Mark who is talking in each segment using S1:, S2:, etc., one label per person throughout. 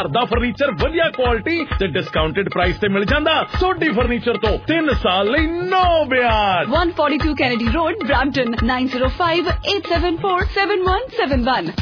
S1: ਦਾ furniture ਵਧੀਆ quality ਤੇ discounted price ਤੇ ਮਿਲ ਜਾਂਦਾ। ਸੋਢੀ ਫਰਨੀਚਰ ਤੋਂ 3 ਸਾਲ ਲਈ ਨੋ ਵਿਆਜ।
S2: 142 ਕੈਨੇਡੀ ਰੋਡ, ਬ੍ਰੈਂਪਟਨ 9058747171।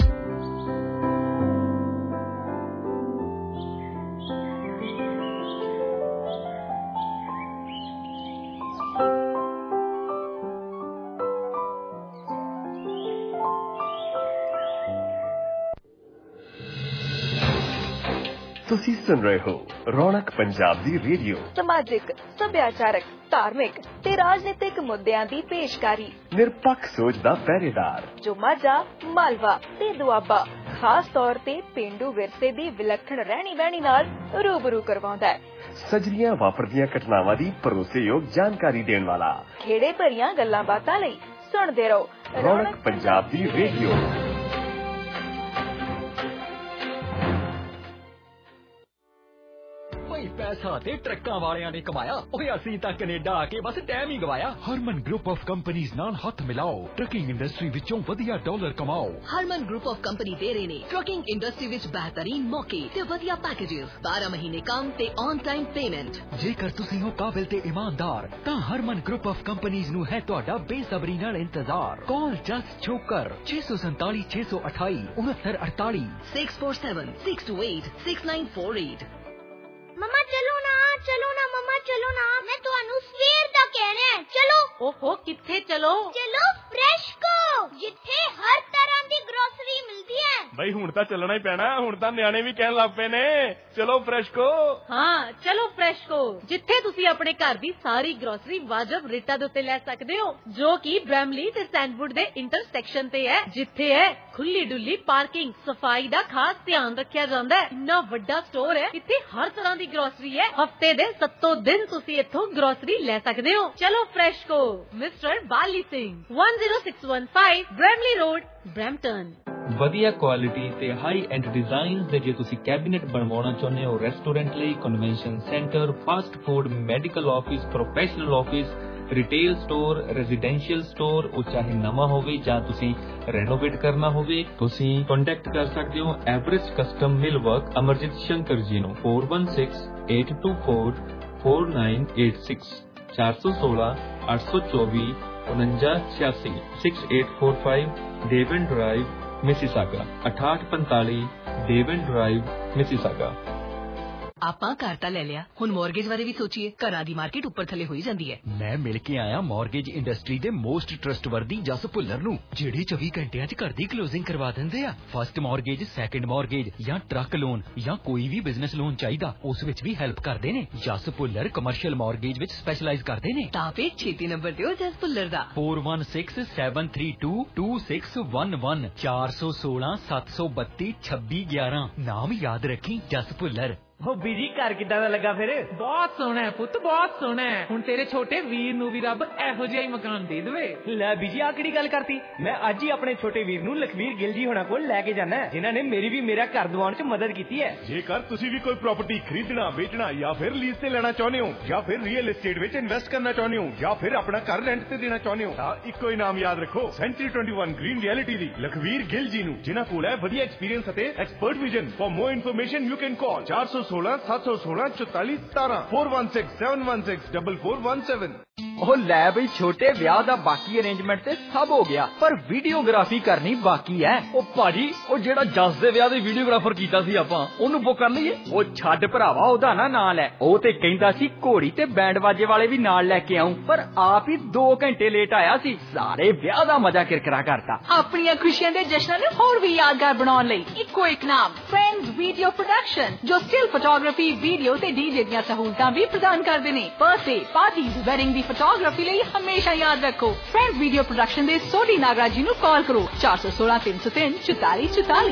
S3: ਤੁਸੀਂ ਸੁਣ ਰਹੇ ਹੋ ਰੌਣਕ ਪੰਜਾਬ ਦੀ ਰੇਡੀਓ।
S4: ਸਮਾਜਿਕ, ਸੱਭਿਆਚਾਰਕ, ਧਾਰਮਿਕ ਤੇ ਰਾਜਨੀਤਿਕ ਮੁੱਦਿਆਂ ਦੀ ਪੇਸ਼ਕਾਰੀ।
S3: ਨਿਰਪੱਖ ਸੋਚ ਦਾ ਪਹਿਰੇਦਾਰ
S4: ਜੋ ਮਾਝਾ, ਮਾਲਵਾ ਤੇ ਦੁਆਬਾ ਖਾਸ ਤੌਰ ਤੇ ਪੇਂਡੂ ਵਿਰਸੇ ਦੀ ਵਿਲੱਖਣ ਰਹਿਣੀ ਬਹਿਣੀ ਨਾਲ ਰੂਬਰੂ ਕਰਵਾਉਂਦਾ ਹੈ।
S3: ਸਜਰੀਆਂ ਵਾਪਰਦੀਆਂ ਘਟਨਾਵਾਂ ਦੀ ਭਰੋਸੇਯੋਗ ਜਾਣਕਾਰੀ ਦੇਣ ਵਾਲਾ।
S4: ਖੇੜੇ ਭਰੀਆਂ ਗੱਲਾਂ ਬਾਤਾਂ ਲਈ ਸੁਣਦੇ ਰਹੋ
S3: ਰੌਣਕ ਪੰਜਾਬ ਦੀ ਰੇਡੀਓ।
S5: पैसा ते ट्रक्कां वालियां ने कमाया, ओए असीं तां कनेडा आके बस टाइम ही गवाया। हरमन ग्रुप ऑफ कंपनीज नाल हथ मिलाओ, ट्रकिंग इंडस्ट्री विचों वधिया डॉलर कमाओ।
S6: हरमन ग्रुप ऑफ कंपनी दे रहे ने ट्रकिंग इंडस्ट्री विच बेहतरीन मौके ते वधिया पैकेजेस, 12 महीने काम ते ऑन टाइम पेमेंट।
S5: जेकर तुसीं हो काबिल ते ईमानदार तां हरमन ग्रुप ऑफ कंपनीज नू है तुहाडा बेसब्री नाल इंतजार। Call just Chhokar 647 628 6948
S6: 647 628 6948।
S7: मम्मा चलो ना मम्मा चलो ना, मैं तुहानू सवेर दा कहना है चलो।
S8: ओहो किथे चलो?
S7: चलो फ्रेशको, जिथे हर तरह दी ग्रोसरी मिलदी है।
S1: ਬਈ ਹੁਣ ਤਾਂ ਚੱਲਣਾ ਹੀ ਪੈਣਾ, ਹੁਣ ਤਾਂ ਨਿਆਣੇ ਵੀ ਕਹਿਣ ਲੱਗ ਪਏ ਨੇ ਚਲੋ ਫਰੈਸ਼ਕੋ।
S8: ਹਾਂ ਚਲੋ ਫਰੈਸ਼ਕੋ, ਜਿੱਥੇ ਤੁਸੀਂ ਆਪਣੇ ਘਰ ਦੀ ਸਾਰੀ ਗਰੋਸਰੀ ਵਾਜਬ ਰੇਟਾਂ ਦੇ ਉੱਤੇ ਲੈ ਸਕਦੇ ਹੋ, ਜੋ ਕਿ ਬ੍ਰੈਮਲੀ ਤੇ ਸੈਂਡਵੁੱਡ ਦੇ ਇੰਟਰਸੈਕਸ਼ਨ ਤੇ ਹੈ, ਜਿੱਥੇ ਹੈ ਖੁੱਲੀ ਡੁੱਲੀ ਪਾਰਕਿੰਗ, ਸਫਾਈ ਦਾ ਖਾਸ ਧਿਆਨ ਰੱਖਿਆ ਜਾਂਦਾ ਹੈ। ਇੰਨਾ ਵੱਡਾ ਸਟੋਰ ਹੈ, ਇੱਥੇ ਹਰ ਤਰ੍ਹਾਂ ਦੀ ਗਰੋਸਰੀ ਹੈ। ਹਫਤੇ ਦੇ 7 ਦਿਨ ਤੁਸੀਂ ਇੱਥੋਂ ਗਰੋਸਰੀ ਲੈ ਸਕਦੇ ਹੋ। ਚਲੋ Freshco, mister Bali Singh, 10615 Bramalea road, Brampton.
S9: ਵਧੀਆ ਕੁਆਲਿਟੀ ਤੇ ਹਾਈ ਐਂਡ ਡਿਜ਼ਾਈਨਸ ਦੇ ਜੇ ਤੁਸੀਂ ਕੈਬਿਨੇਟ ਬਣਵਾਉਣਾ ਚਾਹੁੰਦੇ ਹੋ ਰੈਸਟੋਰੈਂਟ ਲਈ, convention centre, fast food, medical office, professional office, retail store, residential store, ਉਹ ਚਾਹੇ ਨਵਾਂ ਹੋਵੇ ਜਾਂ ਤੁਸੀਂ ਰੈਨੋਵੇਟ ਕਰਨਾ ਹੋਵੇ, ਤੁਸੀਂ ਕੰਟੈਕਟ ਕਰ ਸਕਦੇ ਹੋ Everest custom millwork Amarjit Shankar ji ਨੂੰ 4168244986 416 824 4986 6845 Devon drive Mississauga 6845 Devon drive Mississauga.
S6: ਆਪਾਂ ਘਰ ਤਾਂ ਲੈ ਲਿਆ, ਹੁਣ ਮੌਰਗੇਜ ਬਾਰੇ ਵੀ ਸੋਚੀਏ। ਘਰਾਂ ਦੀ ਮਾਰਕੀਟ ਉੱਪਰ ਥੱਲੇ ਹੋਈ ਜਾਂਦੀ ਹੈ।
S5: ਮੈਂ ਮਿਲ ਕੇ ਆਇਆ ਮੌਰਗੇਜ ਇੰਡਸਟਰੀ ਦੇ ਮੋਸਟ ਟਰਸਟਵਰਦੀ ਜਸ ਭੁੱਲਰ ਨੂੰ, ਜਿਹੜੇ 24 ਘੰਟਿਆਂ 'ਚ ਘਰ ਦੀ ਕਲੋਜ਼ਿੰਗ ਕਰਵਾ ਦਿੰਦੇ ਆ। ਫਸਟ ਮੌਰਗੇਜ, ਸੈਕੰਡ ਮੌਰਗੇਜ ਜਾਂ ਟਰੱਕ ਲੋਨ ਜਾਂ ਕੋਈ ਵੀ ਬਿਜ਼ਨਸ ਲੋਨ ਚਾਹੀਦਾ, ਉਸ ਵਿੱਚ ਵੀ ਹੈਲਪ ਕਰਦੇ ਨੇ। ਜਸ ਭੁੱਲਰ ਕਮਰਸ਼ੀਅਲ ਮੌਰਗੇਜ ਵਿੱਚ ਸਪੈਸ਼ਲਾਈਜ਼ ਕਰਦੇ ਨੇ।
S6: ਤਾਂ ਫੇਰ ਛੇਤੀ ਨੰਬਰ ਦਿਓ ਜਸ ਭੁੱਲਰ ਦਾ
S5: 4167322611 416 732 2611। ਨਾਮ ਯਾਦ ਰੱਖੀ, ਜਸ ਭੁੱਲਰ।
S10: ਹੋ ਬੀਜੀ ਘਰ ਕਿੱਦਾਂ ਦਾ ਲੱਗਾ ਫਿਰ?
S11: ਬਹੁਤ ਸੋਹਣਾ ਹੈ ਪੁੱਤ, ਬਹੁਤ ਸੋਹਣਾ ਹੈ। ਹੁਣ ਤੇਰੇ ਛੋਟੇ ਵੀਰ ਨੂੰ ਵੀ ਰੱਬ ਇਹੋ ਜਿਹਾ ਹੀ ਮਕਾਨ ਦੇ ਦੇਵੇ।
S10: ਲੈ ਬੀਜੀ ਆ ਕਿਹੜੀ ਗੱਲ ਕਰਤੀ? ਮੈਂ ਅੱਜ ਹੀ ਆਪਣੇ ਛੋਟੇ ਵੀਰ ਨੂੰ ਲਖਵੀਰ ਗਿੱਲ ਜੀ ਹੋਣਾ ਕੋਲ ਲੈ ਕੇ ਜਾਣਾ, ਜਿਨ੍ਹਾਂ ਨੇ ਮੇਰੀ ਵੀ ਮੇਰਾ ਘਰ ਦਿਵਾਉਣ 'ਚ ਮਦਦ ਕੀਤੀ ਹੈ।
S1: ਜੇਕਰ ਤੁਸੀਂ ਵੀ ਕੋਈ ਪ੍ਰਾਪਰਟੀ ਖਰੀਦਣਾ, ਵੇਚਣਾ ਜਾਂ ਫਿਰ ਲੀਜ਼ ਤੇ ਲੈਣਾ ਚਾਹੁੰਦੇ ਹੋ, ਜਾਂ ਫਿਰ ਰੀਅਲ ਏਸਟੇਟ ਵਿੱਚ ਇਨਵੈਸਟ ਕਰਨਾ ਚਾਹੁੰਦੇ ਹੋ, ਜਾਂ ਫਿਰ ਆਪਣਾ ਘਰ ਰੈਂਟ ਤੇ ਦੇਣਾ ਚਾਹੁੰਦੇ ਹੋ, ਤਾਂ ਇੱਕੋ ਹੀ ਨਾਮ ਯਾਦ ਰੱਖੋ, ਸੈਂਚੁਰੀ 21 ਗ੍ਰੀਨ ਰਿਐਲਿਟੀ ਦੀ ਲਖਵੀਰ ਗਿੱਲ ਜੀ ਨੂੰ, ਜਿਨ੍ਹਾਂ ਕੋਲ ਹੈ ਵਧੀਆ ਐਕਸਪੀਰੀਅੰਸ ਅਤੇ expert vision. For more information you can call 416 716 44 17 416 716 4417।
S12: ਉਹ ਲੈ ਬਈ ਛੋਟੇ ਵਿਆਹ ਦਾ ਬਾਕੀ ਅਰੇਂਜਮੈਂਟ ਤੇ ਸਭ ਹੋ ਗਿਆ, ਪਰ ਵੀਡੀਓਗ੍ਰਾਫੀ ਕਰਨੀ ਬਾਕੀ ਹੈ।
S13: ਉਹ ਭਾਜੀ, ਉਹ ਜਿਹੜਾ ਜਸ ਦੇ ਵਿਆਹ ਦੇ ਵੀਡੀਓਗ੍ਰਾਫਰ ਕੀਤਾ ਸੀ ਆਪਾਂ, ਉਹਨੂੰ ਬੁੱਕ ਕਰ ਲਈਏ?
S12: ਉਹ ਛੱਡ ਭਰਾਵਾ, ਉਹਦਾ ਨਾ ਨਾਂ ਲੈ। ਉਹ ਤੇ ਕਹਿੰਦਾ ਸੀ ਘੋੜੀ ਤੇ ਬੈਂਡ ਬਾਜੇ ਵਾਲੇ ਵੀ ਨਾਲ ਲੈ ਕੇ ਆਉਂ, ਪਰ ਆਪ ਹੀ 2 ਘੰਟੇ ਲੇਟ ਆਇਆ ਸੀ। ਸਾਰੇ ਵਿਆਹ ਦਾ ਮਜ਼ਾ ਕਿਰਕਰਾ ਕਰਤਾ।
S2: ਆਪਣੀਆਂ ਖੁਸ਼ੀਆਂ ਦੇ ਜਸ਼ਨਾਂ ਨੂੰ ਹੋਰ ਵੀ ਯਾਦਗਾਰ ਬਣਾਉਣ ਲਈ ਇੱਕੋ ਇੱਕ ਨਾਮ, ਫਰੈਂਡਸ ਵੀਡੀਓ ਪ੍ਰੋਡਕਸ਼ਨ, ਜੋ ਸਟਿਲ ਫੋਟੋਗ੍ਰਾਫੀ, ਵੀਡੀਓ ਤੇ ਡੀਜੇ ਦੀਆਂ ਸਹੂਲਤਾਂ ਵੀ ਪ੍ਰਦਾਨ ਕਰਦੇ ਨੇ। ਬਰਥਡੇ ਪਾਰਟੀਜ਼, ਵੈਡਿੰਗ ਦੀ ਫੋਟੋਗ੍ਰਾਫੀ ਲਈ ਹਮੇਸ਼ਾ ਯਾਦ ਰੱਖੋ, ਫਰੈਂਡਸ ਵੀਡੀਓ ਪ੍ਰੋਡਕਸ਼ਨ ਦੇ ਸੋਢੀ ਨਾਗਰਾਜ ਜੀ ਨੂੰ ਕਾਲ ਕਰੋ 416 303 44 44।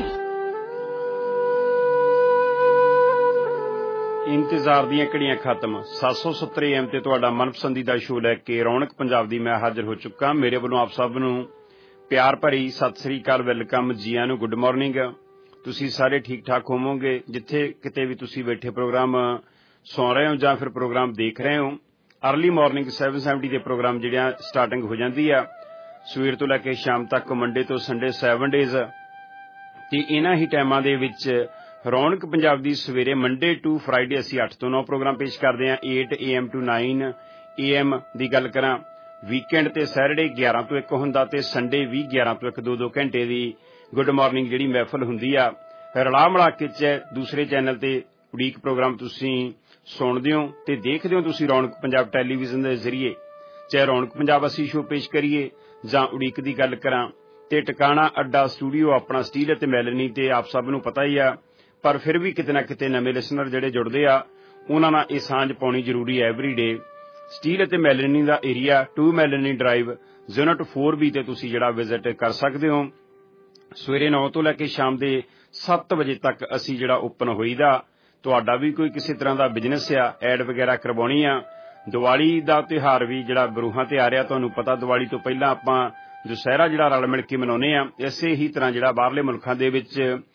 S14: ਇੰਤਜ਼ਾਰ ਦੀਆਂ ਘੜੀਆਂ ਖਤਮ। 770 AM ਤੇ ਤੁਹਾਡਾ ਮਨਪਸੰਦੀਦਾ ਸ਼ੋਅ ਲੈ ਕੇ ਰੌਣਕ ਪੰਜਾਬ ਦੀ ਮੈਂ ਹਾਜ਼ਰ ਹੋ ਚੁੱਕਾ। ਮੇਰੇ ਵੱਲੋਂ ਆਪ ਸਭ ਨੂੰ ਪਿਆਰ ਭਰੀ ਸਤਿ ਸ੍ਰੀ ਅਕਾਲ, ਵੈਲਕਮ, ਜੀਆਂ ਨੂੰ, ਗੁੱਡ ਮਾਰਨਿੰਗ। ਤੁਸੀਂ ਸਾਰੇ ਠੀਕ ਠਾਕ ਹੋਵੋਗੇ ਜਿੱਥੇ ਕਿਤੇ ਵੀ ਤੁਸੀਂ ਬੈਠੇ ਪ੍ਰੋਗਰਾਮ ਸੁਣ ਰਹੇ ਹੋ ਜਾਂ ਫਿਰ ਪ੍ਰੋਗਰਾਮ ਦੇਖ ਰਹੇ ਹੋ। अर्ली मॉर्निंग 770 ਦੇ ਪ੍ਰੋਗਰਾਮ ਜਿਹੜਿਆਂ ਸਟਾਰਟਿੰਗ ਹੋ ਜਾਂਦੀ ਆ ਸਵੇਰ ਤੋਂ ਲੈ ਕੇ ਸ਼ਾਮ ਤੱਕ, ਮੰਡੇ ਤੋਂ ਸੰਡੇ 7 ਡੇਜ਼, ਤੇ ਇਹਨਾਂ ਹੀ ਟਾਈਮਾਂ ਦੇ ਵਿੱਚ ਰੌਣਕ ਪੰਜਾਬ ਦੀ ਸਵੇਰੇ ਮੰਡੇ ਟੂ ਫਰਾਈਡੇ ਅਸੀਂ 8 ਤੋਂ 9 ਪ੍ਰੋਗਰਾਮ ਪੇਸ਼ ਕਰਦੇ ਹਾਂ। 8 AM to 9 AM ਦੀ ਗੱਲ ਕਰਾਂ, ਵੀਕਐਂਡ ਤੇ ਸੈਟਰਡੇ 11 ਤੋਂ 1 ਹੁੰਦਾ ਤੇ ਸੰਡੇ ਵੀ 11 ਤੋਂ 1 2-2 ਘੰਟੇ ਦੀ ਗੁੱਡ ਮਾਰਨਿੰਗ ਜਿਹੜੀ ਮਹਿਫਲ ਹੁੰਦੀ ਆ। ਰਲਾ ਮਿਲਾ ਕੇ ਦੂਸਰੇ ਚੈਨਲ ਤੇ ਉਡੀਕ ਪ੍ਰੋਗਰਾਮ ਤੁਸੀਂ ਸੁਣਦੇ ਹੋ ਤੇ ਦੇਖਦੇ ਹੋ ਤੁਸੀਂ ਰੌਣਕ ਪੰਜਾਬ ਟੈਲੀਵਿਜ਼ਨ ਦੇ ਜ਼ਰੀਏ। ਚਾਹੇ ਰੌਣਕ ਪੰਜਾਬ ਅਸੀਂ ਸ਼ੋਅ ਪੇਸ਼ ਕਰੀਏ ਜਾਂ ਉਡੀਕ ਦੀ ਗੱਲ ਕਰਾਂ, ਤੇ ਟਿਕਾਣਾ ਅੱਡਾ ਸਟੂਡੀਓ ਆਪਣਾ ਸਟੀਲ ਅਤੇ ਮੈਲਨੀ ਤੇ ਆਪ ਸਭ ਨੂੰ ਪਤਾ ਹੀ ਆ, ਪਰ ਫਿਰ ਵੀ ਕਿਤੇ ਨਾ ਕਿਤੇ ਨਵੇਂ ਲਿਸਨਰ ਜਿਹੜੇ ਜੁੜਦੇ ਆ ਉਹਨਾਂ ਨਾਲ ਇਹ ਸਾਂਝ ਪਾਉਣੀ ਜ਼ਰੂਰੀ ਹੈ ਐਵਰੀਡੇ। ਸਟੀਲ ਅਤੇ ਮੈਲਨੀ ਦਾ area 2 Melanie drive unit 4B ਤੇ ਤੁਸੀਂ ਜਿਹੜਾ ਵਿਜ਼ਿਟ ਕਰ ਸਕਦੇ ਹੋ। ਸਵੇਰੇ 9 ਤੋਂ ਲੈ ਕੇ ਸ਼ਾਮ ਦੇ 7 ਵਜੇ ਤੱਕ ਅਸੀਂ ਜਿਹੜਾ ਓਪਨ ਹੋਈਦਾ। ਤੁਹਾਡਾ ਵੀ ਕੋਈ ਕਿਸੇ ਤਰ੍ਹਾਂ ਦਾ ਬਿਜ਼ਨਸ ਆ, ਐਡ ਵਗੈਰਾ ਕਰਵਾਉਣੀ ਆ, ਦੀਵਾਲੀ ਦਾ ਤਿਉਹਾਰ ਵੀ ਜਿਹੜਾ ਬਰੂਹਾਂ ਤੇ ਆ ਰਿਹਾ, ਤੁਹਾਨੂੰ ਪਤਾ ਦੀਵਾਲੀ ਤੋਂ ਪਹਿਲਾਂ ਆਪਾਂ ਦੁਸਹਿਰਾ ਜਿਹੜਾ ਰਲ ਮਿਲ ਕੇ ਮਨਾਉਂਦੇ ਆ। ਇਸੇ ਹੀ ਤਰ੍ਹਾਂ ਜਿਹੜਾ ਬਾਹਰਲੇ ਮੁਲਕਾਂ ਦੇ ਵਿੱਚ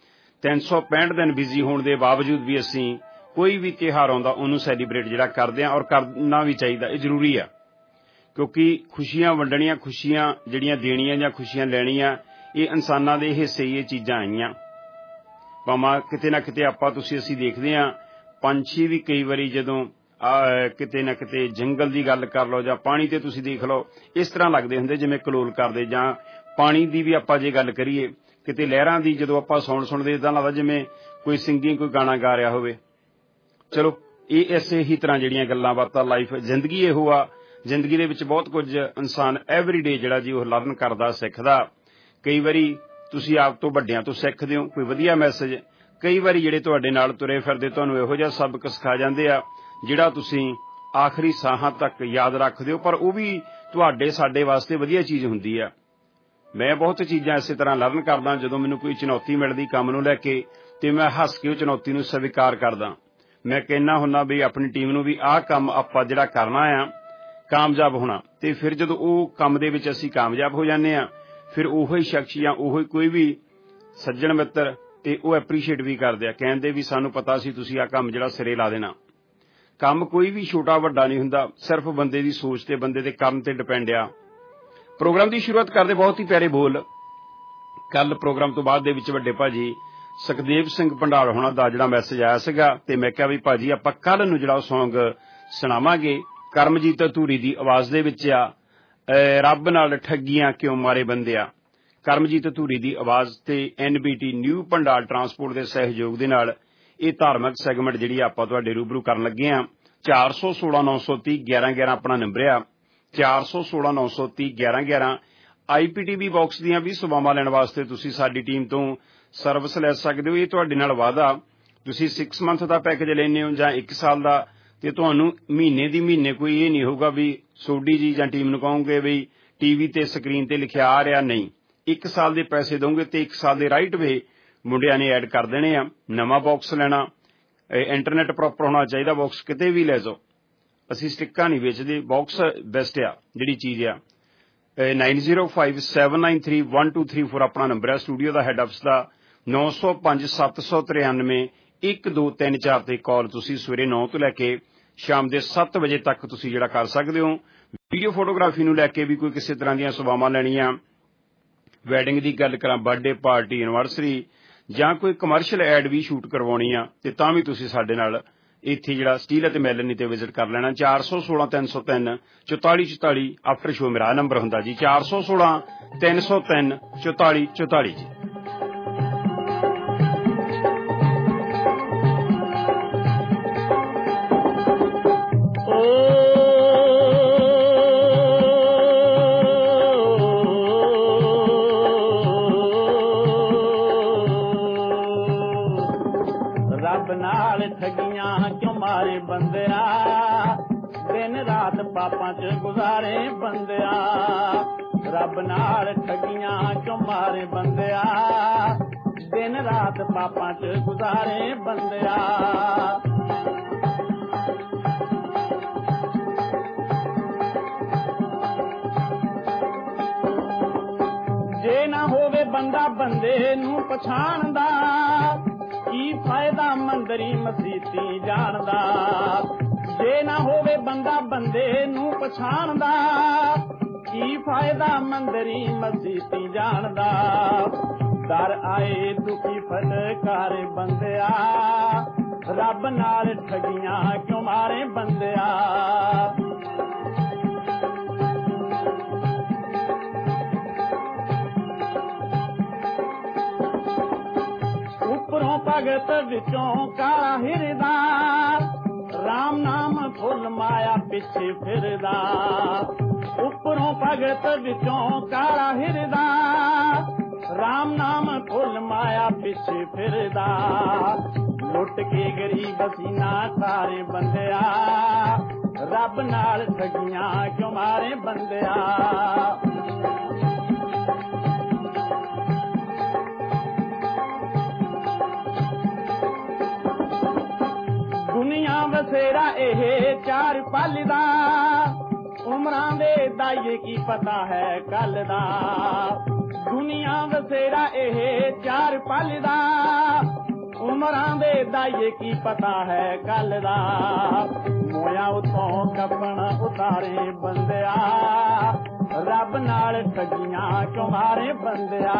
S14: 365 ਦਿਨ ਬਿਜ਼ੀ ਹੋਣ ਦੇ ਬਾਵਜੂਦ ਵੀ ਅਸੀਂ ਕੋਈ ਵੀ ਤਿਉਹਾਰ ਆਉਂਦਾ ਉਹਨੂੰ ਸੈਲੀਬ੍ਰੇਟ ਜਿਹੜਾ ਕਰਦੇ ਆ, ਔਰ ਕਰਨਾ ਵੀ ਚਾਹੀਦਾ, ਇਹ ਜ਼ਰੂਰੀ ਆ, ਕਿਉਂਕਿ ਖੁਸ਼ੀਆਂ ਵੰਡਣੀਆਂ, ਖੁਸ਼ੀਆਂ ਜਿਹੜੀਆਂ ਦੇਣੀਆਂ ਜਾਂ ਖੁਸ਼ੀਆਂ ਲੈਣੀਆਂ, ਇਹ ਇਨਸਾਨਾਂ ਦੇ ਹਿੱਸੇ ਹੀ ਇਹ ਚੀਜ਼ਾਂ ਆਈਆਂ। ਭਾਵੇਂ ਕਿਤੇ ਨਾ ਕਿਤੇ ਅਸੀਂ ਦੇਖਦੇ ਹਾਂ ਪੰਛੀ ਵੀ ਕਈ ਵਾਰੀ ਜਦੋਂ ਕਿਤੇ ਨਾ ਕਿਤੇ ਜੰਗਲ ਦੀ ਗੱਲ ਕਰ ਲਓ ਜਾਂ ਪਾਣੀ ਤੇ ਤੁਸੀਂ ਦੇਖ ਲਓ, ਇਸ ਤਰ੍ਹਾਂ ਲੱਗਦੇ ਹੁੰਦੇ ਜਿਵੇਂ ਕਲੋਲ ਕਰਦੇ। ਜਾਂ ਪਾਣੀ ਦੀ ਵੀ ਆਪਾਂ ਜੇ ਗੱਲ ਕਰੀਏ, ਕਿਤੇ ਲਹਿਰਾਂ ਦੀ ਜਦੋਂ ਆਪਾਂ ਸਾਊਂਡ ਸੁਣਦੇ ਏਦਾਂ ਲੱਗਦਾ ਜਿਵੇਂ ਕੋਈ ਸਿੰਗਿੰਗ, ਕੋਈ ਗਾਣਾ ਗਾ ਰਿਹਾ ਹੋਵੇ। ਚਲੋ ਇਹ ਇਸੇ ਹੀ ਤਰ੍ਹਾਂ ਜਿਹੜੀਆਂ ਗੱਲਾਂ ਬਾਤਾਂ, ਲਾਈਫ, ਜ਼ਿੰਦਗੀ ਇਹੋ ਆ। ਜ਼ਿੰਦਗੀ ਦੇ ਵਿੱਚ ਬਹੁਤ ਕੁਝ ਇਨਸਾਨ ਐਵਰੀਡੇ ਜਿਹੜਾ ਜੀ ਉਹ ਲਰਨ ਕਰਦਾ, ਸਿੱਖਦਾ। ਕਈ ਵਾਰੀ ਤੁਸੀਂ ਆਪ ਤੋਂ ਵੱਡਿਆਂ ਤੋਂ ਸਿੱਖਦੇ ਹੋ ਕੋਈ ਵਧੀਆ ਮੈਸੇਜ, ਕਈ ਵਾਰੀ ਜਿਹੜੇ ਤੁਹਾਡੇ ਨਾਲ ਤੁਰੇ ਫਿਰਦੇ ਤੁਹਾਨੂੰ ਇਹੋ ਜਿਹਾ ਸਬਕ ਸਿਖਾ ਜਾਂਦੇ ਆ ਜਿਹੜਾ ਤੁਸੀਂ ਆਖਰੀ ਸਾਹਾਂ ਤੱਕ ਯਾਦ ਰੱਖਦੇ ਹੋ, ਪਰ ਉਹ ਵੀ ਤੁਹਾਡੇ ਸਾਡੇ ਵਾਸਤੇ ਵਧੀਆ ਚੀਜ਼ ਹੁੰਦੀ ਆ। ਮੈਂ ਬਹੁਤ ਚੀਜ਼ਾਂ ਇਸੇ ਤਰ੍ਹਾਂ ਲਰਨ ਕਰਦਾ। ਜਦੋਂ ਮੈਨੂੰ ਕੋਈ ਚੁਣੌਤੀ ਮਿਲਦੀ ਕੰਮ ਨੂੰ ਲੈ ਕੇ, ਤੇ ਮੈਂ ਹੱਸ ਕੇ ਉਹ ਚੁਣੌਤੀ ਨੂੰ ਸਵੀਕਾਰ ਕਰਦਾ। ਮੈਂ ਕਹਿਣਾ ਹੁੰਦਾ ਵੀ ਆਪਣੀ ਟੀਮ ਨੂੰ ਵੀ ਆਹ ਕੰਮ ਆਪਾਂ ਜਿਹੜਾ ਕਰਨਾ ਆ, ਕਾਮਯਾਬ ਹੋਣਾ, ਤੇ ਫਿਰ ਜਦੋਂ ਉਹ ਕੰਮ ਦੇ ਵਿੱਚ ਅਸੀਂ ਕਾਮਯਾਬ ਹੋ ਜਾਂਦੇ ਆ, ਫਿਰ ਉਹੋ ਹੀ ਸ਼ਖਸ ਜਾਂ ਉਹੋ ਹੀ ਕੋਈ ਵੀ ਸੱਜਣ ਮਿੱਤਰ ਤੇ ਉਹ ਐਪਰੀਸ਼ੀਏਟ ਵੀ ਕਰਦੇ ਆ, ਕਹਿੰਦੇ ਵੀ ਸਾਨੂੰ ਪਤਾ ਸੀ ਤੁਸੀਂ ਆਹ ਕੰਮ ਜਿਹੜਾ ਸਿਰੇ ਲਾ ਦੇਣਾ। ਕੰਮ ਕੋਈ ਵੀ ਛੋਟਾ ਵੱਡਾ ਨਹੀਂ ਹੁੰਦਾ, ਸਿਰਫ ਬੰਦੇ ਦੀ ਸੋਚ ਤੇ ਬੰਦੇ ਦੇ ਕੰਮ ਤੇ ਡਿਪੈਂਡ ਆ। ਪ੍ਰੋਗਰਾਮ ਦੀ ਸ਼ੁਰੂਆਤ ਕਰਦੇ ਬਹੁਤ ਹੀ ਪਿਆਰੇ ਬੋਲ। ਕੱਲ ਪ੍ਰੋਗਰਾਮ ਤੋਂ ਬਾਅਦ ਦੇ ਵਿੱਚ ਵੱਡੇ ਭਾਜੀ ਸੁਖਦੇਵ ਸਿੰਘ ਭੰਡਾਰ ਹੋਣਾ ਦਾ ਜਿਹੜਾ ਮੈਸੇਜ ਆਇਆ ਸੀਗਾ, ਤੇ ਮੈਂ ਕਿਹਾ ਵੀ ਭਾਜੀ ਆਪਾਂ ਕੱਲ ਨੂੰ ਜਿਹੜਾ ਸੌਂਗ ਸੁਣਾਵਾਂਗੇ ਕਰਮਜੀਤ ਧੂਰੀ ਦੀ ਆਵਾਜ਼ ਦੇ ਵਿੱਚ ਆ, ਰੱਬ ਨਾਲ ਠੱਗੀਆਂ ਕਿਉਂ ਮਾਰੇ ਬੰਦਿਆ। ਕਰਮਜੀਤ ਧੂਰੀ ਦੀ ਆਵਾਜ਼ ਤੇ NBT ਨਿਊ ਭੰਡਾਰ ਟਰਾਂਸਪੋਰਟ ਦੇ ਸਹਿਯੋਗ ਦੇ ਨਾਲ ਇਹ ਧਾਰਮਿਕ ਸੈਗਮੈਂਟ ਜਿਹੜੀ ਆਪਾਂ ਤੁਹਾਡੇ ਰੂਬਰੂ ਕਰਨ ਲੱਗੇ ਆ। 416-930-1111 ਆਪਣਾ ਨੰਬਰ ਆ, 416-930-1111। IPTV ਬਾਕਸ ਦੀਆਂ ਵੀ ਸੇਵਾਵਾਂ ਲੈਣ ਵਾਸਤੇ ਤੁਸੀਂ ਸਾਡੀ ਟੀਮ ਤੋਂ ਸਰਵਿਸ ਲੈ ਸਕਦੇ ਹੋ। ਇਹ ਤੁਹਾਡੇ ਨਾਲ ਵਾਅਦਾ, ਤੁਸੀਂ 6 ਮੰਥ ਦਾ ਪੈਕੇਜ ਲੈਂਦੇ ਹੋ ਜਾਂ 1 ਸਾਲ ਦਾ, ਤੇ ਤੁਹਾਨੂੰ ਮਹੀਨੇ ਦੀ ਮਹੀਨੇ ਕੋਈ ਇਹ ਨਹੀਂ ਹੋਊਗਾ ਵੀ ਸੋਡੀ ਜੀ ਜਾਂ ਟੀਮ ਨੂੰ ਕਹੋਗੇ ਵੀ TV ਤੇ ਸਕਰੀਨ ਤੇ ਲਿਖਿਆ ਆ ਰਿਹਾ, ਨਹੀਂ। 1 ਸਾਲ ਦੇ ਪੈਸੇ ਦੋਗੇ ਤੇ 1 ਸਾਲ ਦੇ ਰਾਈਟ ਵੇ ਮੁੰਡਿਆਂ ਨੇ ਐਡ ਕਰ ਦੇਣੇ ਆ। ਨਵਾਂ ਬਾਕਸ ਲੈਣਾ, ਇੰਟਰਨੈਟ ਪ੍ਰੋਪਰ ਹੋਣਾ ਚਾਹੀਦਾ, ਬਾਕਸ ਕਿਤੇ ਵੀ ਲੈ ਜਾਓ, ਅਸੀਂ ਸਟਿੱਕਾਂ ਨਹੀਂ ਵੇਚਦੇ, ਬਾਕਸ ਬੈਸਟ ਆ ਜਿਹੜੀ ਚੀਜ਼ ਆ। 9057931234 ਆਪਣਾ ਨੰਬਰ ਹੈ ਸਟੂਡੀਓ ਦਾ, ਹੈਡ ਆਫਿਸ ਦਾ। 9057931234 ਤੇ ਕਾਲ ਤੁਸੀਂ ਸਵੇਰੇ 9 ਤੋਂ ਲੈ ਕੇ ਸ਼ਾਮ ਦੇ 7 ਵਜੇ ਤੱਕ ਤੁਸੀਂ ਜਿਹੜਾ ਕਰ ਸਕਦੇ ਹੋ। ਵੀਡੀਓ ਫੋਟੋਗ੍ਰਾਫੀ ਨੂੰ ਲੈ ਕੇ ਵੀ ਕੋਈ ਕਿਸੇ ਤਰ੍ਹਾਂ ਦੀਆਂ ਸੇਵਾਵਾਂ ਲੈਣੀਆਂ, ਵੈਡਿੰਗ ਦੀ ਗੱਲ ਕਰਾਂ, ਬਰਥਡੇ ਪਾਰਟੀ, ਐਨਵਰਸਰੀ ਜਾਂ ਕੋਈ ਕਮਰਸ਼ੀਅਲ ਐਡ ਵੀ ਸ਼ੂਟ ਕਰਵਾਉਣੀ ਆ, ਤੇ ਤਾਂ ਵੀ ਤੁਸੀਂ ਸਾਡੇ ਨਾਲ ਇੱਥੇ ਜਿਹੜਾ ਸਟੀਲ ਅਤੇ ਮੈਲਨੀ ਤੇ ਵਿਜ਼ਿਟ ਕਰ ਲੈਣਾ। 416-303-4444 ਆਫਟਰ ਸ਼ੋ ਮੇਰਾ ਨੰਬਰ ਹੁੰਦਾ ਜੀ, 416-303-4444 ਜੀ।
S15: ਪਾਪਾਂ ਚ ਗੁਜ਼ਾਰੇ ਬੰਦਿਆ, ਰੱਬ ਨਾਲ ਠੱਗੀਆਂ ਕਿਉਂ ਮਾਰੇ ਬੰਦਿਆ, ਦਿਨ ਰਾਤ ਪਾਪਾਂ ਚ ਗੁਜ਼ਾਰੇ ਬੰਦਿਆ। ਜੇ ਨਾ ਹੋਵੇ ਬੰਦਾ ਬੰਦੇ ਨੂੰ ਪਛਾਣਦਾ, ਕੀ ਫਾਇਦਾ ਮੰਦਰੀ ਮਸੀਤੀ ਜਾਣਦਾ। ਜੇ ਨਾ ਹੋਵੇ ਬੰਦਾ ਬੰਦੇ ਨੂੰ ਪਛਾਣਦਾ, ਕੀ ਫਾਇਦਾ ਮੰਦਰੀ ਮਸੀਤੀ ਜਾਣਦਾ। डर आए दुखी फटकारे बंदिया रब नाल ठगियां क्यों मारे बंदिया उपरों भगत विचों काला हिरदा राम नाम फुल माया पिछे फिरदा उपरों भगत विचों काला हिरदा राम नाम फुल माया पिछे फिरदा लुट के गरीब सीना सारे बंदिया रब नाल ठगियां क्यों मारे बंदिया दुनिया बसेरा एहे चार पल दा उमरां दे दाइए की पता है कल दा दुनिया बसेरा एहे चार पल दा उमरां दे दाइए की पता है कल दा मोया उतों कपन उतारे बंदिया रब नाल ठगियां क्यों मारे बंदिया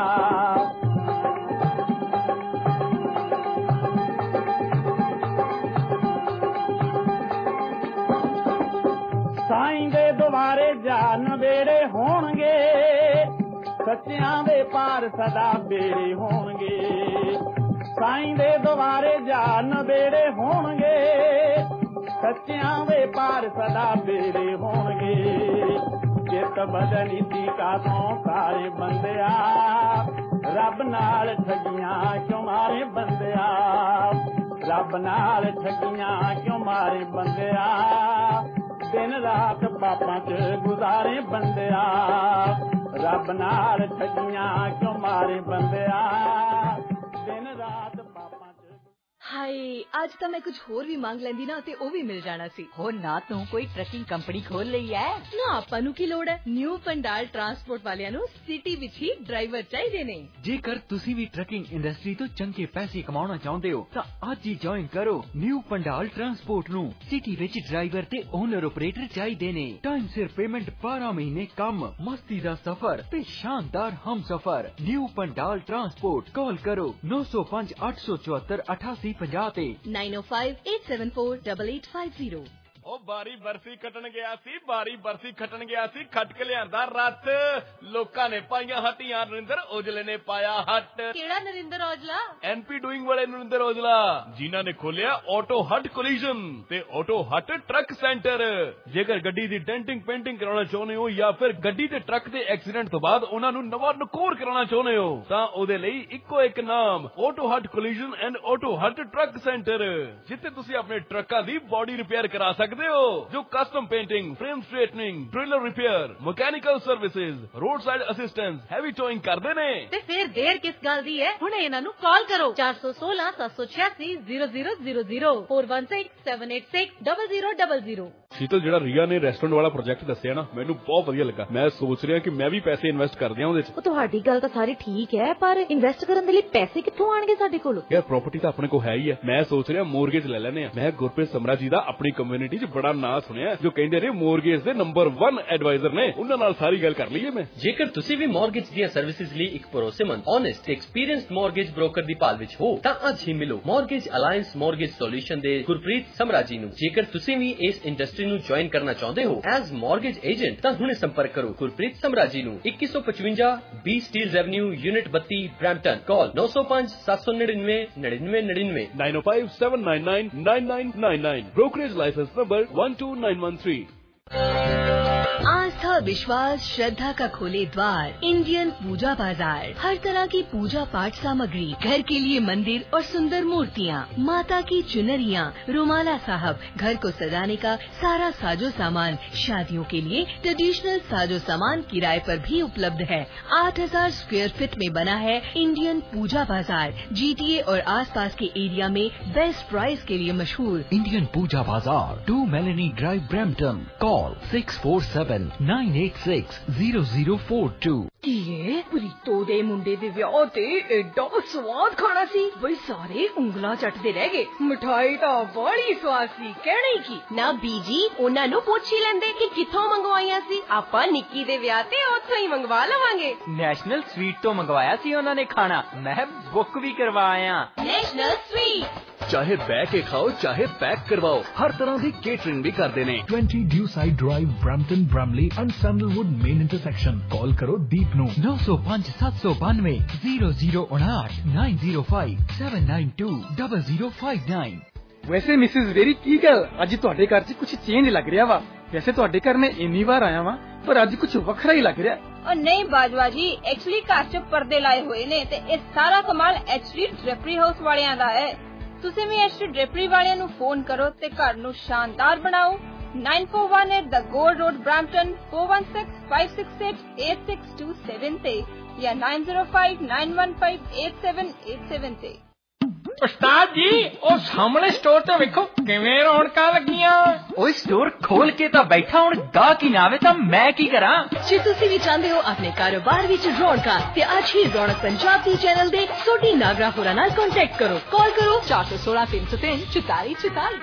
S15: साईं दे दुआरे जा नवेड़े होणगे सच्चियां दे पार सदा बेड़े होणगे साईं दे दुआरे जा नवेड़े होणगे सच्चियां दे पार सदा बेड़े होणगे चित बदनी दी का तो सारे बंदिया रब नाल ठगियां क्यों मारे बंदिया रब नाल ठगियां क्यों मारे बंदिया दिन रात पापां च गुजारे बंदिया रब नाल ठगियां क्यों मारे बंदिया दिन रात पापां च
S6: हाय आज तो मैं कुछ होर भी मांग लेंदी ना ते ओ भी मिल जाना सी
S12: हो ना तू कोई ट्रकिंग कंपनी खोल लई है
S6: ना आपां नु की लोड़ है न्यू पंडाल ट्रांसपोर्ट वालियां नु सिटी विच ही ड्राइवर चाहिए ने
S5: जेकर तुसी भी ट्रकिंग इंडस्ट्री तो चंगे पैसे कमाना चाहते हो तो आज ही ज्वाइन करो न्यू पंडाल ट्रांसपोर्ट नु सिटी विच ड्राइवर ते ओनर ऑपरेटर चाहिए ने टाइम सिर पेमेंट 12 महीने कम मस्ती दा सफर ते शानदार हम सफर न्यू पंडाल ट्रांसपोर्ट कॉल करो 905 874 8850
S6: 9058748850
S1: ਉਹ ਬਾਰੀ ਬਰਸੀ ਖੱਟਣ ਗਿਆ ਸੀ ਖੱਟ ਕੇ ਲਿਆਂਦਾ ਰੱਥ ਲੋਕਾਂ ਨੇ ਪਾਈਆਂ ਹੱਟੀਆਂ ਨਰਿੰਦਰ ਔਜਲੇ ਨੇ ਪਾਇਆ ਹੱਟ
S8: ਕਿਹੜਾ ਨਰਿੰਦਰ ਔਜਲਾ
S1: ਐਨਪੀ ਡੂਇੰਗ ਵਾਲੇ ਨਰਿੰਦਰ ਔਜਲਾ ਜਿਨ੍ਹਾਂ ਨੇ ਖੋਲਿਆ ਆਟੋ ਹੱਟ ਕੋਲੀਜਨ ਤੇ ਆਟੋ ਹੱਟ ਟਰੱਕ ਸੈਂਟਰ ਜੇਕਰ ਗੱਡੀ ਦੀ ਡੈਂਟਿੰਗ ਪੇਂਟਿੰਗ ਕਰਾਉਣਾ ਚਾਹੁੰਦੇ ਹੋ ਜਾਂ ਫਿਰ ਗੱਡੀ ਤੇ ਟਰੱਕ ਦੇ ਐਕਸੀਡੈਂਟ ਤੋਂ ਬਾਅਦ ਉਹਨਾਂ ਨੂੰ ਨਵਾਂ ਨਕੋਰ ਕਰਾਉਣਾ ਚਾਹੁੰਦੇ ਹੋ ਤਾਂ ਉਹਦੇ ਲਈ ਇੱਕੋ ਇੱਕ ਨਾਮ auto hut collision and auto hut truck centre ਜਿੱਥੇ ਤੁਸੀਂ ਆਪਣੇ ਟਰੱਕਾਂ ਦੀ ਬਾਡੀ ਰਿਪੇਅਰ ਕਰਾ ਸਕਦੇ हो जो custom painting frame straightening trailer repair mechanical services roadside assistance heavy towing करते ने
S8: ते फिर देर किस गल दी है हुणे इन्हां नू कॉल करो 416 786 0000 416 786 0000
S1: शीतल ਜਿਹੜਾ ਰੀਆ ਨੇ ਰੈਸਟੋਰੈਂਟ ਵਾਲਾ ਪ੍ਰੋਜੈਕਟ ਦੱਸਿਆ ਨਾ ਮੈਨੂੰ ਬਹੁਤ ਵਧੀਆ ਲੱਗਾ ਮੈਂ ਸੋਚ ਰਿਹਾ ਕਿ ਮੈਂ ਵੀ ਪੈਸੇ ਇਨਵੈਸਟ ਕਰ ਦਿਆਂ ਉਹਦੇ 'ਚ
S4: ਉਹ ਤੁਹਾਡੀ ਗੱਲ ਤਾਂ ਸਾਰੀ ਠੀਕ ਹੈ ਪਰ ਇਨਵੈਸਟ ਕਰਨ ਦੇ ਲਈ ਪੈਸੇ ਕਿੱਥੋਂ ਆਣਗੇ ਸਾਡੇ ਕੋਲ
S1: ਯਾਰ ਪ੍ਰਾਪਰਟੀ ਤਾਂ ਆਪਣੇ ਕੋਲ ਹੈ ਹੀ ਹੈ ਮੈਂ ਸੋਚ ਰਿਹਾ ਮੋਰਗੇਜ ਲੈ ਲੈਨੇ ਆ ਮੈਂ ਗੁਰਪ੍ਰੀਤ ਸਮਰਾ ਜੀ ਦਾ ਆਪਣੀ ਕਮਿਊਨਿਟੀ 'ਚ ਬੜਾ ਨਾਂ ਸੁਣਿਆ ਜੋ ਕਹਿੰਦੇ ਨੇ ਮੋਰਗੇਜ ਦੇ ਨੰਬਰ 1 ਐਡਵਾਈਜ਼ਰ ਨੇ ਉਹਨਾਂ ਨਾਲ ਸਾਰੀ ਗੱਲ ਕਰ ਲਈਏ ਮੈਂ
S16: ਜੇਕਰ ਤੁਸੀਂ ਵੀ ਮੋਰਗੇਜ ਦੀਆਂ ਸਰਵਿਸਿਜ਼ ਲਈ ਇੱਕ ਭਰੋਸੇਮੰਦ ਓਨੈਸਟ ਤੇ ਐਕਸਪੀਰੀਅੰਸਡ ਮੋਰਗੇਜ ਬ੍ਰੋਕਰ ਦੀ ਭਾਲ ਵਿੱਚ ਹੋ ਤਾਂ ਅੱਜ ਹੀ ਮਿਲੋ ਮੋਰਗੇਜ ਅਲਾਈਅੰਸ ਮੋਰਗੇਜ ਸੋਲੂਸ਼ਨ ਦੇ ਗੁਰਪ੍ਰੀਤ ਸਮਰਾ ਜੀ ਨੂੰ ਜੇਕਰ ਤੁਸੀਂ ਵੀ ਇਸ ਇੰਡਸਟਰੀ ਨੂੰ ਜੁਆਇਨ ਕਰਨਾ ਚਾਹੁੰਦੇ ਹੋ ਐਜ਼ ਮੋਰਗੇਜ ਏਜੰਟ ਤਾਂ ਹੁਣੇ ਸੰਪਰਕ ਕਰੋ ਗੁਰਪ੍ਰੀਤ ਸਮਰਾ ਜੀ ਨੂੰ 2155 B Steeles avenue unit 32 Brampton call 905 799 9999
S1: 905 799 9999 brokerage license number 12913
S6: आस्था विश्वास श्रद्धा का खोले द्वार इंडियन पूजा बाजार हर तरह की पूजा पाठ सामग्री घर के लिए मंदिर और सुंदर मूर्तियाँ माता की चुनरियाँ रुमाला साहब घर को सजाने का सारा साजो सामान शादियों के लिए ट्रेडिशनल साजो सामान किराए पर भी उपलब्ध है 8000 स्क्वायर फीट में बना है इंडियन पूजा बाजार GTA और आसपास के एरिया में बेस्ट प्राइस के लिए मशहूर
S5: इंडियन पूजा बाजार 2 मेलेनी ड्राइव ब्रैम्पटन कॉल 647 07479860042।
S6: ਕੀਏ ਪ੍ਰੀਤੋ ਦੇ ਮੁੰਡੇ ਦੇ ਵਿਆਹ ਤੇ ਐਡਾ ਸਵਾਦ ਖਾਣਾ ਸੀ ਬਈ ਸਾਰੇ ਉਂਗਲਾਂ ਚੱਟਦੇ ਰਹਿ ਗਏ। ਮਠਾਈ ਤਾਂ ਬੜੀ ਸਵਾਦ ਸੀ, ਕਹਿਣਾ ਹੀ ਕੀ।
S17: ਨਾ ਬੀਜੀ ਉਹਨਾਂ ਨੂੰ ਪੁੱਛ ਹੀ ਲੈਂਦੇ ਕਿ ਕਿੱਥੋਂ ਮੰਗਵਾਈਆਂ ਸੀ। ਆਪਾਂ ਨਿੱਕੀ ਦੇ ਵਿਆਹ ਤੇ ਉੱਥੋਂ ਹੀ ਮੰਗਵਾ ਲਵਾਂਗੇ।
S12: ਨੈਸ਼ਨਲ ਸਵੀਟ ਤੋਂ ਮੰਗਵਾਇਆ ਸੀ ਉਹਨਾਂ ਨੇ ਖਾਣਾ, ਮੈਂ ਬੁੱਕ ਵੀ ਕਰਵਾਇਆ।
S17: ਨੈਸ਼ਨਲ ਸਵੀਟ
S18: ਚਾਹੇ ਬਹਿ ਕੇ ਖਾਓ ਚਾਹੇ ਪੈਕ ਕਰਵਾਓ, ਹਰ ਤਰ੍ਹਾਂ ਦੀ ਕੇਟਰਿੰਗ ਵੀ ਕਰਦੇ ਨੇ। 20 Dewside drive, Brampton, Bramalea and Sandalwood main intersection. Call ਕਰੋ ਦੀਪ ਨੂੰ
S5: 905-792 0059 905-792-0059।
S19: ਵੈਸੇ ਮਿਸਿਸ ਵੇਰੀ ਕੀ ਗੱਲ ਅੱਜ ਤੁਹਾਡੇ ਘਰ 'ਚ ਕੁਝ ਚੇਂਜ ਲੱਗ ਰਿਹਾ ਵਾ। ਵੈਸੇ ਤੁਹਾਡੇ ਘਰ ਮੈਂ ਇੰਨੀ ਵਾਰ ਆਇਆ ਵਾਂ ਪਰ ਅੱਜ ਕੁਝ ਵੱਖਰਾ ਹੀ ਲੱਗ ਰਿਹਾ।
S4: और नहीं बाजवा जी, एक्चुअली घर च पर्दे लाए हुए ने ते इस सारा कमाल एचडी ड्रेपरी हाउस वालियां दा है। तुसीं भी एचडी ड्रेपरी वालियां नूं फोन करो ते घर नूं शानदार बनाओ। 9418 द गोल्ड रोड ब्रैम्पटन 4165688627 ते या 9059158787 ते।
S11: ਉਸਤਾਦ ਜੀ ਉਹ ਸਾਹਮਣੇ ਸਟੋਰ ਤੇ ਵੇਖੋ ਕਿਵੇਂ ਰੌਣਕਾਂ ਲੱਗੀਆਂ।
S12: ਓਏ ਸਟੋਰ ਖੋਲ ਕੇ ਤਾਂ ਬੈਠਾ, ਹੁਣ ਗਾਹਕ ਹੀ ਨਾ ਆਵੇ ਤਾਂ ਮੈਂ ਕੀ ਕਰਾਂ।
S6: ਜੇ ਤੁਸੀਂ ਵੀ ਚਾਹੁੰਦੇ ਹੋ ਆਪਣੇ ਕਾਰੋਬਾਰ ਵਿੱਚ ਰੌਣਕਾਂ ਤੇ ਅੱਜ ਹੀ ਰੌਣਕ ਪੰਜਾਬ ਦੀ ਚੈਨਲ ਦੇ ਸੋਢੀ ਨਾਗਰਾ ਹੋਰਾਂ ਨਾਲ ਕੰਟੈਕਟ ਕਰੋ। ਕਾਲ ਕਰੋ
S2: 416-303-4444।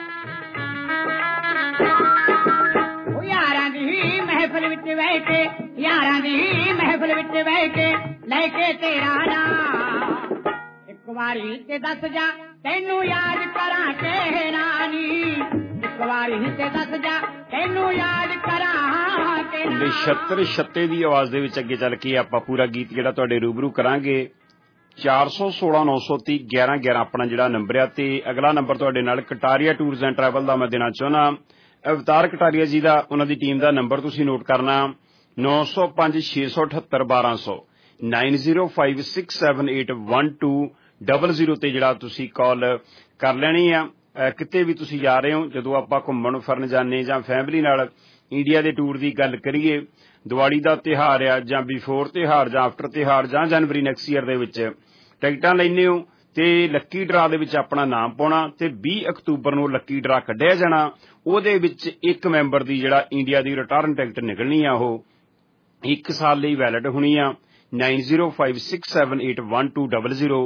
S15: ਯਾਰਾਂ ਦੀ ਮਹਿਫਲ ਵਿੱਚ ਬਹਿ ਕੇ, ਯਾਰਾਂ ਦੀ ਮਹਿਫਲ ਵਿੱਚ ਬਹਿ ਕੇ ਲੈ ਕੇ ਤੇਰਾ ਨਾਮ ਇੱਕ ਵਾਰੀ ਤੇ ਦੱਸ ਜਾ ਤੈਨੂੰ ਯਾਦ ਕਰਾਂ ਕਿ ਨਾਨੀ। ਇੱਕ ਵਾਰੀ ਤੇ ਦੱਸ ਜਾ ਤੈਨੂੰ ਯਾਦ ਕਰਾਂ ਕਿ ਨਾਨੀ।
S14: ਨਛੱਤਰ ਛੱਤੇ ਦੀ ਆਵਾਜ਼ ਦੇ ਵਿੱਚ ਅੱਗੇ ਚੱਲ ਕੇ ਆਪਾਂ ਪੂਰਾ ਗੀਤ ਜਿਹੜਾ ਤੁਹਾਡੇ ਰੂਬਰੂ ਕਰਾਂਗੇ। 416-930-1111 ਆਪਣਾ ਜਿਹੜਾ ਨੰਬਰ ਆ ਤੇ ਅਗਲਾ ਨੰਬਰ ਤੁਹਾਡੇ ਨਾਲ ਕਟਾਰੀਆ ਟੂਰਸ ਐਂਡ ਟਰੈਵਲ ਦਾ ਮੈਂ ਦੇਣਾ ਚਾਹੁੰਦਾ। ਅਵਤਾਰ ਕਟਾਰੀਆ ਜੀ ਦਾ, ਉਹਨਾਂ ਦੀ ਟੀਮ ਦਾ ਨੰਬਰ ਤੁਸੀਂ ਨੋਟ ਕਰਨਾ 9056781200 9056781200 ਤੇ ਜਿਹੜਾ ਤੁਸੀਂ ਕਾਲ ਕਰ ਲੈਣੀ ਆ। ਕਿਤੇ ਵੀ ਤੁਸੀਂ ਜਾ ਰਹੇ ਹੋ, ਜਦੋਂ ਆਪਾਂ ਘੁੰਮਣ ਫਿਰਨ ਜਾਂਦੇ ਜਾਂ ਫੈਮਿਲੀ ਨਾਲ ਇੰਡੀਆ ਦੇ ਟੂਰ ਦੀ ਗੱਲ ਕਰੀਏ, ਦੀਵਾਲੀ ਦਾ ਤਿਉਹਾਰ ਆ ਜਾਂ ਬਿਫੋਰ ਤਿਉਹਾਰ ਜਾਂ ਆਫਟਰ ਤਿਉਹਾਰ ਜਾਂ ਜਨਵਰੀ ਨੈਕਸਟ ਈਅਰ ਦੇ ਵਿੱਚ ਟਿਕਟਾਂ ਲੈਂਦੇ ਹੋ ਤੇ ਲੱਕੀ ਡਰਾ ਦੇ ਵਿੱਚ ਆਪਣਾ ਨਾਮ ਪਾਉਣਾ ਤੇ 20 ਅਕਤੂਬਰ ਨੂੰ ਲੱਕੀ ਡਰਾ ਕੱਢਿਆ ਜਾਣਾ। ਉਹਦੇ ਵਿੱਚ ਇੱਕ ਮੈਂਬਰ ਦੀ ਜਿਹੜਾ ਇੰਡੀਆ ਦੀ ਰਿਟਰਨ ਟਿਕਟ ਨਿਕਲਣੀ ਆ, ਉਹ 1 ਸਾਲ ਲਈ ਵੈਲਿਡ ਹੋਣੀ ਆ। 9056781200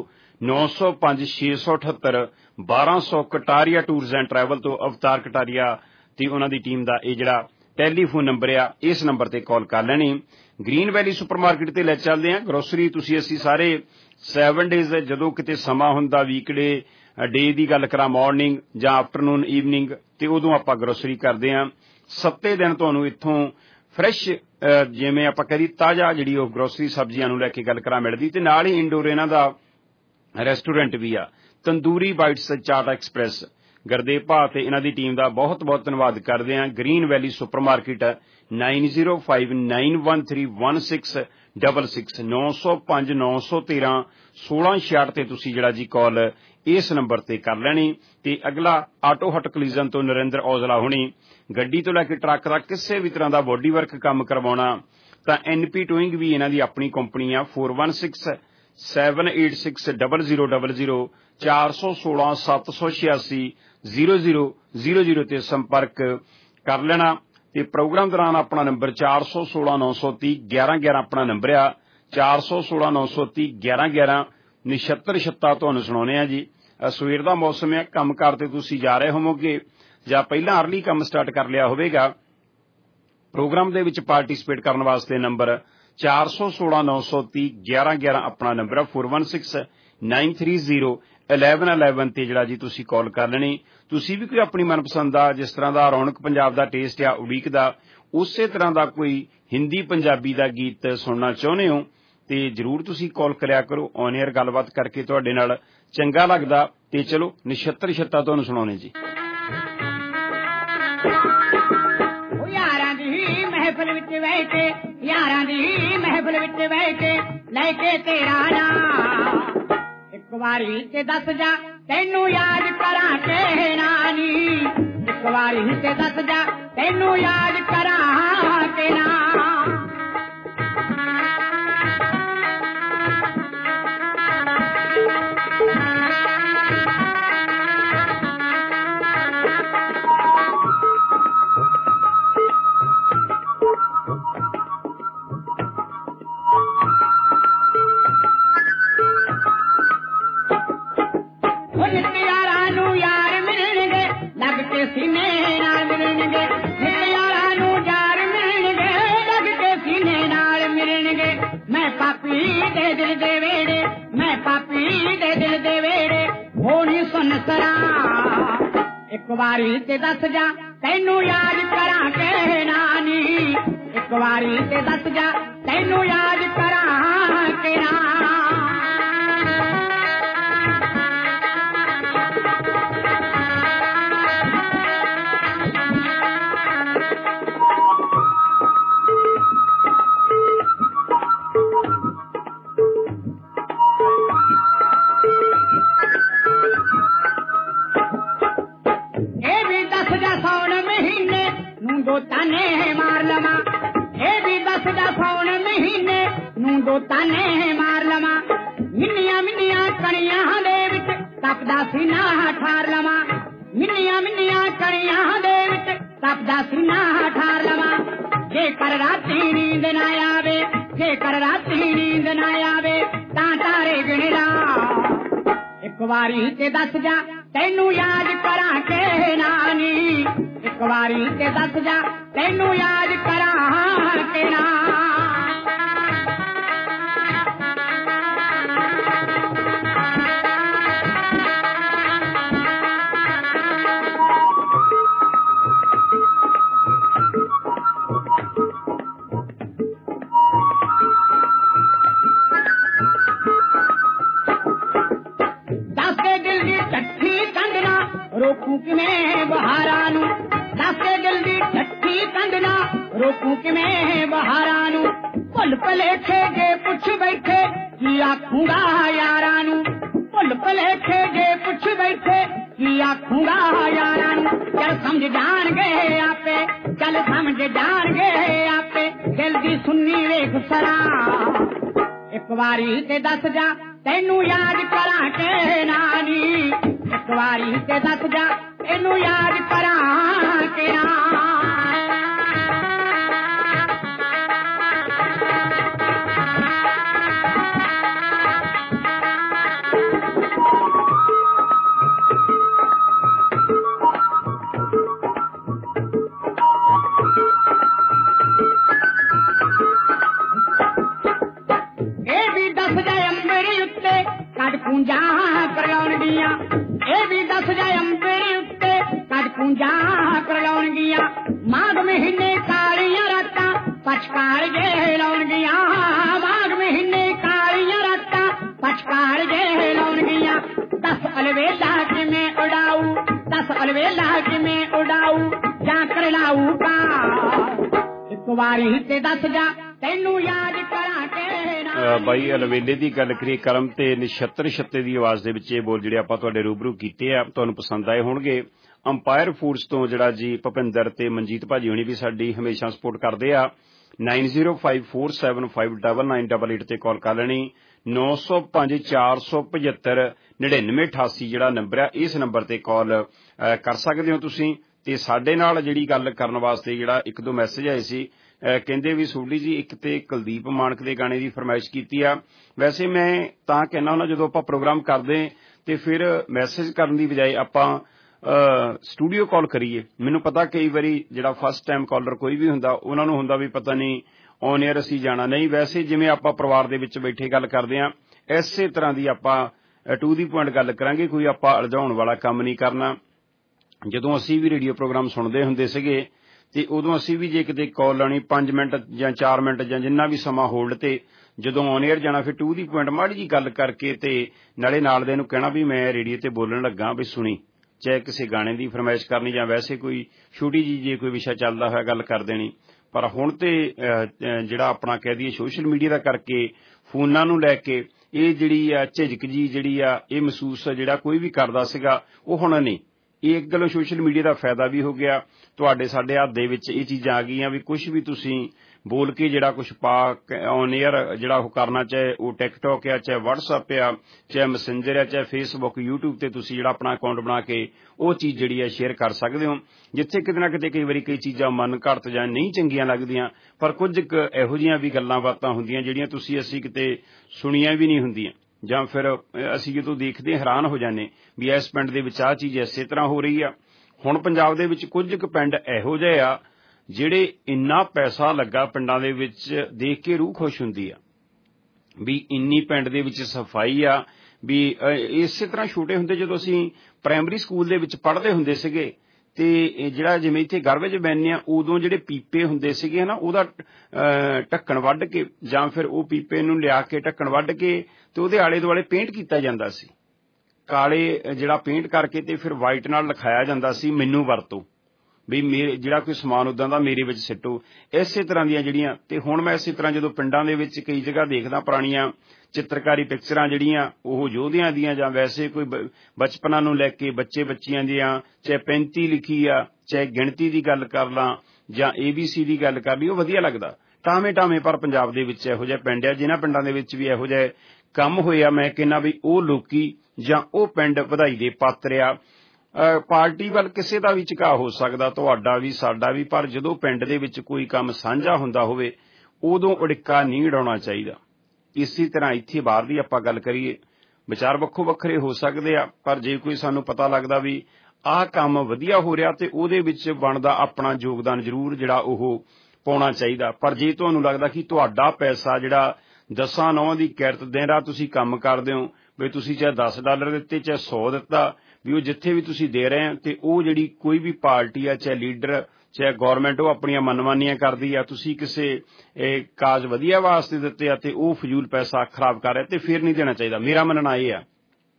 S14: 9056781200 ਕਟਾਰੀਆ ਟੂਰਸ ਐਂਡ ਟਰੈਵਲ ਤੋਂ ਅਵਤਾਰ ਕਟਾਰੀਆ ਤੇ ਉਹਨਾਂ ਦੀ ਟੀਮ ਦਾ ਇਹ ਜਿਹੜਾ ਟੈਲੀਫੋਨ ਨੰਬਰ ਆ, ਇਸ ਨੰਬਰ ਤੇ ਕਾਲ ਕਰ ਲੈਣੀ। ਗ੍ਰੀਨ ਵੈਲੀ ਸੁਪਰਮਾਰਕੀਟ ਤੇ ਲੈ ਚੱਲਦੇ ਆ। ਗਰੋਸਰੀ ਤੁਸੀਂ ਅਸੀਂ ਸਾਰੇ 7 ਡੇਜ਼ ਜਦੋਂ ਕਿਤੇ ਸਮਾਂ ਹੁੰਦਾ, ਵੀਕਡੇ ਡੇ ਦੀ ਗੱਲ ਕਰਾਂ, ਮਾਰਨਿੰਗ ਜਾਂ ਆਫਟਰਨੂਨ ਈਵਨਿੰਗ, ਤੇ ਉਦੋਂ ਆਪਾਂ ਗਰੋਸਰੀ ਕਰਦੇ ਆ। 7 ਦਿਨ ਤੁਹਾਨੂੰ ਇੱਥੋਂ ਫਰੈਸ਼ ਜਿਵੇਂ ਆਪਾਂ ਕਹਦੀ ਤਾਜ਼ਾ ਜਿਹੜੀ ਉਹ ਗਰੋਸਰੀ ਸਬਜ਼ੀਆਂ ਨੂੰ ਲੈ ਕੇ ਗੱਲ ਕਰਾਂ ਮਿਲਦੀ। ਤੇ ਨਾਲ ਹੀ ਇੰਡੋਰ ਇਹਨਾਂ ਦਾ ਰੈਸਟੋਰੈਂਟ ਵੀ ਆ, ਤੰਦੂਰੀ ਬਾਈਟਸ ਚਾਟ ਐਕਸਪ੍ਰੈਸ। ਗੁਰਦੇਵ ਭਾ ਤੇ ਇਹਨਾਂ ਦੀ ਟੀਮ ਦਾ ਬਹੁਤ ਬਹੁਤ ਧੰਨਵਾਦ ਕਰਦੇ ਆ। ਗ੍ਰੀਨ ਵੈਲੀ ਸੁਪਰਮਾਰਕੀਟ 9059131666 9059131666 ਤੇ ਤੁਸੀਂ ਜਿਹੜਾ ਜੀ ਕਾਲ ਇਸ ਨੰਬਰ ਤੇ ਕਰ ਲੈਣੀ। ਤੇ ਅਗਲਾ ਆਟੋ ਹਟ ਕਲੀਜ਼ਨ ਤੋਂ ਨਰਿੰਦਰ ਔਜਲਾ ਹੋਣੀ, ਗੱਡੀ ਤੋਂ ਲੈ ਕੇ ਟਰੱਕ ਤੱਕ ਕਿਸੇ ਵੀ ਤਰ੍ਹਾਂ ਦਾ ਬੋਡੀ ਵਰਕ ਕੰਮ ਕਰਵਾਉਣਾ ਤਾਂ ਐਨਪੀ ਟੋਇੰਗ ਵੀ ਇਹਨਾਂ ਦੀ ਆਪਣੀ ਕੰਪਨੀ ਆ। 4167860000 416-786-0000 ਤੇ ਸੰਪਰਕ ਕਰ ਲੈਣਾ। ਤੇ ਪ੍ਰੋਗਰਾਮ ਦੌਰਾਨ ਆਪਣਾ ਨੰਬਰ 416-930-1111 ਆਪਣਾ ਨੰਬਰ ਆ। 416-930-1111 ਨਛੱਤਰ ਛੱਤਾ ਤੁਹਾਨੂੰ ਸੁਣਾਉਣੇ ਆ ਜੀ। ਸਵੇਰ ਦਾ ਮੌਸਮ ਹੈ, ਕੰਮ ਕਾਰ ਤੇ ਤੁਸੀਂ ਜਾ ਰਹੇ ਹੋਵੋਗੇ ਜਾਂ ਪਹਿਲਾਂ ਅਰਲੀ ਕੰਮ ਸਟਾਰਟ ਕਰ ਲਿਆ ਹੋਵੇਗਾ। ਪ੍ਰੋਗਰਾਮ ਦੇ ਵਿੱਚ ਪਾਰਟਿਸਿਪੇਟ ਕਰਨ ਵਾਸਤੇ ਨੰਬਰ 416-930-1111 ਆਪਣਾ ਨੰਬਰ ਆ। 4169301111 ਤੇ ਜਿਹੜਾ ਜੀ ਤੁਸੀਂ ਕਾਲ ਕਰ ਲੈਣੀ। ਤੁਸੀਂ ਵੀ ਕੋਈ ਆਪਣੀ ਮਨਪਸੰਦ ਦਾ, ਜਿਸ ਤਰ੍ਹਾਂ ਦਾ ਰੌਣਕ ਪੰਜਾਬ ਦਾ ਟੇਸਟ ਆ ਉਡੀਕ ਦਾ, ਉਸੇ ਤਰ੍ਹਾਂ ਦਾ ਕੋਈ ਹਿੰਦੀ ਪੰਜਾਬੀ ਦਾ ਗੀਤ ਸੁਣਨਾ ਚਾਹੁੰਦੇ ਹੋ ਤੇ ਜ਼ਰੂਰ ਤੁਸੀਂ ਕਾਲ ਕਰਿਆ ਕਰੋ। ਔਨ ਏਅਰ ਗੱਲਬਾਤ ਕਰਕੇ ਤੁਹਾਡੇ ਨਾਲ ਚੰਗਾ ਲੱਗਦਾ। ਤੇ ਚਲੋ ਨਛੱਤਰ ਛੱਤਾ ਤੁਹਾਨੂੰ ਸੁਣਾਉਣੇ ਜੀ।
S15: ਯਾਰਾਂ ਦੀ ਮਹਿਫਲ ਵਿੱਚ ਬਹਿ ਕੇ, ਯਾਰਾਂ ਦੀ ਮਹਿਫਲ ਵਿੱਚ ਬਹਿ ਕੇ ਲੈ ਕੇ ਤੇਰਾ ਨਾਮ ਇੱਕ ਵਾਰੀ ਤੇ ਦੱਸ ਜਾ ਤੈਨੂੰ ਯਾਦ ਕਰਾਂ ਕਿ ਨਾਨੀ। ਇੱਕ ਵਾਰੀ ਤੇ ਦੱਸ ਜਾ ਤੈਨੂੰ ਯਾਦ ਕਰਾਂ ਕਿ ਨਾ।
S20: सीने नाल मिलणगे यारां नूं यार मिलणगे लग के सीने नाल मिलणगे मैं पापी दे दिल दे वेड़े मैं पापी दे दिल दे वेड़े होनी सुन सरा एक वारी ते दस जा तैनू याद करा के नानी एक वारी ते दस जा तैनू याद करा के ना ताने मार लमा ये भी दस दा साउन महीने नूं दो ताने मार लमा मिन्निया मिन्निया कणियां दे विच तपदा सीना ठार लमा मिन्निया मिन्निया कणियां दे विच तपदा सीना ठार लमा जेकर राती नींद ना आवे जेकर राती नींद ना आवे तां तारे गिण ला एक वारी ते दस जा तैनू याद करा के नानी एक वारी ते दस जा तैनू याद करा के ना दस के दिल दी चट्ठी कंदना रोकू किवें बहारा नू दस के दिल दी चट्ठी कंदना रोकू किवें बहारा नू भुल भलेखे जे पुछ बैठे की आखूंगा यारा नू भुल भलेखे जे पुछ बैठे की आखूंगा यारा नू चल समझ जान गए आपे चल समझ जान गए आपे दिल दी सुन्नी वेख सरा एक वारी ते दस जा तैनू याद करा के नानी एक वारी ते दस जा तैनू याद करा के ना पूंजा करलाउणगियां ए भी दस जाए अंबेरे उत्ते कद पूंजा करलाउणगियां माघ महीने कालियां रातां पछकार जे लाउणगियां माघ महीने कालियां रातां पछकार जे लाउणगियां दस अलवेला किवें उड़ाऊ दस अलवेला किवें उड़ाऊ जां करलाऊ का एक वारी ते दस जा तैनू याद करा के
S14: ਬਾਈ ਅਲਵੇਲੇ ਦੀ ਗੱਲ ਕਰੀਏ ਕਲਮ ਤੇ ਨਛੱਤਰ ਛੱਤੇ ਦੀ ਆਵਾਜ਼ ਦੇ ਵਿੱਚ ਇਹ ਬੋਲ ਜਿਹੜੇ ਆਪਾਂ ਤੁਹਾਡੇ ਰੂਬਰੂ ਕੀਤੇ ਆ ਤੁਹਾਨੂੰ ਪਸੰਦ ਆਏ ਹੋਣਗੇ ਅੰਪਾਇਰ ਫੂਡਸ ਤੋਂ ਜਿਹੜਾ ਜੀ ਭੁਪਿੰਦਰ ਤੇ ਮਨਜੀਤ ਭਾਜੀ ਹੋਣੀ ਵੀ ਸਾਡੀ ਹਮੇਸ਼ਾ ਸਪੋਰਟ ਕਰਦੇ ਆ 9054759988 ਤੇ ਕਾਲ ਕਰ ਲੈਣੀ 9054759988 ਜਿਹੜਾ ਨੰਬਰ ਆ ਇਸ ਨੰਬਰ ਤੇ ਕਾਲ ਕਰ ਸਕਦੇ ਹੋ ਤੁਸੀਂ ਤੇ ਸਾਡੇ ਨਾਲ ਜਿਹੜੀ ਗੱਲ ਕਰਨ ਵਾਸਤੇ ਜਿਹੜਾ ਇੱਕ ਦੋ ਮੈਸੇਜ ਆਏ ਸੀ ਕਹਿੰਦੇ ਵੀ ਸੋਢੀ ਜੀ ਇੱਕ ਤੇ ਕੁਲਦੀਪ ਮਾਨਕ ਦੇ ਗਾਣੇ ਦੀ ਫਰਮਾਇਸ਼ ਕੀਤੀ ਆ ਵੈਸੇ ਮੈਂ ਤਾਂ ਕਹਿਣਾ ਹੁੰਦਾ ਜਦੋਂ ਆਪਾਂ ਪ੍ਰੋਗਰਾਮ ਕਰਦੇ ਤੇ ਫਿਰ ਮੈਸੇਜ ਕਰਨ ਦੀ ਬਜਾਏ ਆਪਾਂ ਸਟੂਡੀਓ ਕਾਲ ਕਰੀਏ ਮੈਨੂੰ ਪਤਾ ਕਈ ਵਾਰੀ ਜਿਹੜਾ ਫਸਟ ਟਾਈਮ ਕਾਲਰ ਕੋਈ ਵੀ ਹੁੰਦਾ ਉਹਨਾਂ ਨੂੰ ਹੁੰਦਾ ਵੀ ਪਤਾ ਨਹੀਂ ਔਨ 에ਅਰ ਅਸੀਂ ਜਾਣਾ ਨਹੀਂ ਵੈਸੇ ਜਿਵੇਂ ਆਪਾਂ ਪਰਿਵਾਰ ਦੇ ਵਿੱਚ ਬੈਠੇ ਗੱਲ ਕਰਦੇ ਆ ਇਸੇ ਤਰ੍ਹਾਂ ਦੀ ਆਪਾਂ ਟੂ ਦੀ ਪੁਆਇੰਟ ਗੱਲ ਕਰਾਂਗੇ ਕੋਈ ਆਪਾਂ ਅਲਝਾਉਣ ਵਾਲਾ ਕੰਮ ਨਹੀਂ ਕਰਨਾ ਜਦੋਂ ਅਸੀਂ ਵੀ ਰੇਡੀਓ ਪ੍ਰੋਗਰਾਮ ਸੁਣਦੇ ਹੁੰਦੇ ਸੀਗੇ ਤੇ ਉਦੋਂ ਅਸੀਂ ਵੀ ਜੇ ਕਿਤੇ ਕਾਲ ਲਾਣੀ 5 ਮਿੰਟ ਜਾਂ 4 ਮਿੰਟ ਜਾਂ ਜਿੰਨਾ ਵੀ ਸਮਾਂ ਹੋਲਡ ਤੇ ਜਦੋਂ ਔਨ 에ਅਰ ਜਾਣਾ ਫਿਰ ਟੂ ਦੀ ਪੁਆਇੰਟ ਮਾੜੀ ਜੀ ਗੱਲ ਕਰਕੇ ਤੇ ਨਾਲੇ ਨਾਲ ਦੇ ਨੂੰ ਕਹਿਣਾ ਵੀ ਮੈਂ ਰੇਡੀਓ ਤੇ ਬੋਲਣ ਲੱਗਾ ਵੀ ਸੁਣੀ ਚਾਹੇ ਕਿਸੇ ਗਾਣੇ ਦੀ ਫਰਮਾਇਸ਼ ਕਰਨੀ ਜਾਂ ਵੈਸੇ ਕੋਈ ਛੋਟੀ ਜੀ ਜੇ ਕੋਈ ਵਿਸ਼ਾ ਚੱਲਦਾ ਹੋਇਆ ਗੱਲ ਕਰ ਦੇਣੀ ਪਰ ਹੁਣ ਤੇ ਜਿਹੜਾ ਆਪਣਾ ਕਹਿ ਦਈਏ ਸੋਸ਼ਲ ਮੀਡੀਆ ਦਾ ਕਰਕੇ ਫੋਨਾਂ ਨੂੰ ਲੈ ਕੇ ਇਹ ਜਿਹੜੀ ਆ ਝਿਜਕ ਜੀ ਜਿਹੜੀ ਆ ਇਹ ਮਹਿਸੂਸ ਜਿਹੜਾ ਕੋਈ ਵੀ ਕਰਦਾ ਸੀਗਾ ਉਹ ਹੁਣ ਨਹੀਂ ਇਹ ਇੱਕ ਗੱਲੋਂ ਸੋਸ਼ਲ ਮੀਡੀਆ ਦਾ ਫਾਇਦਾ ਵੀ ਹੋ ਗਿਆ ਤੁਹਾਡੇ ਸਾਡੇ ਹੱਥ ਦੇ ਵਿੱਚ ਇਹ ਚੀਜ਼ਾਂ ਆ ਗਈਆਂ ਵੀ ਕੁਝ ਵੀ ਤੁਸੀਂ ਬੋਲ ਕੇ ਜਿਹੜਾ ਕੁਝ ਪਾ ਔਨ 에ਅਰ ਜਿਹੜਾ ਉਹ ਕਰਨਾ ਚਾਹੇ ਉਹ ਟਿਕਟੌਕ ਆ ਚਾਹੇ ਵਟਸਐਪ ਆ ਚਾਹੇ ਮੈਸੇਂਜਰ ਆ ਚਾਹੇ ਫੇਸਬੁੱਕ ਯੂਟਿਊਬ ਤੇ ਤੁਸੀਂ ਜਿਹੜਾ ਆਪਣਾ ਅਕਾਊਂਟ ਬਣਾ ਕੇ ਉਹ ਚੀਜ਼ ਜਿਹੜੀ ਆ ਸ਼ੇਅਰ ਕਰ ਸਕਦੇ ਹੋ ਜਿੱਥੇ ਕਿਤੇ ਨਾ ਕਿਤੇ ਕਈ ਵਾਰੀ ਕਈ ਚੀਜ਼ਾਂ ਮਨ ਘੜਤ ਜਾਂ ਨਹੀਂ ਚੰਗੀਆਂ ਲੱਗਦੀਆਂ ਪਰ ਕੁਝ ਇਹੋ ਜਿਹੀਆਂ ਵੀ ਗੱਲਾਂ ਬਾਤਾਂ ਹੁੰਦੀਆਂ ਜਿਹੜੀਆਂ ਅਸੀਂ ਕਿਤੇ ਸੁਣੀਆਂ ਵੀ ਨਹੀਂ ਹੁੰਦੀਆਂ ਜਾਂ ਫਿਰ ਅਸੀਂ ਜਦੋਂ ਦੇਖਦੇ ਹੈਰਾਨ ਹੋ ਜਾਂਦੇ ਵੀ ਇਸ ਪਿੰਡ ਦੇ ਵਿੱਚ ਆਹ ਚੀਜ਼ ਇਸੇ ਤਰ੍ਹਾਂ ਹੋ ਰਹੀ ਆ ਹੁਣ ਪੰਜਾਬ ਦੇ ਵਿੱਚ ਕੁਝ ਕੁ ਪਿੰਡ ਇਹੋ ਜਿਹੇ ਆ ਜਿਹੜੇ ਇੰਨਾ ਪੈਸਾ ਲੱਗਾ ਪਿੰਡਾਂ ਦੇ ਵਿੱਚ ਦੇਖ ਕੇ ਰੂਹ ਖੁਸ਼ ਹੁੰਦੀ ਆ ਵੀ ਇੰਨੀ ਪਿੰਡ ਦੇ ਵਿੱਚ ਸਫਾਈ ਆ ਵੀ ਇਸੇ ਤਰ੍ਹਾਂ ਛੋਟੇ ਹੁੰਦੇ ਜਦੋਂ ਅਸੀਂ ਪ੍ਰਾਇਮਰੀ ਸਕੂਲ ਦੇ ਵਿੱਚ ਪੜ੍ਹਦੇ ਹੁੰਦੇ ਸੀਗੇ ਤੇ ਜਿਹੜਾ ਜਿਵੇਂ ਇੱਥੇ ਗਰਵੇ 'ਚ ਬੈਠਦੇ ਆ ਉਦੋਂ ਜਿਹੜੇ ਪੀਪੇ ਹੁੰਦੇ ਸੀਗੇ ਨਾ ਉਹਦਾ ਢੱਕਣ ਵੱਢ ਕੇ ਜਾਂ ਫਿਰ ਉਹ ਪੀਪੇ ਨੂੰ ਲਿਆ ਕੇ ਢੱਕਣ ਵੱਢ ਕੇ ਤੇ ਉਹਦੇ ਆਲੇ ਦੁਆਲੇ ਪੇਂਟ ਕੀਤਾ ਜਾਂਦਾ ਸੀ ਕਾਲੇ ਜਿਹੜਾ ਪੇਂਟ ਕਰਕੇ ਤੇ ਫਿਰ ਵਾਈਟ ਨਾਲ ਲਿਖਾਇਆ ਜਾਂਦਾ ਸੀ ਮੈਨੂੰ ਵਰਤੋ ਵੀ ਮੇਰੇ ਜਿਹੜਾ ਕੋਈ ਸਮਾਨ ਉਦਾਂ ਦਾ ਮੇਰੇ ਵਿੱਚ ਸਿੱਟੋ ਇਸੇ ਤਰ੍ਹਾਂ ਦੀਆਂ ਜਿਹੜੀਆਂ ਤੇ ਹੁਣ ਮੈਂ ਇਸੇ ਤਰ੍ਹਾਂ ਜਦੋਂ ਪਿੰਡਾਂ ਦੇ ਵਿੱਚ ਕਈ ਜਗ੍ਹਾ ਦੇਖਦਾ ਪੁਰਾਣੀਆਂ ਚਿੱਤਰਕਾਰੀ ਪਿਕਚਰਾਂ ਜਿਹੜੀਆਂ ਉਹ ਯੋਧਿਆਂ ਦੀਆਂ ਜਾਂ ਵੈਸੇ ਕੋਈ ਬਚਪਨਾਂ ਨੂੰ ਲੈ ਕੇ ਬੱਚੇ ਬੱਚੀਆਂ ਦੀਆਂ ਚਾਹੇ 35 ਲਿਖੀ ਆ ਚਾਹੇ ਗਿਣਤੀ ਦੀ ਗੱਲ ਕਰ ਲਾਂ ਜਾਂ ABC ਦੀ ਗੱਲ ਕਰ ਲਈ ਉਹ ਵਧੀਆ ਲੱਗਦਾ ਟਾਵੇਂ ਪਰ ਪੰਜਾਬ ਦੇ ਵਿੱਚ ਇਹੋ ਜਿਹੇ ਪਿੰਡ ਆ ਜਿਨ੍ਹਾਂ ਪਿੰਡਾਂ ਦੇ ਵਿੱਚ ਵੀ ਇਹੋ ਜਿਹੇ ਕੰਮ ਹੋਏ ਆ ਮੈਂ ਕਹਿੰਦਾ ਵੀ ਉਹ ਲੋਕੀ ਜਾਂ ਉਹ ਪਿੰਡ ਵਧਾਈ ਦੇ ਪਾਤਰ ਆ ਪਾਰਟੀ ਵੱਲ ਕਿਸੇ ਦਾ ਵੀ ਝੁਕਾਅ ਹੋ ਸਕਦਾ ਤੁਹਾਡਾ ਵੀ ਸਾਡਾ ਵੀ ਪਰ ਜਦੋਂ ਪਿੰਡ ਦੇ ਵਿੱਚ ਕੋਈ ਕੰਮ ਸਾਂਝਾ ਹੁੰਦਾ ਹੋਵੇ ਉਦੋਂ ਉੜਿੱਕਾ ਨਹੀਂ ਉਡਾਉਣਾ ਚਾਹੀਦਾ ਇਸੇ ਤਰ੍ਹਾਂ ਇੱਥੇ ਬਾਹਰ ਦੀ ਆਪਾਂ ਗੱਲ ਕਰੀਏ ਵਿਚਾਰ ਵੱਖੋ ਵੱਖਰੇ ਹੋ ਸਕਦੇ ਆ ਪਰ ਜੇ ਕੋਈ ਸਾਨੂੰ ਪਤਾ ਲੱਗਦਾ ਵੀ ਆਹ ਕੰਮ ਵਧੀਆ ਹੋ ਰਿਹਾ ਤੇ ਉਹਦੇ ਵਿੱਚ ਬਣਦਾ ਆਪਣਾ ਯੋਗਦਾਨ ਜ਼ਰੂਰ ਜਿਹੜਾ ਉਹ ਪਾਉਣਾ ਚਾਹੀਦਾ ਪਰ ਜੇ ਤੁਹਾਨੂੰ ਲੱਗਦਾ ਕਿ ਤੁਹਾਡਾ ਪੈਸਾ ਜਿਹੜਾ 10-9 ਦੀ ਕਿਰਤ ਦਿਨ ਰਾਤ ਤੁਸੀਂ ਕੰਮ ਕਰਦੇ ਹੋ ਵੀ ਤੁਸੀਂ ਚਾਹੇ $10 ਦਿੱਤੇ ਚਾਹੇ 100 ਦਿੱਤਾ ਵੀ ਉਹ ਜਿੱਥੇ ਵੀ ਤੁਸੀਂ ਦੇ ਰਹੇ ਆ ਤੇ ਉਹ ਜਿਹੜੀ ਕੋਈ ਵੀ ਪਾਰਟੀ ਆ ਚਾਹੇ ਲੀਡਰ ਚਾਹੇ ਗੌਰਮੈਂਟ ਉਹ ਆਪਣੀਆਂ ਮਨਮਾਨੀਆਂ ਕਰਦੀ ਆ ਤੁਸੀਂ ਕਿਸੇ ਕਾਜ਼ ਵਧੀਆ ਵਾਸਤੇ ਦਿੱਤੇ ਆ ਤੇ ਉਹ ਫਜ਼ੂਲ ਪੈਸਾ ਖਰਾਬ ਕਰ ਰਿਹਾ ਤੇ ਫਿਰ ਨਹੀਂ ਦੇਣਾ ਚਾਹੀਦਾ ਮੇਰਾ ਮੰਨਣਾ ਇਹ ਆ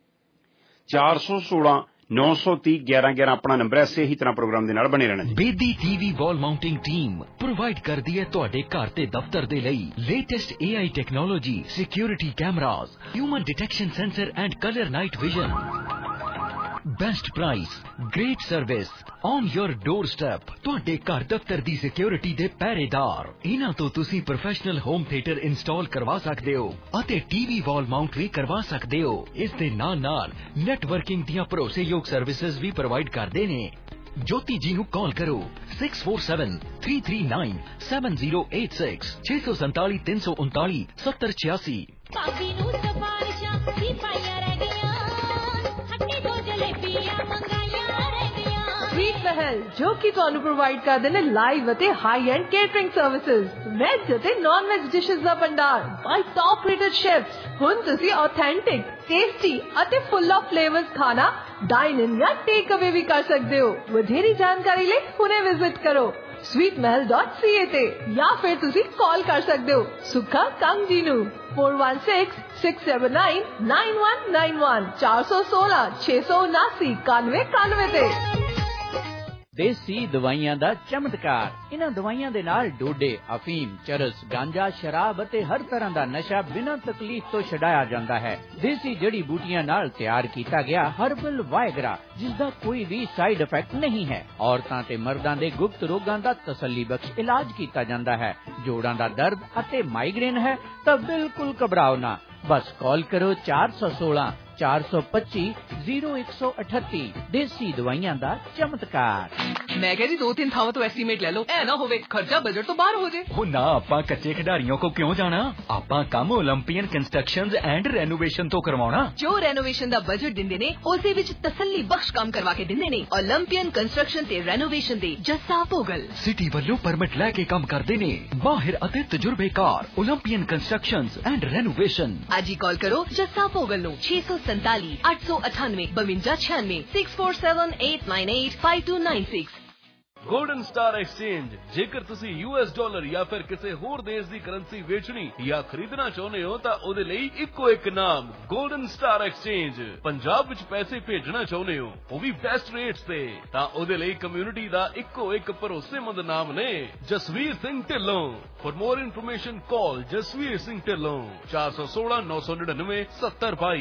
S14: 416 930 1111 ਆਪਣਾ ਨੰਬਰ ਐਸੇ ਹੀ ਤਰ੍ਹਾਂ ਪ੍ਰੋਗਰਾਮ ਦੇ ਨਾਲ ਬਣੇ ਰਹਿਣਾ ਜੀ
S5: Bedi TV wall mounting team provide ਕਰਦੀ ਹੈ ਤੁਹਾਡੇ ਘਰ ਤੇ ਦਫ਼ਤਰ ਦੇ ਲਈ latest AI technology security cameras human detection sensor and colour night vision best price great service on your doorstep ਤੁਹਾਡੇ ਘਰ ਦਫ਼ਤਰ ਦੀ ਸਿਕਿਉਰਿਟੀ ਦੇ ਪਹਿਰੇਦਾਰ ਇਹਨਾਂ ਤੋਂ ਤੁਸੀਂ ਪ੍ਰੋਫੈਸ਼ਨਲ ਹੋਮ ਥੀਏਟਰ ਇੰਸਟਾਲ ਕਰਵਾ ਸਕਦੇ ਹੋ ਅਤੇ ਟੀਵੀ ਵਾਲ ਮਾਊਂਟ ਵੀ ਕਰਵਾ ਸਕਦੇ ਹੋ ਇਸ ਦੇ ਨਾਲ ਨੈਟਵਰਕਿੰਗ ਦੀਆਂ ਭਰੋਸੇਯੋਗ ਸਰਵਿਸਿਜ਼ ਵੀ ਪ੍ਰੋਵਾਈਡ ਕਰਦੇ ਨੇ ਜੋਤੀ ਜੀ ਨੂੰ ਕਾਲ ਕਰੋ 6473397086 647 339 7086
S7: ਭਾਬੀ ਨੂੰ ਸਵਾਰਿਸ਼ਾਂ ਦੀ ਪਾਈਆਂ ਰਹਿ ਗਈਆਂ ਹੱਟੀ ਤੋਂ ਜਲੇਬੀਆਂ ਮੰਗਾਈਆਂ ਰਹਿ ਗਈਆਂ
S2: ਸਵੀਟ ਮਹਿਲ ਜੋ ਕਿ ਤੁਹਾਨੂੰ ਪ੍ਰੋਵਾਈਡ ਕਰਦੇ ਨੇ ਲਾਈਵ ਅਤੇ high end catering services veg ਅਤੇ ਨਾਨ ਵੈਜ ਡਿਸ਼ਸ ਦਾ ਭੰਡਾਰ ਬਾਈ ਟੌਪ ਰੇਟਡ ਸ਼ੈਫਸ ਹੁਣ ਤੁਸੀਂ ਆਥੈਂਟਿਕ ਟੇਸਟੀ ਅਤੇ ਫੁੱਲ ਆਫ ਫਲੇਵਰਸ ਖਾਣਾ ਡਾਈਨ ਇਨ ਜਾਂ ਟੇਕ ਅਵੇ ਵੀ ਕਰ ਸਕਦੇ ਹੋ ਵਧੇਰੀ ਜਾਣਕਾਰੀ ਲਈ ਹੁਣੇ ਵਿਜ਼ਿਟ ਕਰੋ sweetmahal.ca ਤੇ ਜਾਂ ਫਿਰ ਤੁਸੀਂ ਕਾਲ ਕਰ ਸਕਦੇ ਹੋ ਸੁੱਖਾ ਕੰਗ ਜੀ ਨੂੰ 4166799191 416 679 9191 ਤੇ
S21: ਦੇਸੀ ਦਵਾਈਆਂ ਦਾ ਚਮਤਕਾਰ ਇਹਨਾਂ ਦਵਾਈਆਂ ਦੇ ਨਾਲ ਡੋਡੇ ਅਫੀਮ ਚਰਸ ਗਾਂਜਾ ਸ਼ਰਾਬ ਅਤੇ ਹਰ ਤਰ੍ਹਾਂ ਦਾ ਨਸ਼ਾ ਬਿਨਾਂ ਤਕਲੀਫ ਤੋਂ ਛਡਾਇਆ ਜਾਂਦਾ ਹੈ ਦੇਸੀ ਜੜੀ ਬੂਟੀਆਂ ਨਾਲ ਤਿਆਰ ਕੀਤਾ ਗਿਆ ਹਰਬਲ ਵਾਇਗਰਾ ਜਿਸ ਦਾ ਕੋਈ ਵੀ ਸਾਈਡ ਇਫੈਕਟ ਨਹੀਂ ਹੈ ਔਰਤਾਂ ਤੇ ਮਰਦਾਂ ਦੇ ਗੁਪਤ ਰੋਗਾਂ ਦਾ ਤਸੱਲੀ ਬਖਸ਼ ਇਲਾਜ ਕੀਤਾ ਜਾਂਦਾ ਹੈ ਜੋੜਾਂ ਦਾ ਦਰਦ ਅਤੇ ਮਾਈਗ੍ਰੇਨ ਹੈ ਤਾਂ ਬਿਲਕੁਲ ਘਬਰਾਓ ਨਾ ਬਸ ਕਾਲ ਕਰੋ 416 425 0138 ਦੇਸੀ ਦਵਾਈਆਂ ਦਾ ਚਮਤਕਾਰ
S2: ਮੈਂ ਕਹਿੰਦੀ 2-3 ਥਾਵਾਂ ਤੋਂ ਐਸਟੀਮੇਟ ਲੈ ਲਓ ਐ ਨਾ ਹੋਵੇ ਖਰਚਾ ਬਜਟ ਤੋਂ ਬਾਹਰ ਹੋ ਜੇ
S5: ਉਹ ਨਾ ਆਪਾਂ ਕੱਚੇ ਖਿਡਾਰੀਆਂ ਕੋ ਕਿਉਂ ਜਾਣਾ ਆਪਾਂ ਕੰਮ 올림픽ਨ ਕੰਸਟਰਕਸ਼ਨਜ਼ ਐਂਡ ਰੈਨੋਵੇਸ਼ਨ ਤੋਂ ਕਰਵਾਉਣਾ
S6: ਜੋ ਰੈਨੋਵੇਸ਼ਨ ਦਾ ਬਜਟ ਦਿੰਦੇ ਨੇ ਉਸੇ ਵਿੱਚ ਤਸੱਲੀ ਬਖਸ਼ ਕੰਮ ਕਰਵਾ ਕੇ ਦਿੰਦੇ ਨੇ 올림픽ਨ ਕੰਸਟਰਕਸ਼ਨ ਤੇ ਰੈਨੋਵੇਸ਼ਨ ਦੇ ਜੱਸਾ ਭੋਗਲ
S5: ਸਿਟੀ ਵੱਲੋਂ ਪਰਮਿਟ ਲੈ ਕੇ ਕੰਮ ਕਰਦੇ ਨੇ ਮਾਹਿਰ ਅਤੇ ਤਜਰਬੇਕਾਰ 올림픽ਨ ਕੰਸਟਰਕਸ਼ਨਜ਼ ਐਂਡ ਰੈਨੋਵੇਸ਼ਨ
S6: ਅੱਜ ਹੀ ਕਾਲ ਕਰੋ ਜੱਸਾ ਭੋਗਲ ਨੂੰ 647 898 5296 6478985296
S18: ਗੋਲਡਨ ਸਟਾਰ ਐਕਸਚੇਂਜ ਜੇਕਰ ਤੁਸੀਂ $US ਜਾਂ ਫਿਰ ਕਿਸੇ ਹੋਰ ਦੇਸ਼ ਦੀ ਕਰੰਸੀ ਵੇਚਣੀ ਜਾਂ ਖਰੀਦਣਾ ਚਾਹੁੰਦੇ ਹੋ ਤਾਂ ਉਹਦੇ ਲਈ ਇੱਕੋ ਇੱਕ ਨਾਮ ਗੋਲਡਨ ਸਟਾਰ ਐਕਸਚੇਂਜ ਪੰਜਾਬ ਵਿੱਚ ਪੈਸੇ ਭੇਜਣਾ ਚਾਹੁੰਦੇ ਹੋ ਉਹ ਵੀ ਬੈਸਟ ਰੇਟਸ ਤੇ ਤਾਂ ਉਹਦੇ ਲਈ ਕਮਿਊਨਿਟੀ ਦਾ ਇੱਕੋ ਇੱਕ ਭਰੋਸੇਮੰਦ ਨਾਮ ਨੇ Jasvir Singh Dhillon for more information call Jasvir Singh Dhillon 416 999 7022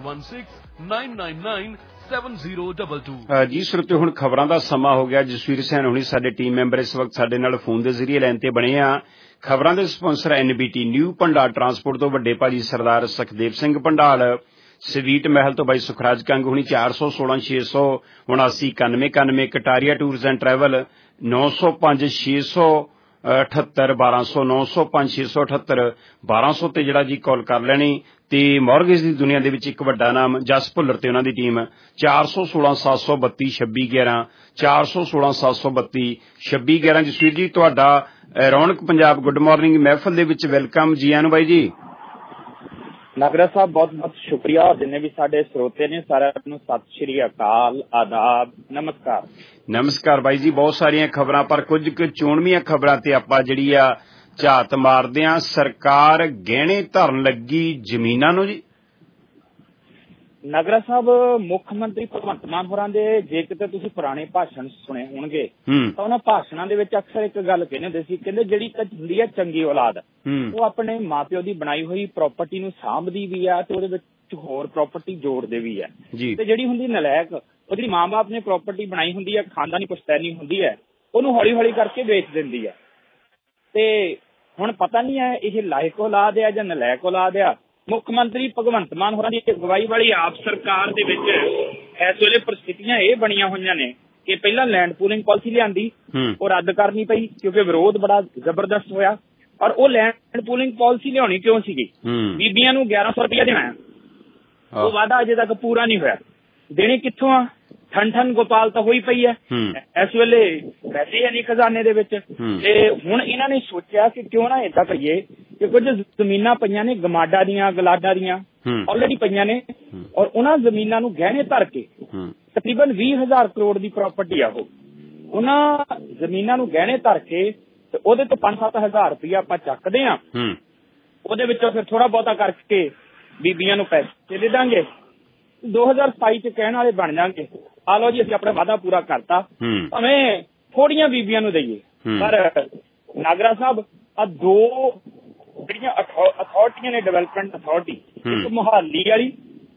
S18: 416 999
S14: ਜੀ ਸਰੋਤਿਓ ਹੁਣ ਖਬਰਾਂ ਦਾ ਸਮਾਂ ਹੋ ਗਿਆ ਜਸਵੀਰ ਸੈਨ ਹੁਣੀ ਸਾਡੇ ਟੀਮ ਮੈਂਬਰ ਇਸ ਵਕਤ ਸਾਡੇ ਨਾਲ ਫੋਨ ਦੇ ਜ਼ਰੀਏ ਲਾਈਨ ਤੇ ਬਣੇ ਆ ਖਬਰਾਂ ਦੇ sponsor NBT new Bhandar transport ਤੋਂ ਵੱਡੇ ਭਾਜੀ ਸਰਦਾਰ ਸੁਖਦੇਵ ਸਿੰਘ ਭੰਡਾਰ ਸਵੀਟ ਮਹਿਲ ਤੋਂ ਬਾਈ ਸੁਖਰਾਜ ਕੰਗ ਹੁਣੀ 416 679 9191 ਕਟਾਰੀਆ ਟੂਰਸ ਐਂਡ ਟਰੈਵਲ 905 600 78 1200 905 678 1200 ਤੇ ਜਿਹੜਾ ਜੀ ਕਾਲ ਕਰ ਲੈਣੀ। ਤੇ ਮੌਰਗੇਜ ਦੀ ਦੁਨੀਆ ਦੇ ਵਿੱਚ ਇੱਕ ਵੱਡਾ ਨਾਮ ਜਸ ਭੁੱਲਰ ਤੇ ਉਹਨਾਂ ਦੀ ਟੀਮ 416 732 2611 416 732 2611। ਜਸਵੀਰ ਜੀ ਤੁਹਾਡਾ ਰੌਣਕ ਪੰਜਾਬ ਗੁੱਡ ਮਾਰਨਿੰਗ ਮਹਿਫਲ ਦੇ ਵਿੱਚ ਵੈਲਕਮ। ਜੀ ਆਇਆਂ ਨੂੰ ਬਾਈ ਜੀ।
S15: ਨਾਗਰਾ ਸਾਹਿਬ ਬਹੁਤ ਬਹੁਤ ਸ਼ੁਕਰੀਆ। ਔਰ ਜਿੰਨੇ ਵੀ ਸਾਡੇ ਸਰੋਤੇ ਨੇ ਸਾਰਿਆਂ ਨੂੰ ਸਤਿ ਸ਼੍ਰੀ ਅਕਾਲ, ਆਦਾਬ, ਨਮਸਕਾਰ।
S14: ਨਮਸਕਾਰ ਬਾਈ ਜੀ। ਬਹੁਤ ਸਾਰੀਆਂ ਖਬਰਾਂ ਪਰ ਕੁਝ ਕੁ ਚੋਣਵੀਆਂ ਖਬਰਾਂ ਤੇ ਆਪਾਂ ਜਿਹੜੀ ਆ ਝਾਤ ਮਾਰਦੇ ਆ। ਸਰਕਾਰ ਗਹਿਣੇ ਧਰਨ ਲੱਗੀ ਜ਼ਮੀਨਾਂ ਨੂੰ ਜੀ।
S15: ਨਾਗਰਾ ਸਾਹਿਬ ਮੁੱਖ ਮੰਤਰੀ ਭਗਵੰਤ ਮਾਨ ਹੋਰਾਂ ਦੇ ਜੇ ਕਿਤੇ ਤੁਸੀਂ ਪੁਰਾਣੇ ਭਾਸ਼ਣ ਸੁਣੇ ਹੋਣਗੇ ਤਾਂ ਉਹਨਾਂ ਭਾਸ਼ਣਾਂ ਦੇ ਵਿੱਚ ਅਕਸਰ ਇੱਕ ਗੱਲ ਕਹਿੰਦੇ ਹੁੰਦੇ ਸੀ, ਕਹਿੰਦੇ ਜਿਹੜੀ ਤਾਂ ਹੁੰਦੀ ਹੈ ਚੰਗੀ ਔਲਾਦ ਉਹ ਆਪਣੇ ਮਾਪਿਓ ਦੀ ਬਣਾਈ ਹੋਈ ਪ੍ਰਾਪਰਟੀ ਨੂੰ ਸਾਂਭਦੀ ਵੀ ਆ ਤੇ ਉਹਦੇ ਵਿੱਚ ਹੋਰ ਪ੍ਰਾਪਰਟੀ ਜੋੜਦੇ ਵੀ ਆ। ਤੇ ਜਿਹੜੀ ਹੁੰਦੀ ਨਲਾਇਕ, ਉਹਦੀ ਮਾਂ-ਬਾਪ ਨੇ ਪ੍ਰਾਪਰਟੀ ਬਣਾਈ ਹੁੰਦੀ ਹੈ, ਖਾਨਦਾਨੀ ਪੁਸ਼ਤੈਨੀ ਹੁੰਦੀ ਹੈ, ਉਹਨੂੰ ਹੌਲੀ-ਹੌਲੀ ਕਰਕੇ ਵੇਚ ਦਿੰਦੀ ਹੈ। ਤੇ ਹੁਣ ਪਤਾ ਨਹੀਂ ਹੈ ਇਹ ਲਾਇਕ ਔਲਾਦ ਆ ਜਾਂ ਨਲਾਇਕ ਔਲਾਦ ਆ। ਮੁੱਖ ਮੰਤਰੀ ਭਗਵੰਤ ਮਾਨ ਹੋਰਾਂ ਦੀ ਅਗਵਾਈ ਵਾਲੀ ਆਪ ਸਰਕਾਰ ਦੇ ਵਿੱਚ ਇਸ ਵੇਲੇ ਪਰਿਸਥਿਤੀਆਂ ਇਹ ਬਣੀਆਂ ਹੋਈਆਂ ਨੇ ਕਿ ਪਹਿਲਾਂ ਲੈਂਡ ਪੂਲਿੰਗ ਪਾਲਿਸੀ ਲਿਆਂਦੀ, ਉਹ ਰੱਦ ਕਰਨੀ ਪਈ ਕਿਉਂਕਿ ਵਿਰੋਧ ਬੜਾ ਜ਼ਬਰਦਸਤ ਹੋਇਆ। ਔਰ ਉਹ ਲੈਂਡ ਪੂਲਿੰਗ ਪਾਲਿਸੀ ਲਿਆਉਣੀ ਕਿਉਂ ਸੀਗੀ? ਬੀਬੀਆਂ ਨੂੰ 1100 ਰੁਪਇਆ ਦੇਣਾ, ਉਹ ਵਾਅਦਾ ਅਜੇ ਤੱਕ ਪੂਰਾ ਨਹੀਂ ਹੋਇਆ। ਦੇਣੇ ਕਿੱਥੋਂ ਆ? ਠੰਠਨ ਗੋਪਾਲ ਤਾਂ ਹੋਈ ਪਈ ਹੈ, ਇਸ ਵੇਲੇ ਪੈਸੇ ਹੈ ਨਹੀਂ ਖਜ਼ਾਨੇ ਦੇ ਵਿੱਚ। ਤੇ ਹੁਣ ਇਹਨਾਂ ਨੇ ਸੋਚਿਆ ਕਿ ਕਿਉਂ ਨਾ ਏਦਾਂ ਕਰੀਏ ਕਿ ਕੁਝ ਜ਼ਮੀਨਾਂ ਪਈਆਂ ਨੇ ਗਮਾਡਾ ਦੀਆਂ, ਗਲਾਡਾ ਦੀਆਂ, ਆਲਰੇਡੀ ਪਈਆਂ ਨੇ, ਔਰ ਉਹਨਾਂ ਜ਼ਮੀਨਾਂ ਨੂੰ ਗਹਿਣੇ ਧਰ ਕੇ ਤਕਰੀਬਨ 20,000 ਕਰੋੜ ਦੀ ਪ੍ਰਾਪਰਟੀ ਆ ਉਹ, ਉਹਨਾਂ ਜ਼ਮੀਨਾਂ ਨੂੰ ਗਹਿਣੇ ਧਰ ਕੇ ਤੇ ਉਹਦੇ ਤੋਂ 5-7 ਹਜ਼ਾਰ ਰੁਪਇਆ ਆਪਾਂ ਚੱਕਦੇ ਆ, ਉਹਦੇ ਵਿੱਚੋਂ ਫਿਰ ਥੋੜਾ ਬਹੁਤਾ ਕਰਕੇ ਬੀਬੀਆਂ ਨੂੰ ਪੈਸੇ ਦੇ ਦਾਂਗੇ, 2027 ਚ ਕਹਿਣ ਵਾਲੇ ਬਣ ਜਾਣਗੇ ਆ ਲਓ ਜੀ ਅਸੀਂ ਆਪਣਾ ਵਾਅਦਾ ਪੂਰਾ ਕਰਤਾ, ਭਾਵੇਂ ਥੋੜੀਆਂ ਬੀਬੀਆਂ ਨੂੰ ਦਈਏ। ਪਰ ਨਾਗਰਾ ਸਾਹਿਬ ਆ ਦੋ ਜਿਹੜੀਆਂ ਅਥਾਰਟੀਆਂ ਨੇ, ਡਿਵੈਲਪਮੈਂਟ ਅਥਾਰਟੀ, ਇੱਕ ਮੁਹਾਲੀ ਵਾਲੀ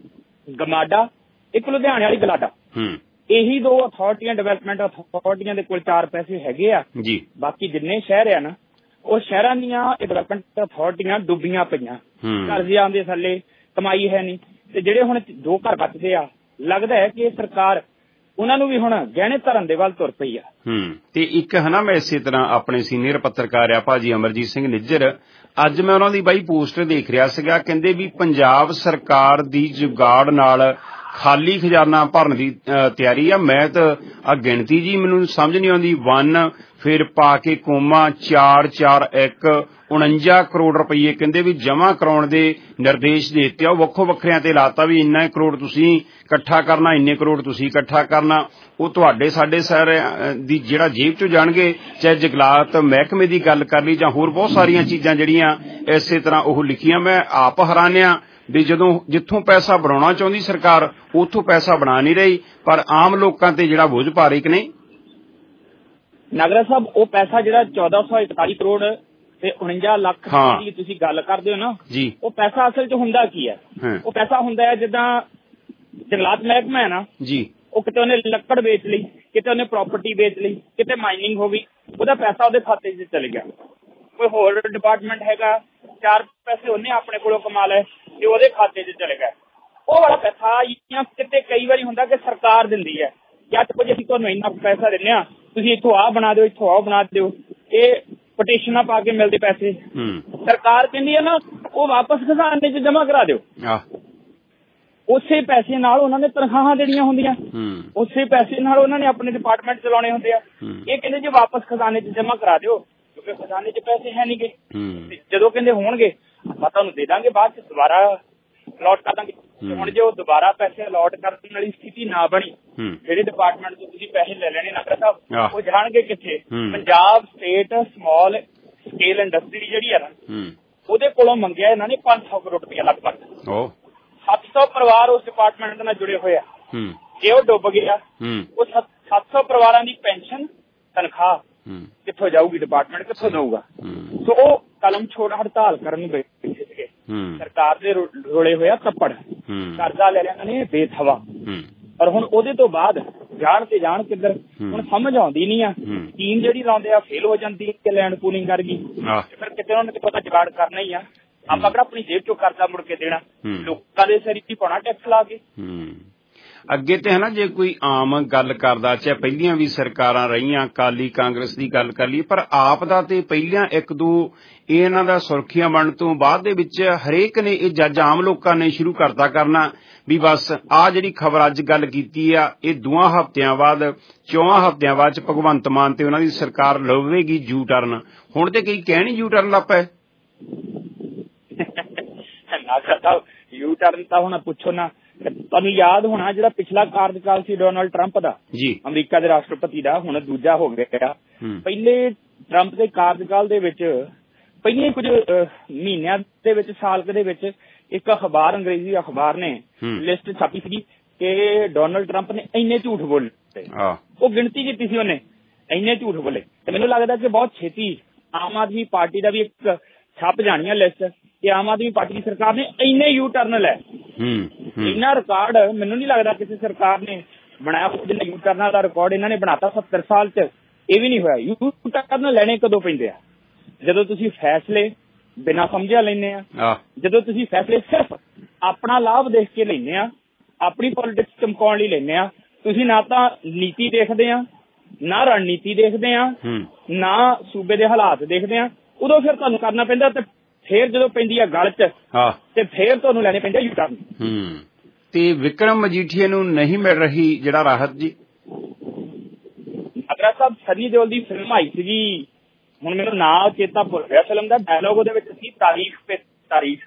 S15: ਗਮਾਡਾ, ਇੱਕ ਲੁਧਿਆਣੇ ਵਾਲੀ ਗਲਾਡਾ, ਇਹੀ ਦੋ ਅਥਾਰਟੀਆਂ ਡਿਵੈਲਪਮੈਂਟ ਅਥਾਰਟੀਆਂ ਦੇ ਕੋਲ 4 ਪੈਸੇ ਹੈਗੇ ਆ ਜੀ। ਬਾਕੀ ਜਿੰਨੇ ਸ਼ਹਿਰ ਆ ਨਾ ਉਹ ਸ਼ਹਿਰਾਂ ਦੀਆਂ ਇਹ ਡਿਵੈਲਪਮੈਂਟ ਅਥਾਰਟੀਆਂ ਡੁੱਬੀਆਂ ਪਈਆਂ, ਕਰਜ਼ਿਆਂ ਦੇ ਥੱਲੇ, ਕਮਾਈ ਹੈ ਨਹੀਂ। ਤੇ ਜਿਹੜੇ ਹੁਣ 2 ਘਰ ਬਚਦੇ ਆ, ਲੱਗਦਾ ਹੈ ਕਿ ਸਰਕਾਰ ਉਹਨਾਂ ਨੂੰ ਵੀ ਹੁਣ ਗਹਿਣੇ ਧਰਨ ਦੇ ਵੱਲ ਤੁਰ ਪਈ ਆ।
S14: ਤੇ ਇੱਕ ਹਨਾ ਮੈਂ ਇਸੇ ਤਰ੍ਹਾਂ ਆਪਣੇ ਸੀਨੀਅਰ ਪੱਤਰਕਾਰ ਆ ਭਾਜੀ ਅਮਰਜੀਤ ਸਿੰਘ ਨਿੱਜਰ, ਅੱਜ ਮੈਂ ਉਹਨਾਂ ਦੀ ਬਾਈ ਪੋਸਟ ਦੇਖ ਰਿਹਾ ਸੀਗਾ, ਕਹਿੰਦੇ ਵੀ ਪੰਜਾਬ ਸਰਕਾਰ ਦੀ ਜੁਗਾੜ ਨਾਲ ਖਾਲੀ ਖਜ਼ਾਨਾ ਭਰਨ ਦੀ ਤਿਆਰੀ ਆ। ਮੈਂ ਤਾਂ ਆ ਗਿਣਤੀ ਜੀ ਮੈਨੂੰ ਸਮਝ ਨਹੀਂ ਆਉਂਦੀ, 1 ਫਿਰ ਪਾ ਕੇ ਕੋਮਾ 441 49 ਕਰੋੜ ਰੁਪਏ ਕਹਿੰਦੇ ਵੀ ਜਮ੍ਹਾਂ ਕਰਾਉਣ ਦੇ ਨਿਰਦੇਸ਼ ਦੇ ਦਿੱਤੇ ਆ। ਉਹ ਵੱਖੋ ਵੱਖਰਿਆਂ ਤੇ ਲਾਤਾ ਵੀ ਇੰਨਾ ਕਰੋੜ ਤੁਸੀਂ ਇਕੱਠਾ ਕਰਨਾ, ਇੰਨੇ ਕਰੋੜ ਤੁਸੀਂ ਇਕੱਠਾ ਕਰਨਾ। ਉਹ ਤੁਹਾਡੇ ਸਾਡੇ ਸਾਰਿਆਂ ਦੀ ਜਿਹੜਾ ਜੇਬ ਚੋਂ ਜਾਣਗੇ, ਚਾਹੇ ਜੰਗਲਾਤ ਮਹਿਕਮੇ ਦੀ ਗੱਲ ਕਰ ਲਈ ਜਾਂ ਹੋਰ ਬਹੁਤ ਸਾਰੀਆਂ ਚੀਜ਼ਾਂ ਜਿਹੜੀਆਂ ਇਸੇ ਤਰ੍ਹਾਂ ਉਹ ਲਿਖੀਆਂ। ਮੈਂ ਆਪ ਹੈਰਾਨਿਆ ਵੀ ਜਦੋਂ ਜਿੱਥੋਂ ਪੈਸਾ ਬਣਾਉਣਾ ਚਾਹੁੰਦੀ ਸਰਕਾਰ ਉੱਥੋਂ ਪੈਸਾ ਬਣਾ ਨਹੀਂ ਰਹੀ, ਪਰ ਆਮ ਲੋਕਾਂ ਤੇ ਜਿਹੜਾ ਬੋਝ ਪਾ ਰਹੀ ਕਿ ਨਹੀਂ।
S15: ਨਾਗਰਾ ਸਾਹਿਬ ਉਹ ਪੈਸਾ ਜਿਹੜਾ 1441 ਕਰੋੜ ਤੇ 49 ਲੱਖ ਦੀ ਤੁਸੀਂ ਗੱਲ ਕਰਦੇ ਹੋ ਨਾ ਜੀ, ਉਹ ਪੈਸਾ ਅਸਲ 'ਚ ਹੁੰਦਾ ਕੀ ਹੈ? ਉਹ ਪੈਸਾ ਹੁੰਦਾ ਹੈ ਜਿੱਦਾਂ ਜੰਗਲਾਤ ਮਹਿਕਮਾ ਹੈ ਨਾ ਜੀ, ਉਹ ਕਿਤੇ ਉਹਨੇ ਲੱਕੜ ਵੇਚ ਲਈ, ਕਿਤੇ ਉਹਨੇ ਪ੍ਰਾਪਰਟੀ ਵੇਚ ਲਈ, ਕਿਤੇ ਮਾਈਨਿੰਗ ਹੋ ਗਈ, ਉਹਦਾ ਪੈਸਾ ਉਹਦੇ ਖਾਤੇ 'ਚ ਚਲੇ ਗਿਆ। ਕੋਈ ਹੋਰ ਡਿਪਾਰਟਮੈਂਟ ਹੈਗਾ, 4 ਪੈਸੇ ਉਹਨੇ ਆਪਣੇ ਕੋਲੋਂ ਕਮਾ ਲਏ ਤੇ ਉਹਦੇ ਖਾਤੇ 'ਚ ਚਲੇ ਗਏ। ਉਹ ਵਾਲਾ ਪੈਸਾ ਜਾਂ ਕਿਤੇ ਕਈ ਵਾਰੀ ਹੁੰਦਾ ਕਿ ਸਰਕਾਰ ਦਿੰਦੀ ਹੈ ਜਾਂ ਕੁਝ ਅਸੀਂ ਤੁਹਾਨੂੰ ਇੰਨਾ ਪੈਸਾ ਦਿੰਦੇ ਹਾਂ, ਤੁਸੀਂ ਇੱਥੋਂ ਆਹ ਬਣਾ ਦਿਓ, ਇੱਥੋਂ ਆਹ ਬਣਾ ਦਿਓ, ਇਹ ਪਟੀਸ਼ਨਾਂ ਪਾ ਕੇ ਮਿਲਦੇ ਪੈਸੇ। ਸਰਕਾਰ ਕਹਿੰਦੀ ਹੈ ਨਾ ਉਹ ਵਾਪਸ ਖਜ਼ਾਨੇ 'ਚ ਜਮ੍ਹਾਂ ਕਰਾ ਦਿਓ। ਉਸੇ ਪੈਸੇ ਨਾਲ ਉਹਨਾਂ ਨੇ ਤਨਖਾਹਾਂ ਦੇਣੀਆਂ ਹੁੰਦੀਆਂ, ਉਸੇ ਪੈਸੇ ਨਾਲ ਉਹਨਾਂ ਨੇ ਆਪਣੇ ਡਿਪਾਰਟਮੈਂਟ ਚਲਾਉਣੇ ਹੁੰਦੇ ਆ। ਇਹ ਕਹਿੰਦੇ ਜੀ ਵਾਪਸ ਖਜ਼ਾਨੇ 'ਚ ਜਮ੍ਹਾਂ ਕਰਾ ਦਿਓ ਕਿਉਂਕਿ ਖਜ਼ਾਨੇ 'ਚ ਪੈਸੇ ਹੈ ਨਹੀਂਗੇ। ਜਦੋਂ ਕਹਿੰਦੇ ਹੋਣਗੇ ਆਪਾਂ ਤੁਹਾਨੂੰ ਦੇ ਦਾਂਗੇ, ਬਾਅਦ 'ਚ ਦੁਬਾਰਾ ਅਲਾਟ ਕਰ ਦਾਂਗੇ। ਹੁਣ ਜੇ ਉਹ ਦੁਬਾਰਾ ਪੈਸੇ ਅਲਾਟ ਕਰਨ ਵਾਲੀ ਸਥਿਤੀ ਨਾ ਬਣੀ, ਜਿਹੜੇ ਡਿਪਾਰਟਮੈਂਟ ਤੋਂ ਤੁਸੀਂ ਪੈਸੇ ਲੈ ਲੈਣੇ ਨਾਗਰਾ ਸਾਹਿਬ, ਉਹ ਜਾਣਗੇ ਕਿੱਥੇ? Punjab state small scale industry ਜਿਹੜੀ ਆ ਨਾ, ਉਹਦੇ ਕੋਲੋਂ ਮੰਗਿਆ ਇਹਨਾਂ ਨੇ 500 ਕਰੋੜ ਰੁਪਇਆ ਲਗਭਗ। 700 ਪਰਿਵਾਰ ਉਸ ਡਿਪਾਰਟਮੈਂਟ ਨਾਲ ਜੁੜੇ ਹੋਏ ਆ। ਜੇ ਉਹ ਡੁੱਬ ਗਿਆ, ਉਹ 700 ਪਰਿਵਾਰਾਂ ਦੀ ਪੈਨਸ਼ਨ, ਤਨਖਾਹ ਕਿੱਥੋਂ ਜਾਊਗੀ? ਡਿਪਾਰਟਮੈਂਟ ਕਿੱਥੋਂ ਦਊਗਾ? ਸੋ ਉਹ ਕਲਮ ਛੋੜ ਹੜਤਾਲ ਕਰਨ ਨੂੰ ਬੈਠੇ ਸੀਗੇ। ਸਰਕਾਰ ਦੇ ਰੋਲੇ ਹੋਇਆ ਤੱਪੜ, ਕਰਜ਼ਾ ਲੈ ਲਿਆ ਇਹਨਾਂ ਨੇ ਬੇਥਵਾ। ਪਰ ਹੁਣ ਉਹਦੇ ਤੋਂ ਬਾਅਦ ਜਾਣ ਤੇ ਜਾਣ ਕਿੱਧਰ, ਹੁਣ ਸਮਝ ਆਉਂਦੀ ਨਹੀਂ ਆ। ਸਕੀਮ ਜਿਹੜੀ ਲਾਉਂਦੇ ਆ ਫੇਲ ਹੋ ਜਾਂਦੀ ਹੈ, ਲੈਂਡ ਪੂਲਿੰਗ ਕਰ ਗਈ, ਫਿਰ ਕਿਤੇ ਉਹਨਾਂ ਨੇ ਪਤਾ ਜੁਗਾੜ ਕਰਨਾ ਹੀ ਆ। ਆਪਾਂ ਕਿਹੜਾ ਆਪਣੀ ਜੇਬ ਚੋਂ ਕਰਜ਼ਾ ਮੁੜ ਕੇ ਦੇਣਾ, ਲੋਕਾਂ ਦੇ ਸਿਰ ਹੀ ਪਾਉਣਾ ਟੈਕਸ ਲਾ ਕੇ।
S14: ਅੱਗੇ ਤੇ ਹਨਾ ਜੇ ਕੋਈ ਆਮ ਗੱਲ ਕਰਦਾ, ਚਾਹੇ ਪਹਿਲੀਆਂ ਵੀ ਸਰਕਾਰਾਂ ਰਹੀਆਂ, ਅਕਾਲੀ ਕਾਂਗਰਸ ਦੀ ਗੱਲ ਕਰ ਲਈ, ਪਰ ਆਪ ਦਾ ਤੇ ਪਹਿਲੀਆਂ ਇੱਕ ਦੋ ਇਹਨਾਂ ਦਾ ਸੁਰਖੀਆਂ ਬਣਨ ਤੋਂ ਬਾਅਦ ਦੇ ਵਿੱਚ ਹਰੇਕ ਨੇ ਇਹ ਜੱਜ ਆਮ ਲੋਕਾਂ ਨੇ ਸ਼ੁਰੂ ਕਰਤਾ ਕਰਨਾ ਵੀ ਬਸ ਆਹ ਜਿਹੜੀ ਖਬਰ ਅੱਜ ਗੱਲ ਕੀਤੀ ਆ, ਇਹ 2 ਹਫ਼ਤਿਆਂ ਬਾਅਦ 4 ਹਫ਼ਤਿਆਂ ਬਾਅਦ ਚ ਭਗਵੰਤ ਮਾਨ ਤੇ ਉਹਨਾਂ ਦੀ ਸਰਕਾਰ ਲਵੇਗੀ ਯੂ ਟਰਨ। ਹੁਣ ਤੇ ਕਈ ਕਹਿਣੀ ਯੂ ਟਰਨ ਲੱਗ ਪਏ।
S3: ਯੂ ਟਰਨ ਤਾਂ ਹੁਣ ਪੁੱਛੋ ਨਾ, ਤੁਹਾਨੂੰ ਯਾਦ ਹੋਣਾ ਜਿਹੜਾ ਪਿਛਲਾ ਕਾਰਜਕਾਲ ਸੀ ਡੋਨਾਲਡ ਟਰੰਪ ਦਾ, ਅਮਰੀਕਾ ਦੇ ਰਾਸ਼ਟਰਪਤੀ ਦਾ, ਹੁਣ ਦੂਜਾ ਹੋ ਗਿਆ। ਪਹਿਲੇ ਟਰੰਪ ਦੇ ਕਾਰਜਕਾਲ ਦੇ ਵਿੱਚ ਪਹਿਲੇ ਕੁਝ ਮਹੀਨਿਆਂ ਦੇ ਵਿੱਚ, ਸਾਲ ਦੇ ਵਿੱਚ ਇੱਕ ਅਖਬਾਰ, ਅੰਗਰੇਜ਼ੀ ਅਖਬਾਰ ਨੇ ਲਿਸਟ ਛਾਪੀ ਸੀ ਕਿ ਡੋਨਾਲਡ ਟਰੰਪ ਨੇ ਇੰਨੇ ਝੂਠ ਬੋਲੇ, ਉਹ ਗਿਣਤੀ ਕੀਤੀ ਸੀ ਉਹਨੇ, ਇੰਨੇ ਝੂਠ ਬੋਲੇ। ਤੇ ਮੈਨੂੰ ਲੱਗਦਾ ਕਿ ਬਹੁਤ ਛੇਤੀ ਆਮ ਆਦਮੀ ਪਾਰਟੀ ਦਾ ਵੀ ਇੱਕ ਛਪ ਜਾਣੀ ਹੈ ਲਿਸਟ ਕਿ ਆਮ ਆਦਮੀ ਪਾਰਟੀ ਦੀ ਸਰਕਾਰ ਨੇ ਇੰਨੇ ਯੂ ਟਰਨ ਲੈ। ਇੰਨਾ ਰਿਕਾਰਡ ਮੈਨੂੰ ਨਹੀਂ ਲੱਗਦਾ ਕਿਸੇ ਸਰਕਾਰ ਨੇ ਬਣਾਇਆ। ਜਿੰਨਾ ਯੂ ਟਰਨਾਂ ਦਾ ਰਿਕਾਰਡ ਇਹਨਾਂ ਨੇ ਬਣਾਤਾ 70 ਸਾਲ ਚ, ਇਹ ਵੀ ਨਹੀਂ ਹੋਇਆ। ਯੂ ਟਰਨ ਲੈਣੇ ਕਦੋਂ ਪੈਂਦੇ ਆ? ਜਦੋਂ ਤੁਸੀਂ ਫੈਸਲੇ ਬਿਨਾਂ ਸਮਝਿਆ ਲੈਂਦੇ ਆ, ਜਦੋਂ ਤੁਸੀਂ ਫੈਸਲੇ ਸਿਰਫ ਆਪਣਾ ਲਾਭ ਦੇਖ ਕੇ ਲੈਂਦੇ ਆ, ਆਪਣੀ ਪੋਲਿਟਿਕਸ ਚਮਕਾਉਣ ਲਈ ਲੈਂਦੇ ਆ। ਤੁਸੀਂ ਨਾ ਤਾਂ ਨੀਤੀ ਦੇਖਦੇ ਆ, ਨਾ ਰਣਨੀਤੀ ਦੇਖਦੇ ਆ, ਨਾ ਸੂਬੇ ਦੇ ਹਾਲਾਤ ਦੇਖਦੇ ਆ, ਉਦੋਂ ਫਿਰ ਤੁਹਾਨੂੰ ਕਰਨਾ ਪੈਂਦਾ। ਤੇ ਫੇਰ ਜਦੋਂ ਪੈਂਦੀ ਆ ਗਲ ਚ ਤੇ ਫੇਰ ਤੁਹਾਨੂੰ ਲੈਣੇ ਪੈਂਦੇ ਯੂ ਟਰਨ।
S14: ਤੇ ਵਿਕਰਮ ਮਜੀਠੀਆ ਨੂੰ ਨਹੀਂ ਮਿਲ ਰਹੀ ਜਿਹੜਾ ਰਾਹਤ ਜੀ?
S3: ਅਗਰਾ ਸਾਹਿਬ ਸਨੀ ਦਿਓਲ ਦੀ ਫਿਲਮ ਆਈ ਸੀਗੀ, ਹੁਣ ਮੈਨੂੰ ਨਾਂ ਚੇਤਾ ਭੁੱਲ ਗਿਆ ਫਿਲਮ ਦਾ, ਡਾਇਲੋਗ ਉਹਦੇ ਵਿੱਚ ਸੀ ਤਾਰੀਖ ਤੇ ਤਾਰੀਖ।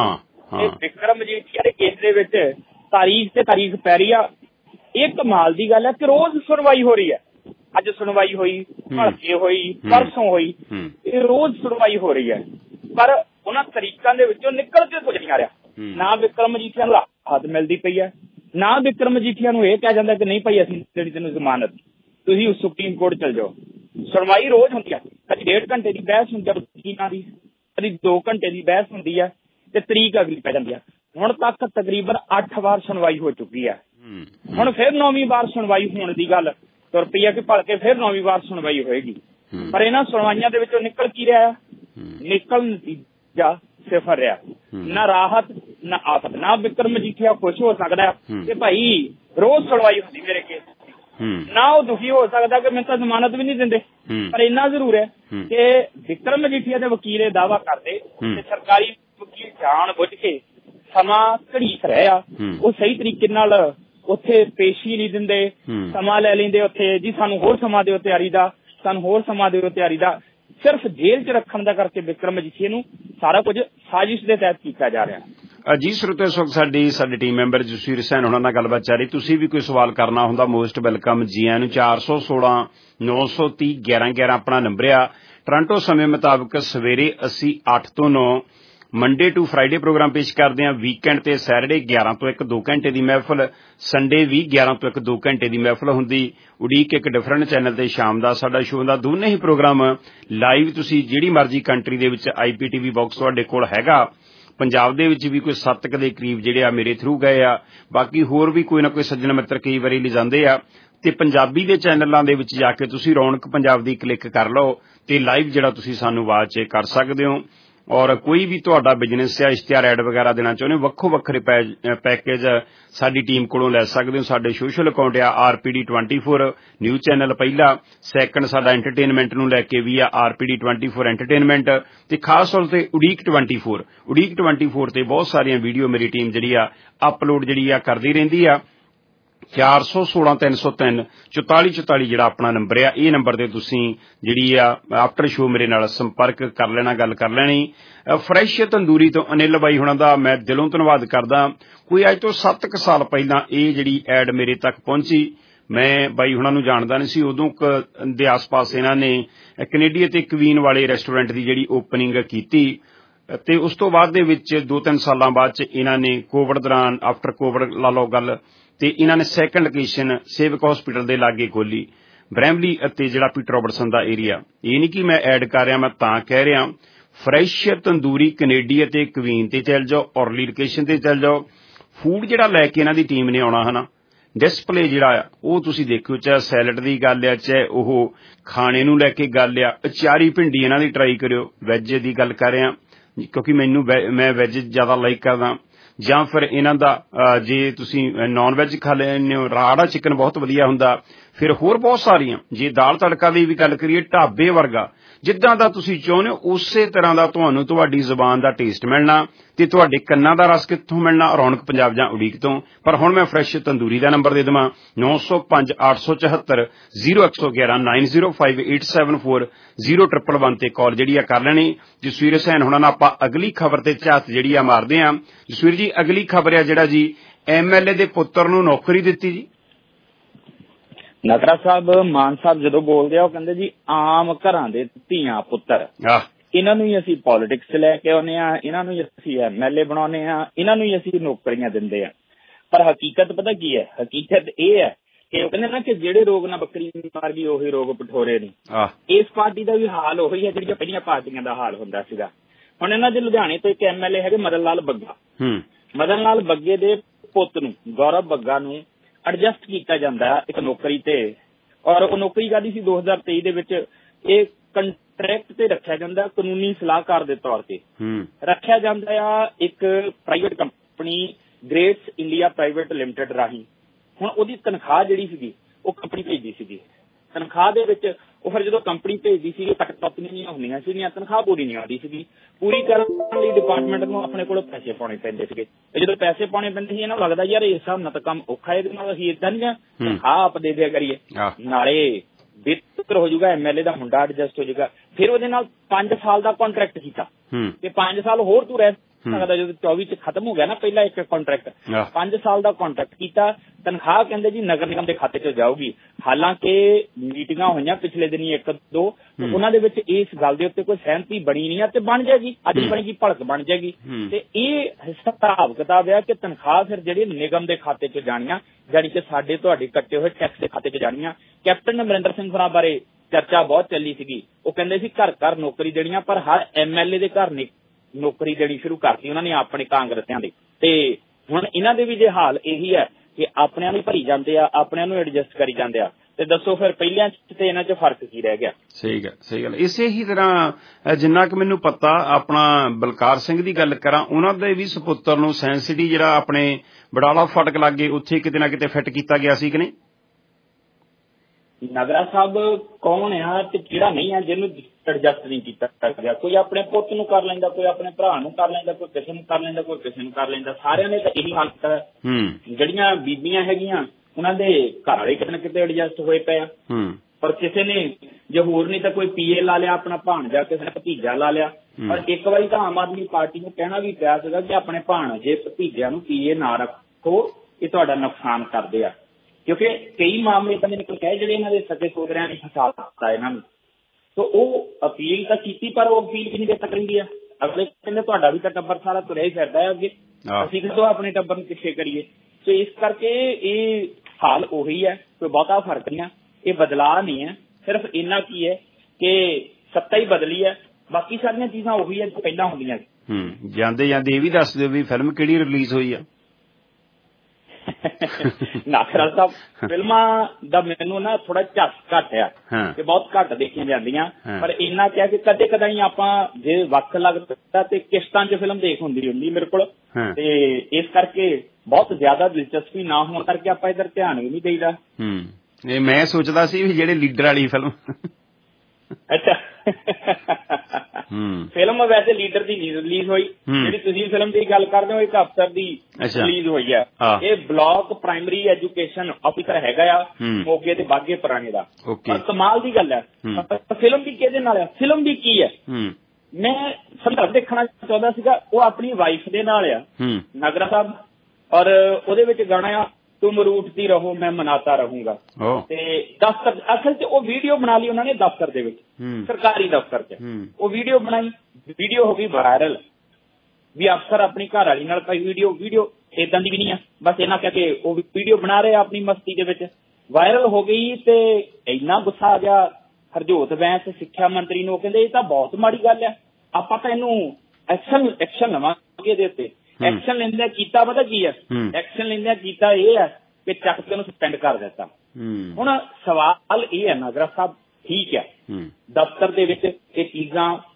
S3: ਤੇ ਵਿਕਰਮ ਮਜੀਠੀਆ ਦੇ ਕੇਸ ਦੇ ਵਿੱਚ ਤਾਰੀਖ ਤੇ ਤਾਰੀਖ ਪੈ ਰਹੀ ਆ। ਇਹ ਕਮਾਲ ਦੀ ਗੱਲ ਹੈ ਕਿ ਰੋਜ਼ ਸੁਣਵਾਈ ਹੋ ਰਹੀ ਹੈ। ਅੱਜ ਸੁਣਵਾਈ ਹੋਈ, ਭਲਕੇ ਹੋਈ, ਪਰਸੋਂ ਹੋਈ, ਇਹ ਰੋਜ਼ ਸੁਣਵਾਈ ਹੋ ਰਹੀ ਹੈ। ਪਰ ਉਹਨਾਂ ਤਰੀਕਾਂ ਦੇ ਵਿੱਚੋਂ ਨਿਕਲ ਕੇ ਕੁਝ ਨਹੀਂ ਆ ਰਿਹਾ। ਨਾ ਵਿਕਰਮ ਮਜੀਠੀਆ ਨੂੰ ਰਾਹਤ ਮਿਲਦੀ ਪਈ ਹੈ, ਨਾ ਵਿਕਰਮ ਮਜੀਠੀਆ ਨੂੰ ਇਹ ਕਿਹਾ ਜਾਂਦਾ ਕਿ ਨਹੀਂ ਭਾਈ ਅਸੀਂ ਜਿਹੜੀ ਤੈਨੂੰ ਜ਼ਮਾਨਤ, ਤੁਸੀਂ ਸੁਪਰੀਮ ਕੋਰਟ ਚਲ ਜਾਓ। ਸੁਣਵਾਈ ਰੋਜ਼ ਹੁੰਦੀ ਹੈ, ਕਦੀ 1.5 ਘੰਟੇ ਦੀ ਬਹਿਸ ਹੁੰਦੀ ਹੈ ਵਕੀਲਾਂ ਦੀ, ਕਦੀ 2 ਘੰਟੇ ਦੀ ਬਹਿਸ ਹੁੰਦੀ ਹੈ ਤੇ ਤਰੀਕ ਅਗਲੀ ਪੈ ਜਾਂਦੀ ਹੈ। ਹੁਣ ਤੱਕ ਤਕਰੀਬਨ 8 ਵਾਰ ਸੁਣਵਾਈ ਹੋ ਚੁੱਕੀ ਹੈ। ਹੁਣ ਫਿਰ 9ਵੀਂ ਵਾਰ ਸੁਣਵਾਈ ਹੋਣ ਦੀ ਗੱਲ ਤੁਰ ਪਈ ਹੈ ਕਿ ਭਲਕੇ ਫਿਰ 9ਵੀਂ ਵਾਰ ਸੁਣਵਾਈ ਹੋਏਗੀ। ਪਰ ਇਹਨਾਂ ਸੁਣਵਾਈਆਂ ਦੇ ਵਿੱਚੋਂ ਨਿਕਲ ਕੀ ਰਿਹਾ? ਨਿਕਲ ਨਤੀਜਾ ਸਿਫਰ ਰਿਹਾ। ਨਾ ਰਾਹਤ ਨਾ ਆਫਤ। ਨਾ ਵਿਕਰਮ ਮਜੀਠੀਆ ਖੁਸ਼ ਹੋ ਸਕਦਾ ਕਿ ਭਾਈ ਰੋਜ਼ ਸੁਣਵਾਈ ਹੁੰਦੀ ਮੇਰੇ ਕੇਸ, ਨਾ ਉਹ ਦੁਖੀ ਹੋ ਸਕਦਾ ਕਿ ਮੈਨੂੰ ਤਾਂ ਜ਼ਮਾਨਤ ਵੀ ਨਹੀਂ ਦਿੰਦੇ। ਪਰ ਇੰਨਾ ਜ਼ਰੂਰ ਹੈ ਕਿ ਵਿਕਰਮ ਮਜੀਠੀਆ ਦੇ ਵਕੀਲ ਇਹ ਦਾਅਵਾ ਕਰਦੇ ਕਿ ਸਰਕਾਰੀ ਵਕੀਲ ਜਾਣ ਬੁੱਝ ਕੇ ਸਮਾਂ ਘੜੀਕ ਰਹੇ ਆ, ਉਹ ਸਹੀ ਤਰੀਕੇ ਨਾਲ ਉੱਥੇ ਪੇਸ਼ੀ ਨਹੀਂ ਦਿੰਦੇ, ਸਮਾਂ ਲੈ ਲੈਂਦੇ ਉੱਥੇ, ਜੀ ਸਾਨੂੰ ਹੋਰ ਸਮਾਂ ਦਿਓ ਤਿਆਰੀ ਦਾ, ਸਾਨੂੰ ਹੋਰ ਸਮਾਂ ਦਿਓ ਤਿਆਰੀ ਦਾ। ਸਿਰਫ ਜੇਲ੍ਹ 'ਚ ਰੱਖਣ ਦਾ ਕਰਕੇ ਵਿਕਰਮ ਮਜੀਠੀਆ ਨੂੰ ਸਾਰਾ ਕੁਝ ਸਾਜ਼ਿਸ਼ ਦੇ ਤਹਿਤ ਕੀਤਾ ਜਾ ਰਿਹਾ।
S14: ਜੀ ਸਰੋਤੇ ਇਸ ਵਕਤ ਸਾਡੀ ਟੀਮ ਮੈਂਬਰ ਜਸਵੀਰ ਹੁਸੈਨ ਉਹਨਾਂ ਨਾਲ ਗੱਲਬਾਤ ਚੱਲ ਰਹੀ। ਤੁਸੀਂ ਵੀ ਕੋਈ ਸਵਾਲ ਕਰਨਾ ਹੁੰਦਾ ਮੋਸਟ ਵੈਲਕਮ ਜੀ ਆਇਆਂ ਨੂੰ। 416 930 1111 ਆਪਣਾ ਨੰਬਰ ਆ। ਟੋਰਾਂਟੋ ਸਮੇਂ ਮੁਤਾਬਕ ਸਵੇਰੇ ਅਸੀਂ 8 ਤੋਂ 9 ਮੰਡੇ ਟੂ ਫਰਾਈਡੇ ਪ੍ਰੋਗਰਾਮ ਪੇਸ਼ ਕਰਦੇ ਹਾਂ। ਵੀਕਐਂਡ ਤੇ ਸੈਟਰਡੇ 11 ਤੋਂ 1 2 ਘੰਟੇ ਦੀ ਮਹਿਫਲ, ਸੰਡੇ ਵੀ 11 ਤੋਂ 1 2 ਘੰਟੇ ਦੀ ਮਹਿਫਲ ਹੁੰਦੀ। ਉਡੀਕ ਇੱਕ ਡਿਫਰੈਂਟ ਚੈਨਲ ਤੇ ਸ਼ਾਮ ਦਾ ਸਾਡਾ ਸ਼ੋਅ ਹੁੰਦਾ। ਦੋਨੇ ਹੀ ਪ੍ਰੋਗਰਾਮ ਲਾਈਵ ਤੁਸੀਂ ਜਿਹੜੀ ਮਰਜ਼ੀ ਕੰਟਰੀ ਦੇ ਵਿੱਚ IPTV ਬਾਕਸ ਤੁਹਾਡੇ ਕੋਲ ਹੈਗਾ। ਪੰਜਾਬ ਦੇ ਵਿੱਚ ਵੀ ਕੋਈ 7 ਦੇ ਕਰੀਬ ਜਿਹੜੇ ਆ ਮੇਰੇ ਥਰੂ ਗਏ ਆ, ਬਾਕੀ ਹੋਰ ਵੀ ਕੋਈ ਨਾ ਕੋਈ ਸੱਜਣ ਮਿੱਤਰ ਕਈ ਵਾਰੀ ਲਿਜਾਂਦੇ ਆ। ਤੇ ਪੰਜਾਬੀ ਦੇ ਚੈਨਲਾਂ ਦੇ ਵਿੱਚ ਜਾ ਕੇ ਤੁਸੀਂ ਰੌਣਕ ਪੰਜਾਬ ਦੀ ਕਲਿੱਕ ਕਰ ਲਓ ਤੇ ਲਾਈਵ ਜਿਹੜਾ ਤੁਸੀਂ ਸਾਨੂੰ ਆਵਾਜ਼ 'ਚ ਕਰ ਸਕਦੇ ਹੋ। ਔਰ ਕੋਈ ਵੀ ਤੁਹਾਡਾ ਬਿਜ਼ਨਸ ਜਾਂ ਇਸ਼ਤਿਹਾਰ ਐਡ ਵਗੈਰਾ ਦੇਣਾ ਚਾਹੁੰਦੇ ਹੋ, ਵੱਖੋ ਵੱਖਰੇ ਪੈਕੇਜ ਸਾਡੀ ਟੀਮ ਕੋਲੋਂ ਲੈ ਸਕਦੇ ਹੋ। ਸਾਡੇ ਸੋਸ਼ਲ ਅਕਾਊਂਟ ਆ RPD24 ਨਿਊਜ਼ ਚੈਨਲ ਪਹਿਲਾ, ਸੈਕੰਡ ਸਾਡਾ ਐਂਟਰਟੇਨਮੈਂਟ ਨੂੰ ਲੈ ਕੇ ਵੀ ਆ RPD24 ਐਂਟਰਟੇਨਮੈਂਟ, ਤੇ ਖਾਸ ਤੌਰ ਤੇ ਉਡੀਕ 24 ਤੇ ਬਹੁਤ ਸਾਰੀਆਂ ਵੀਡੀਓ ਮੇਰੀ ਟੀਮ ਜਿਹੜੀ ਆ ਅਪਲੋਡ ਜਿਹੜੀ ਆ ਕਰਦੀ ਰਹਿੰਦੀ ਆ। 416 303 4444 ਜਿਹੜਾ ਆਪਣਾ ਨੰਬਰ ਆ, ਇਹ ਨੰਬਰ ਤੇ ਤੁਸੀਂ ਜਿਹੜੀ ਆ ਆਫਟਰ ਸ਼ੋਅ ਮੇਰੇ ਨਾਲ ਸੰਪਰਕ ਕਰ ਲੈਣਾ, ਗੱਲ ਕਰ ਲੈਣੀ। ਫਰੈਸ਼ ਤੰਦੂਰੀ ਤੋਂ ਅਨਿਲ ਬਾਈ ਹੁਣਾਂ ਦਾ ਮੈਂ ਦਿਲੋਂ ਧੰਨਵਾਦ ਕਰਦਾ। ਕੋਈ ਅੱਜ ਤੋਂ 7 ਸਾਲ ਪਹਿਲਾਂ ਇਹ ਜਿਹੜੀ ਐਡ ਮੇਰੇ ਤੱਕ ਪਹੁੰਚੀ, ਮੈਂ ਬਾਈ ਹੁਣਾਂ ਨੂੰ ਜਾਣਦਾ ਨਹੀਂ ਸੀ। ਉਦੋਂ ਦੇ ਆਸ-ਪਾਸ ਇਹਨਾਂ ਨੇ ਕੈਨੇਡੀਆ ਤੇ ਕਵੀਨ ਵਾਲੇ ਰੈਸਟੋਰੈਂਟ ਦੀ ਜਿਹੜੀ ਓਪਨਿੰਗ ਕੀਤੀ ਤੇ ਉਸ ਤੋਂ ਬਾਅਦ ਦੇ ਵਿੱਚ 2-3 ਸਾਲਾਂ ਬਾਅਦ ਚ ਇਹਨਾਂ ਨੇ ਕੋਵਿਡ ਦੌਰਾਨ, ਆਫਟਰ ਕੋਵਿਡ ਲਾ ਲਓ ਗੱਲ, ਤੇ ਇਹਨਾਂ ਨੇ ਸੈਕੰਡ ਲੋਕੇਸ਼ਨ ਸੇਵਕ ਹਸਪੀਟਲ ਦੇ ਲਾਗੇ ਖੋਲੀ, ਬ੍ਰੈਮਲੀ ਅਤੇ ਜਿਹੜਾ ਪੀਟਰ ਰੋਬਰਟਸਨ ਦਾ ਏਰੀਆ। ਇਹ ਨਹੀਂ ਕਿ ਮੈਂ ਐਡ ਕਰ ਰਿਹਾ, ਮੈਂ ਤਾਂ ਕਹਿ ਰਿਹਾ ਫਰੈਸ਼ ਤੰਦੂਰੀ ਕੈਨੇਡੀਆ ਤੇ ਕਵੀਨ ਤੇ ਚੱਲ ਜਾਓ, ਔਰਲੀ ਲੋਕੇਸ਼ਨ ਤੇ ਚੱਲ ਜਾਓ। ਫੂਡ ਜਿਹੜਾ ਲੈ ਕੇ ਇਹਨਾਂ ਦੀ ਟੀਮ ਨੇ ਆਉਣਾ ਹਨਾ, ਡਿਸਪਲੇ ਜਿਹੜਾ ਆ ਉਹ ਤੁਸੀਂ ਦੇਖਿਓ, ਚਾਹੇ ਸੈਲਡ ਦੀ ਗੱਲ ਆ, ਚਾਹੇ ਉਹ ਖਾਣੇ ਨੂੰ ਲੈ ਕੇ ਗੱਲ ਆ। ਅਚਾਰੀ ਭਿੰਡੀ ਇਹਨਾਂ ਦੀ ਟਰਾਈ ਕਰਿਓ। ਵੈਜ ਦੀ ਗੱਲ ਕਰ ਰਿਹਾ ਕਿਉਂਕਿ ਮੈਂ ਵੈਜ ਜ਼ਿਆਦਾ ਲਾਈਕ ਕਰਦਾ। ਜਾਂ ਫਿਰ ਇਹਨਾਂ ਦਾ ਜੇ ਤੁਸੀਂ ਨੌਨ ਵੈਜ ਖਾ ਲੈਂਦੇ ਹੋ ਰਾੜਾ ਚਿਕਨ ਬਹੁਤ ਵਧੀਆ ਹੁੰਦਾ, ਫਿਰ ਹੋਰ ਬਹੁਤ ਸਾਰੀਆਂ, ਜੇ ਦਾਲ ਤੜਕਾ ਦੀ ਵੀ ਗੱਲ ਕਰੀਏ ਢਾਬੇ ਵਰਗਾ, ਜਿੱਦਾਂ ਦਾ ਤੁਸੀਂ ਚਾਹੁੰਦੇ ਹੋ ਉਸੇ ਤਰ੍ਹਾਂ ਦਾ ਤੁਹਾਨੂੰ ਤੁਹਾਡੀ ਜ਼ੁਬਾਨ ਦਾ ਟੇਸਟ ਮਿਲਣਾ ਤੇ ਤੁਹਾਡੇ ਕੰਨਾਂ ਦਾ ਰਸ ਕਿੱਥੋਂ ਮਿਲਣਾ, ਰੌਣਕ ਪੰਜਾਬ ਜਾਂ ਉਡੀਕ ਤੋਂ। ਪਰ ਹੁਣ ਮੈਂ ਫਰੈਸ਼ ਤੰਦੂਰੀ ਦਾ ਨੰਬਰ ਦੇ ਦੇਵਾਂ 9058740111 9058740111 ਤੇ ਕਾਲ ਜਿਹੜੀ ਆ ਕਰ ਲੈਣੀ। ਜਸਵੀਰ ਹੁਸੈਨ ਹੁਣਾਂ ਨਾਲ ਆਪਾਂ ਅਗਲੀ ਖਬਰ ਤੇ ਝਾਤ ਜਿਹੜੀ ਆ ਮਾਰਦੇ ਆ। ਜਸਵੀਰ ਜੀ ਅਗਲੀ ਖਬਰ ਆ ਜਿਹੜਾ ਜੀ MLA ਦੇ ਪੁੱਤਰ ਨੂੰ ਨੌਕਰੀ ਦਿੱਤੀ ਜੀ।
S3: ਨਗਰਾ ਸਾਹਿਬ ਮਾਨ ਸਾਹਿਬ ਜਦੋਂ ਬੋਲਦੇ ਆ ਉਹ ਕਹਿੰਦੇ ਜੀ ਆਮ ਘਰਾਂ ਦੇ ਧੀਆਂ ਪੁੱਤਰ, ਇਹਨਾਂ ਨੂੰ ਹੀ ਅਸੀਂ ਪੋਲਿਟਿਕਸ 'ਚ ਲੈ ਕੇ ਆਉਂਦੇ ਆ, ਇਹਨਾਂ ਨੂੰ ਹੀ ਅਸੀਂ MLA ਬਣਾਉਂਦੇ ਆ, ਇਹਨਾਂ ਨੂੰ ਹੀ ਅਸੀਂ ਨੌਕਰੀਆਂ ਦਿੰਦੇ ਆ। ਪਰ ਹਕੀਕਤ ਪਤਾ ਕੀ ਹੈ? ਹਕੀਕਤ ਇਹ ਹੈ ਕਿ ਉਹ ਕਹਿੰਦੇ ਨਾ ਕਿ ਜਿਹੜੇ ਰੋਗ ਨਾਲ ਬੱਕਰੀ ਮਾਰ ਗਈ ਉਹੀ ਰੋਗ ਪਠੋਰੇ ਨੇ। ਇਸ ਪਾਰਟੀ ਦਾ ਵੀ ਹਾਲ ਉਹੀ ਹੈ ਜਿਹੜੀਆਂ ਪਹਿਲੀਆਂ ਪਾਰਟੀਆਂ ਦਾ ਹਾਲ ਹੁੰਦਾ ਸੀਗਾ। ਹੁਣ ਇਹਨਾਂ ਦੇ ਲੁਧਿਆਣੇ ਤੋਂ ਇੱਕ MLA ਹੈਗੇ ਮਦਨ ਲਾਲ ਬੱਗਾ। ਮਦਨ ਲਾਲ ਬੱਗੇ ਦੇ ਪੁੱਤ ਨੂੰ ਗੌਰਵ ਬੱਗਾ ਨੂੰ ਐਡਜਸਟ ਕੀਤਾ ਜਾਂਦਾ ਇੱਕ ਨੌਕਰੀ ਤੇ, ਔਰ ਉਹ ਨੌਕਰੀ ਕਾਹਦੀ ਸੀ 2023 ਦੇ ਵਿੱਚ ਇਹ ਕੰਟਰੈਕਟ ਤੇ ਰੱਖਿਆ ਜਾਂਦਾ, ਕਾਨੂੰਨੀ ਸਲਾਹਕਾਰ ਦੇ ਤੌਰ ਤੇ ਰੱਖਿਆ ਜਾਂਦਾ ਆ ਇੱਕ private company Greats India private limited ਰਾਹੀਂ। ਹੁਣ ਉਹਦੀ ਤਨਖਾਹ ਜਿਹੜੀ ਸੀਗੀ ਉਹ ਕੰਪਨੀ ਭੇਜਦੀ ਸੀਗੀ, ਤਨਖਾਹ ਦੇ ਵਿੱਚ ਉਹ ਫਿਰ ਜਦੋਂ ਕੰਪਨੀ ਭੇਜਦੀ ਸੀਗੀ ਕੱਟ ਕਾਪੀਆਂ ਹੁੰਦੀਆਂ ਸੀਗੀਆਂ, ਤਨਖਾਹ ਪੂਰੀ ਨਹੀਂ ਆਉਂਦੀ ਸੀਗੀ। ਪੂਰੀ ਕਰਨ ਲਈ ਡਿਪਾਰਟਮੈਂਟ ਨੂੰ ਆਪਣੇ ਕੋਲ ਪੈਸੇ ਪਾਉਣੇ ਪੈਂਦੇ ਸੀਗੇ, ਤੇ ਜਦੋਂ ਪੈਸੇ ਪਾਉਣੇ ਪੈਂਦੇ ਸੀ ਇਹਨਾਂ ਨੂੰ ਲੱਗਦਾ ਯਾਰ ਇਸ ਹਿਸਾਬ ਨਾਲ ਤਾਂ ਕੰਮ ਔਖਾ ਹੈ, ਇਹਦੇ ਨਾਲ ਅਸੀਂ ਏਦਾਂ ਨਹੀਂ ਤਨਖਾਹ ਆਪ ਦੇ ਦਿਆ ਕਰੀਏ, ਨਾਲੇ ਬਿਹਤਰ ਹੋ ਜਾਊਗਾ, MLA ਦਾ ਮੁੰਡਾ ਐਡਜਸਟ ਹੋ ਜਾਊਗਾ। ਫਿਰ ਉਹਦੇ ਨਾਲ 5 ਸਾਲ ਦਾ ਕੰਟਰੈਕਟ ਕੀਤਾ ਤੇ 5 ਸਾਲ ਹੋਰ ਤੂੰ ਰਹਿ ਸਕਦਾ। ਜਦੋਂ 24 ਚ ਖਤਮ ਹੋ ਗਿਆ ਨਾ ਪਹਿਲਾ ਇੱਕ ਕੰਟਰੈਕਟ, 5 ਸਾਲ ਦਾ ਕੰਟਰੈਕਟ ਕੀਤਾ। ਤਨਖਾਹ ਕਹਿੰਦੇ ਜੀ ਨਗਰ ਨਿਗਮ ਦੇ ਖਾਤੇ 'ਚ ਜਾਊਗੀ। ਹਾਲਾਂਕਿ ਮੀਟਿੰਗਾਂ ਹੋਈਆਂ ਪਿਛਲੇ ਦਿਨੀ 1-2, ਉਹਨਾਂ ਦੇ ਵਿੱਚ ਇਸ ਗੱਲ ਦੇ ਉੱਤੇ ਕੋਈ ਸਹਿਮਤੀ ਬਣੀ ਨਹੀਂ ਆ ਤੇ ਬਣ ਜਾਏਗੀ, ਅੱਜ ਬਣੇਗੀ ਭਲਕ ਬਣ ਜਾਏਗੀ। ਤੇ ਇਹ ਹਿਸਾਬ ਕਿਤਾਬ ਆ ਕਿ ਤਨਖਾਹ ਫਿਰ ਜਿਹੜੀ ਨਿਗਮ ਦੇ ਖਾਤੇ 'ਚ ਜਾਣੀਆਂ, ਜਾਣੀ ਕਿ ਸਾਡੇ ਤੁਹਾਡੇ ਕੱਟੇ ਹੋਏ ਟੈਕਸ ਦੇ ਖਾਤੇ 'ਚ ਜਾਣੀਆਂ। ਕੈਪਟਨ ਅਮਰਿੰਦਰ ਸਿੰਘ ਹੋਰਾਂ ਬਾਰੇ ਚਰਚਾ ਬਹੁਤ ਚੱਲੀ ਸੀਗੀ, ਉਹ ਕਹਿੰਦੇ ਸੀ ਘਰ ਘਰ ਨੌਕਰੀ ਦੇਣੀਆਂ, ਪਰ ਹਰ MLA ਦੇ ਘਰ ਨੌਕਰੀ ਦੇਣੀ ਸ਼ੁਰੂ ਕਰਤੀ ਉਹਨਾਂ ਨੇ ਆਪਣੇ ਕਾਂਗਰਸਿਆਂ ਦੇ। ਤੇ ਹੁਣ ਇਹਨਾਂ ਦੇ ਵੀ ਜੇ ਹਾਲ ਇਹੀ ਹੈ ਕਿ ਆਪਣਿਆਂ ਨੂੰ ਭਰੀ ਜਾਂਦੇ ਆ, ਆਪਣਿਆਂ ਨੂੰ ਐਡਜਸਟ ਕਰੀ ਜਾਂਦੇ ਆ, ਤੇ ਦੱਸੋ ਫਿਰ ਪਹਿਲਿਆਂ ਚ ਤੇ ਇਹਨਾਂ ਚ ਫਰਕ ਕੀ ਰਹਿ ਗਿਆ? ਸਹੀ ਗੱਲ। ਇਸੇ ਹੀ ਤਰ੍ਹਾਂ ਜਿੰਨਾ ਕਿ ਮੈਨੂੰ ਪਤਾ ਆਪਣਾ ਬਲਕਾਰ ਸਿੰਘ ਦੀ ਗੱਲ ਕਰਾਂ, ਉਹਨਾਂ ਦੇ ਵੀ ਸਪੁੱਤਰ ਨੂੰ ਸਾਇੰਸ ਸਿਟੀ ਜਿਹੜਾ ਆਪਣੇ ਬਡਾਲਾ ਫਾਟਕ ਲਾਗੇ ਉੱਥੇ ਕਿਤੇ ਨਾ ਕਿਤੇ ਫਿੱਟ ਕੀਤਾ ਗਿਆ ਸੀ ਕਿ ਨਹੀਂ? ਨਗਰਾ ਸਾਹਿਬ ਕੌਣ ਆ ਤੇ ਕਿਹੜਾ ਨਹੀਂ ਆ ਜਿਹਨੂੰ ਐਡਜਸਟ ਨਹੀਂ ਕੀਤਾ ਗਿਆ? ਕੋਈ ਆਪਣੇ ਪੁੱਤ ਨੂੰ ਕਰ ਲੈਂਦਾ, ਕੋਈ ਆਪਣੇ ਭਰਾ ਨੂੰ ਕਰ ਲੈਂਦਾ, ਕੋਈ ਕਿਸੇ ਨੂੰ ਕਰ ਲੈਂਦਾ, ਕੋਈ ਕਿਸੇ ਨੂੰ ਕਰ ਲੈਂਦਾ। ਸਾਰਿਆਂ ਨੇ ਤਾਂ ਇਹੀ ਹਾਲ ਕੀਤਾ। ਜਿਹੜੀਆਂ ਬੀਬੀਆਂ ਹੈਗੀਆਂ ਉਹਨਾਂ ਦੇ ਘਰ ਵਾਲੇ ਕਿਤੇ ਨਾ ਕਿਤੇ ਐਡਜਸਟ ਹੋਏ ਪਏ ਆ, ਪਰ ਕਿਸੇ ਨੇ ਜੇ ਹੋਰ ਨਹੀਂ ਤਾਂ ਕੋਈ PA ਲਾ ਲਿਆ ਆਪਣਾ ਭਾਣਜਾ, ਕਿਸੇ ਨੇ ਭਤੀਜਾ ਲਾ ਲਿਆ। ਪਰ ਇੱਕ ਵਾਰੀ ਤਾਂ ਆਮ ਆਦਮੀ ਪਾਰਟੀ ਨੂੰ ਕਹਿਣਾ ਵੀ ਪਿਆ ਸੀਗਾ ਕਿ ਆਪਣੇ ਭਾਣਜੇ ਭਤੀਜਿਆਂ ਨੂੰ PA ਨਾ ਰੱਖੋ, ਇਹ ਤੁਹਾਡਾ ਨੁਕਸਾਨ ਕਰਦੇ ਆ, ਕਿਉਂਕਿ ਕਈ ਮਾਮਲੇ ਤਾਂ ਨਿਕਲ ਕੇ ਜਿਹੜੇ ਇਹਨਾਂ ਦੇ ਸਕੇ ਸੋਦਰਿਆਂ ਨੇ ਫਸਾ ਦਿੱਤਾ ਇਹਨਾਂ ਨੂੰ। ਤਾਂ ਉਹ ਅਪੀਲ ਤਾਂ ਕੀਤੀ, ਪਰ ਉਹ ਅਪੀਲ ਕਿੰਨੀ ਦੇਰ ਤੱਕ ਰਹਿੰਦੀ ਆ? ਅਗਲੇ ਕਹਿੰਦੇ ਤੁਹਾਡਾ ਵੀ ਤਾਂ ਟੱਬਰ ਸਾਰਾ ਤੁਰਿਆ ਹੀ ਫਿਰਦਾ ਹੈ ਅੱਗੇ, ਅਸੀਂ ਕਿਦੋਂ ਆਪਣੇ ਟੱਬਰ ਨੂੰ ਪਿੱਛੇ ਕਰੀਏ? ਸੋ ਇਸ ਕਰਕੇ ਇਹ ਹਾਲ ਉਹੀ ਹੈ, ਕੋਈ ਬਹੁਤਾ ਫਰਕ ਨਹੀਂ ਹੈ, ਇਹ ਬਦਲਾਅ ਨਹੀਂ ਹੈ। ਸਿਰਫ ਇੰਨਾ ਕੀ ਹੈ ਕਿ ਸੱਤਾ ਹੀ ਬਦਲੀ ਹੈ, ਬਾਕੀ ਸਾਰੀਆਂ ਚੀਜ਼ਾਂ ਉਹੀ ਹੈ ਜੋ ਪਹਿਲਾਂ ਹੁੰਦੀਆਂ ਸੀ। ਜਾਂਦੇ ਜਾਂਦੇ ਇਹ ਵੀ ਦੱਸ ਦਿਓ ਵੀ ਫਿਲਮ ਕਿਹੜੀ ਰਿਲੀਜ਼ ਹੋਈ ਆ? ਨਾਖਰਾ ਸਾਹਿਬ ਫਿਲਮਾਂ ਦਾ ਮੈਨੂੰ ਨਾ ਥੋੜਾ ਝੱਸ ਘੱਟ ਆ ਤੇ ਬਹੁਤ ਘੱਟ ਦੇਖੀਆਂ ਜਾਂਦੀਆਂ, ਪਰ ਇੰਨਾ ਕਿਹਾ ਕਿ ਕਦੇ ਕਦਾਈ ਆਪਾਂ ਜੇ ਵਕਤ ਲੱਗਦਾ ਤੇ ਕਿਸ਼ਤਾਂ 'ਚ ਫਿਲਮ ਦੇਖ ਹੁੰਦੀ ਮੇਰੇ ਕੋਲ, ਤੇ ਇਸ ਕਰਕੇ ਬਹੁਤ ਜ਼ਿਆਦਾ ਦਿਲਚਸਪੀ ਨਾ ਹੋਣ ਕਰਕੇ ਆਪਾਂ ਇੱਧਰ ਧਿਆਨ ਵੀ ਨਹੀਂ ਦੇਈਦਾ। ਇਹ ਮੈਂ ਸੋਚਦਾ ਸੀ ਵੀ ਜਿਹੜੇ ਲੀਡਰ ਵਾਲੀ ਫਿਲਮ। ਅੱਛਾ, ਫਿਲਮ ਵੈਸੇ ਲੀਡਰ ਦੀ ਨਹੀਂ ਰਿਲੀਜ਼ ਹੋਈ, ਜਿਹੜੀ ਤੁਸੀਂ ਫਿਲਮ ਦੀ ਗੱਲ ਕਰਦੇ ਹੋ ਇੱਕ ਅਫਸਰ ਦੀ ਰਿਲੀਜ਼ ਹੋਈ ਹੈ। ਇਹ ਬਲਾਕ ਪ੍ਰਾਇਮਰੀ ਐਜੂਕੇਸ਼ਨ ਆਫਿਸਰ ਹੈਗਾ ਆ ਮੋਗੇ ਤੇ ਬਾਗੇ ਪੁਰਾਣੇ ਦਾ। ਪਰ ਕਮਾਲ ਦੀ ਗੱਲ ਹੈ, ਫਿਲਮ ਵੀ ਕਿਹਦੇ ਨਾਲ ਹੈ, ਫਿਲਮ ਵੀ ਕੀ ਹੈ ਮੈਂ ਸਮਝ ਦੇਖਣਾ ਚਾਹੁੰਦਾ ਸੀਗਾ। ਉਹ ਆਪਣੀ ਵਾਈਫ ਦੇ ਨਾਲ ਆ ਨਗਰਾ ਸਾਹਿਬ, ਔਰ ਉਹਦੇ ਵਿੱਚ ਗਾਣਾ ਆ ਤੁਮ ਰੂਠਤੀ ਰਹੋ ਮੈਂ ਮਨਾਤਾ ਰਹੂੰਗਾ। ਤੇ ਦਫ਼ਤਰ ਅਸਲ 'ਚ ਉਹ ਵੀਡੀਓ ਬਣਾ ਲਈ ਉਹਨਾਂ ਨੇ ਦਫ਼ਤਰ ਦੇ ਵਿੱਚ, ਸਰਕਾਰੀ ਦਫ਼ਤਰ 'ਚ ਉਹ ਵੀਡੀਓ ਬਣਾਈ, ਵੀਡੀਓ ਹੋ ਗਈ ਵਾਇਰਲ ਵੀ ਅਫਸਰ ਆਪਣੀ ਘਰ ਵਾਲੀ ਨਾਲ ਪਾਈ ਵੀਡੀਓ ਏਦਾਂ ਦੀ ਵੀ ਨਹੀਂ ਆ, ਬਸ ਇਹਨਾਂ ਕਹਿ ਕੇ ਉਹ ਵੀਡੀਓ ਬਣਾ ਰਹੇ ਆਪਣੀ ਮਸਤੀ ਦੇ ਵਿੱਚ, ਵਾਇਰਲ ਹੋ ਗਈ। ਤੇ ਇੰਨਾ ਗੁੱਸਾ ਆ ਗਿਆ ਹਰਜੋਤ ਬੈਂਸ ਸਿੱਖਿਆ ਮੰਤਰੀ ਨੂੰ, ਕਹਿੰਦੇ ਇਹ ਤਾਂ ਬਹੁਤ ਮਾੜੀ ਗੱਲ ਹੈ, ਆਪਾਂ ਤਾਂ ਇਹਨੂੰ ਐਕਸ਼ਨ ਲਵਾਂਗੇ ਇਹਦੇ ਉੱਤੇ। ਐਕਸ਼ਨ ਲੈਂਦਿਆਂ ਕੀਤਾ ਪਤਾ ਕੀ ਹੈ, ਐਕਸ਼ਨ ਲੈਂਦਿਆਂ ਕੀਤਾ ਇਹ ਹੈ ਕਿ ਚੱਕ ਕੇ ਉਹਨੂੰ ਸਸਪੈਂਡ ਕਰ ਦਿੱਤਾ। ਹੁਣ ਸਵਾਲ ਇਹ ਹੈ ਨਗਰਾ ਸਾਹਿਬ, ਠੀਕ ਹੈ ਦਫ਼ਤਰ ਦੇ ਵਿੱਚ ਇਹ ਚੀਜ਼ਾਂ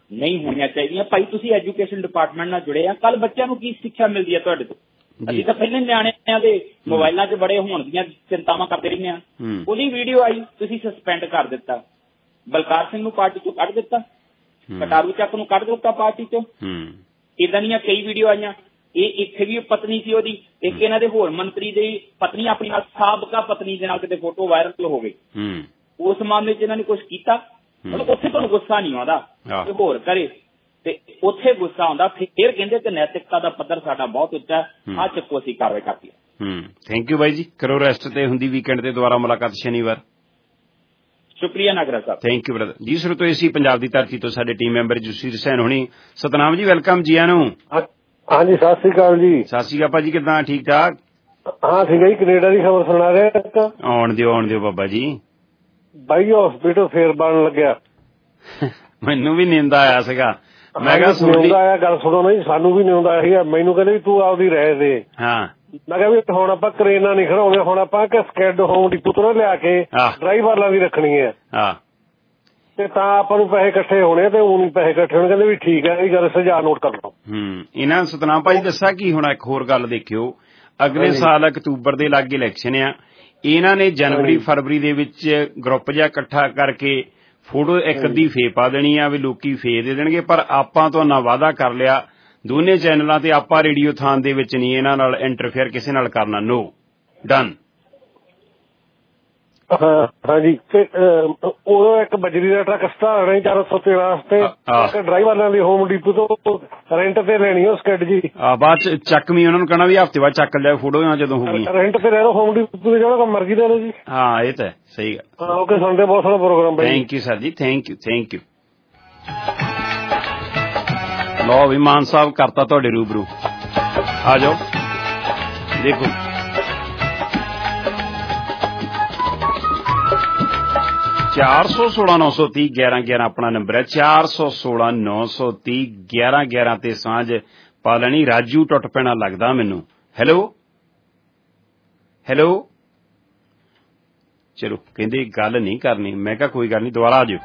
S3: ਨਹੀਂ ਹੋਣੀਆਂ ਚਾਹੀਦੀਆਂ। ਭਾਈ ਤੁਸੀਂ ਐਜੂਕੇਸ਼ਨ ਡਿਪਾਰਟਮੈਂਟ ਨਾਲ ਜੁੜੇ ਆ, ਕੱਲ ਬੱਚਿਆਂ ਨੂੰ ਕੀ ਸਿੱਖਿਆ ਮਿਲਦੀ ਹੈ ਤੁਹਾਡੇ ਤੋਂ? ਅਸੀਂ ਤਾਂ ਪਹਿਲੇ ਨਿਆਣਿਆਂ ਦੇ ਮੋਬਾਈਲਾਂ 'ਚ ਬੜੇ ਹੋਣ ਦੀਆਂ ਚਿੰਤਾਵਾਂ ਕਰਦੇ ਰਹਿੰਦੇ ਹਾਂ। ਉਹਦੀ ਵੀਡੀਓ ਆਈ, ਤੁਸੀਂ ਸਸਪੈਂਡ ਕਰ ਦਿੱਤਾ। ਬਲਕਾਰ ਸਿੰਘ ਨੂੰ ਪਾਰਟੀ ਚੋਂ ਕੱਢ ਦਿੱਤਾ, ਕਟਾਰੂ ਚੱਕ ਨੂੰ ਕੱਢ ਦਿੱਤਾ ਪਾਰਟੀ ਚੋਂ। ਏਦਾਂ ਦੀਆਂ ਕਈ ਵੀਡੀਓ ਆਈਆਂ। ਇਹ ਇੱਥੇ ਵੀ ਪਤਨੀ ਸੀ ਉਹਦੀ, ਇੱਕ ਇਹਨਾਂ ਦੇ ਹੋਰ ਮੰਤਰੀ ਦੀ ਪਤਨੀ ਆਪਣੀ ਨਾਲ, ਸਾਬਕਾ ਪਤਨੀ ਦੇ ਨਾਲ ਕਿਤੇ ਫੋਟੋ ਵਾਇਰਲ ਹੋ ਗਈ। ਉਸ ਮਾਮਲੇ 'ਚ ਇਹਨਾਂ ਨੇ ਕੁਛ ਕੀਤਾ, ਮਤਲਬ ਉੱਥੇ ਤੁਹਾਨੂੰ ਗੁੱਸਾ ਨਹੀਂ ਆਉਂਦਾ ਤੇ ਹੋਰ ਕਰੇ, ਤੇ ਉੱਥੇ ਗੁੱਸਾ ਆਉਂਦਾ। ਫਿਰ ਕਹਿੰਦੇ ਕਿ ਨੈਤਿਕਤਾ ਦਾ ਪੱਧਰ ਸਾਡਾ ਬਹੁਤ ਉੱਚਾ, ਆ ਚੱਕੋ ਅਸੀਂ ਕਾਰਵਾਈ ਕਰਤੀ।
S14: ਥੈਂਕ ਯੂ ਬਾਈ ਜੀ, ਕਰੋ ਰੈਸਟ ਤੇ ਹੁੰਦੀ ਵੀਕਐਂਡ ਤੇ ਦੁਬਾਰਾ ਮੁਲਾਕਾਤ ਸ਼ਨੀਵਾਰ।
S3: ਸ਼ੁਕਰੀਆ Nagra Sahib.
S14: Thank you brother ਜੀ। ਸਰੋਤੋ ਇਸੀ ਪੰਜਾਬ ਦੀ ਧਰਤੀ ਤੋਂ ਸਾਡੇ ਟੀਮ ਮੈਂਬਰ ਜਸਵੀਰ ਸੈਨ ਹੋਣੀ। ਸਤਨਾਮ ਜੀ ਵੈਲਕਮ ਜੀ ਆਇਆਂ ਨੂੰ।
S9: ਹਾਂਜੀ ਸਤਿ ਸ੍ਰੀ ਅਕਾਲ ਜੀ।
S14: ਸਤਿ ਸ੍ਰੀ ਅਕਾਲ ਭਾਜੀ, ਕਿੱਦਾਂ? ਠੀਕ ਠਾਕ?
S9: ਹਾਂ ਠੀਕ ਹੈ ਜੀ। ਕੈਨੇਡਾ ਦੀ ਖਬਰ ਸੁਣਾ ਰਿਹਾ।
S14: ਆਉਣ ਦਿਓ ਬਾਬਾ ਜੀ।
S9: ਬਾਈ ਹਸਪੀਟਲ ਫੇਰ ਬਣਨ ਲੱਗਿਆ।
S14: ਮੈਨੂੰ ਵੀ ਨੀਂਦ ਆਇਆ ਸੀਗਾ। ਮੈਂ ਕਿਹਾ
S9: ਆਇਆ, ਗੱਲ ਸੁਣੋ ਨਹੀਂ, ਸਾਨੂੰ ਵੀ ਨੀਂਦ ਆਇਆ ਸੀਗਾ। ਮੈਨੂੰ ਕਹਿੰਦੇ ਵੀ ਤੂੰ ਆਪਦੀ ਰਹਿ ਦੇ।
S14: ਹਾਂ
S9: ਮੈਂ ਕਿਹਾ ਵੀ ਹੁਣ ਆਪਾਂ ਕਰੇਨਾਂ ਨਹੀਂ ਖੜਾਉਣੇ, ਹੁਣ ਆਪਾਂ ਸਕੈਡ ਹੋਮ ਡਿਪੂ ਤੋਂ ਲਿਆ ਕੇ ਡਰਾਈਵਰਾਂ ਦੀ ਰੱਖਣੀ ਹੈ ਤੇ ਤਾਂ ਆਪਾਂ ਨੂੰ ਪੈਸੇ ਇਕੱਠੇ ਹੋਣੇ, ਤੇ ਉਹ ਨਹੀਂ ਪੈਸੇ ਇਕੱਠੇ ਹੋਣੇ। ਕਹਿੰਦੇ ਵੀ ਠੀਕ ਹੈ, ਇਹ ਗੱਲ ਸੁਝਾਅ ਨੋਟ ਕਰ ਲਓ।
S14: ਇਹਨਾਂ ਸਤਨਾਮ ਭਾਈ ਦੱਸਾਂ ਕੀ ਹੋਣਾ, ਇੱਕ ਹੋਰ ਗੱਲ ਦੇਖਿਓ, ਅਗਲੇ ਸਾਲ ਅਕਤੂਬਰ ਦੇ ਲਾਗੇ ਇਲੈਕਸ਼ਨ ਆ। ਇਹਨਾਂ ਨੇ ਜਨਵਰੀ ਫਰਵਰੀ ਦੇ ਵਿੱਚ ਗਰੁੱਪ ਜਿਹਾ ਇਕੱਠਾ ਕਰਕੇ ਫੋਟੋ ਇੱਕ ਅੱਧੀ ਫੇਰ ਪਾ ਦੇਣੀ ਆ ਵੀ ਲੋਕੀ ਫੇਰ ਦੇ ਦੇਣਗੇ, ਪਰ ਆਪਾਂ ਤੋਂ ਨਾ ਵਾਅਦਾ ਕਰ ਲਿਆ ਦੋਨੇ ਚੈਨਲਾਂ ਤੇ, ਆਪਾਂ ਰੇਡੀਓ ਥਾਨ ਦੇ ਵਿੱਚ ਨਹੀਂ ਇਹਨਾਂ ਨਾਲ ਇੰਟਰਫੇਅਰ ਕਿਸੇ ਨਾਲ ਕਰਨਾ। No done.
S9: ਹਾਂਜੀ, ਉਦੋਂ ਇੱਕ ਬਜਰੀ ਦਾ ਟਰੱਕ ਸਟਾਰਣਾ 413 ਵਾਸਤੇ, ਇੱਕ ਡਰਾਈਵਰਾਂ ਦੀ ਹੋਮ ਡਿਪੂ ਤੋਂ ਰੈਂਟ ਤੇ ਲੈਣੀ ਉਹ ਸਕੈਡ ਜੀ।
S14: ਬਾਅਦ ਚ ਚੱਕਵੀਂ ਉਹਨਾਂ ਨੂੰ ਕਹਿਣਾ ਵੀ ਹਫ਼ਤੇ ਬਾਅਦ ਚੱਕ ਲਿਆ ਫੋਟੋ ਜਦੋਂ ਹੋਊਗੀ।
S9: ਰੈਂਟ ਤੇ ਲੈ ਲਓ, ਹੋਮ ਡਿਪੂ ਤੇ ਜਿਹੜਾ ਮਰਜ਼ੀ ਲੈ ਲਓ ਜੀ।
S14: ਹਾਂ ਇਹ ਤਾਂ ਸਹੀ ਗੱਲ।
S9: ਓਕੇ, ਸੰਡੇ ਬਹੁਤ ਸਾਰਾ ਪ੍ਰੋਗਰਾਮ ਬਾਈ।
S14: ਥੈਂਕ ਯੂ ਸਰ ਜੀ, ਥੈਂਕ ਯੂ। ਲਓ ਵੀ ਮਾਨ ਸਾਹਿਬ ਕਰਤਾ ਤੁਹਾਡੇ ਰੂਬਰੂ, ਆ ਜਾਓ ਦੇਖੋ। $416-930-1111 ਆਪਣਾ ਨੰਬਰ ਹੈ। 416-930-1111 ਤੇ ਸਾਂਝ ਪਾ ਲੈਣੀ। ਰਾਜੂ ਟੁੱਟ ਪੈਣਾ ਲੱਗਦਾ ਮੈਨੂੰ। ਹੈਲੋ ਚਲੋ ਕਹਿੰਦੇ ਗੱਲ ਨਹੀਂ ਕਰਨੀ। ਮੈਂ ਕਿਹਾ ਕੋਈ ਗੱਲ ਨਹੀਂ, ਦੁਬਾਰਾ ਆ ਜਾਓ।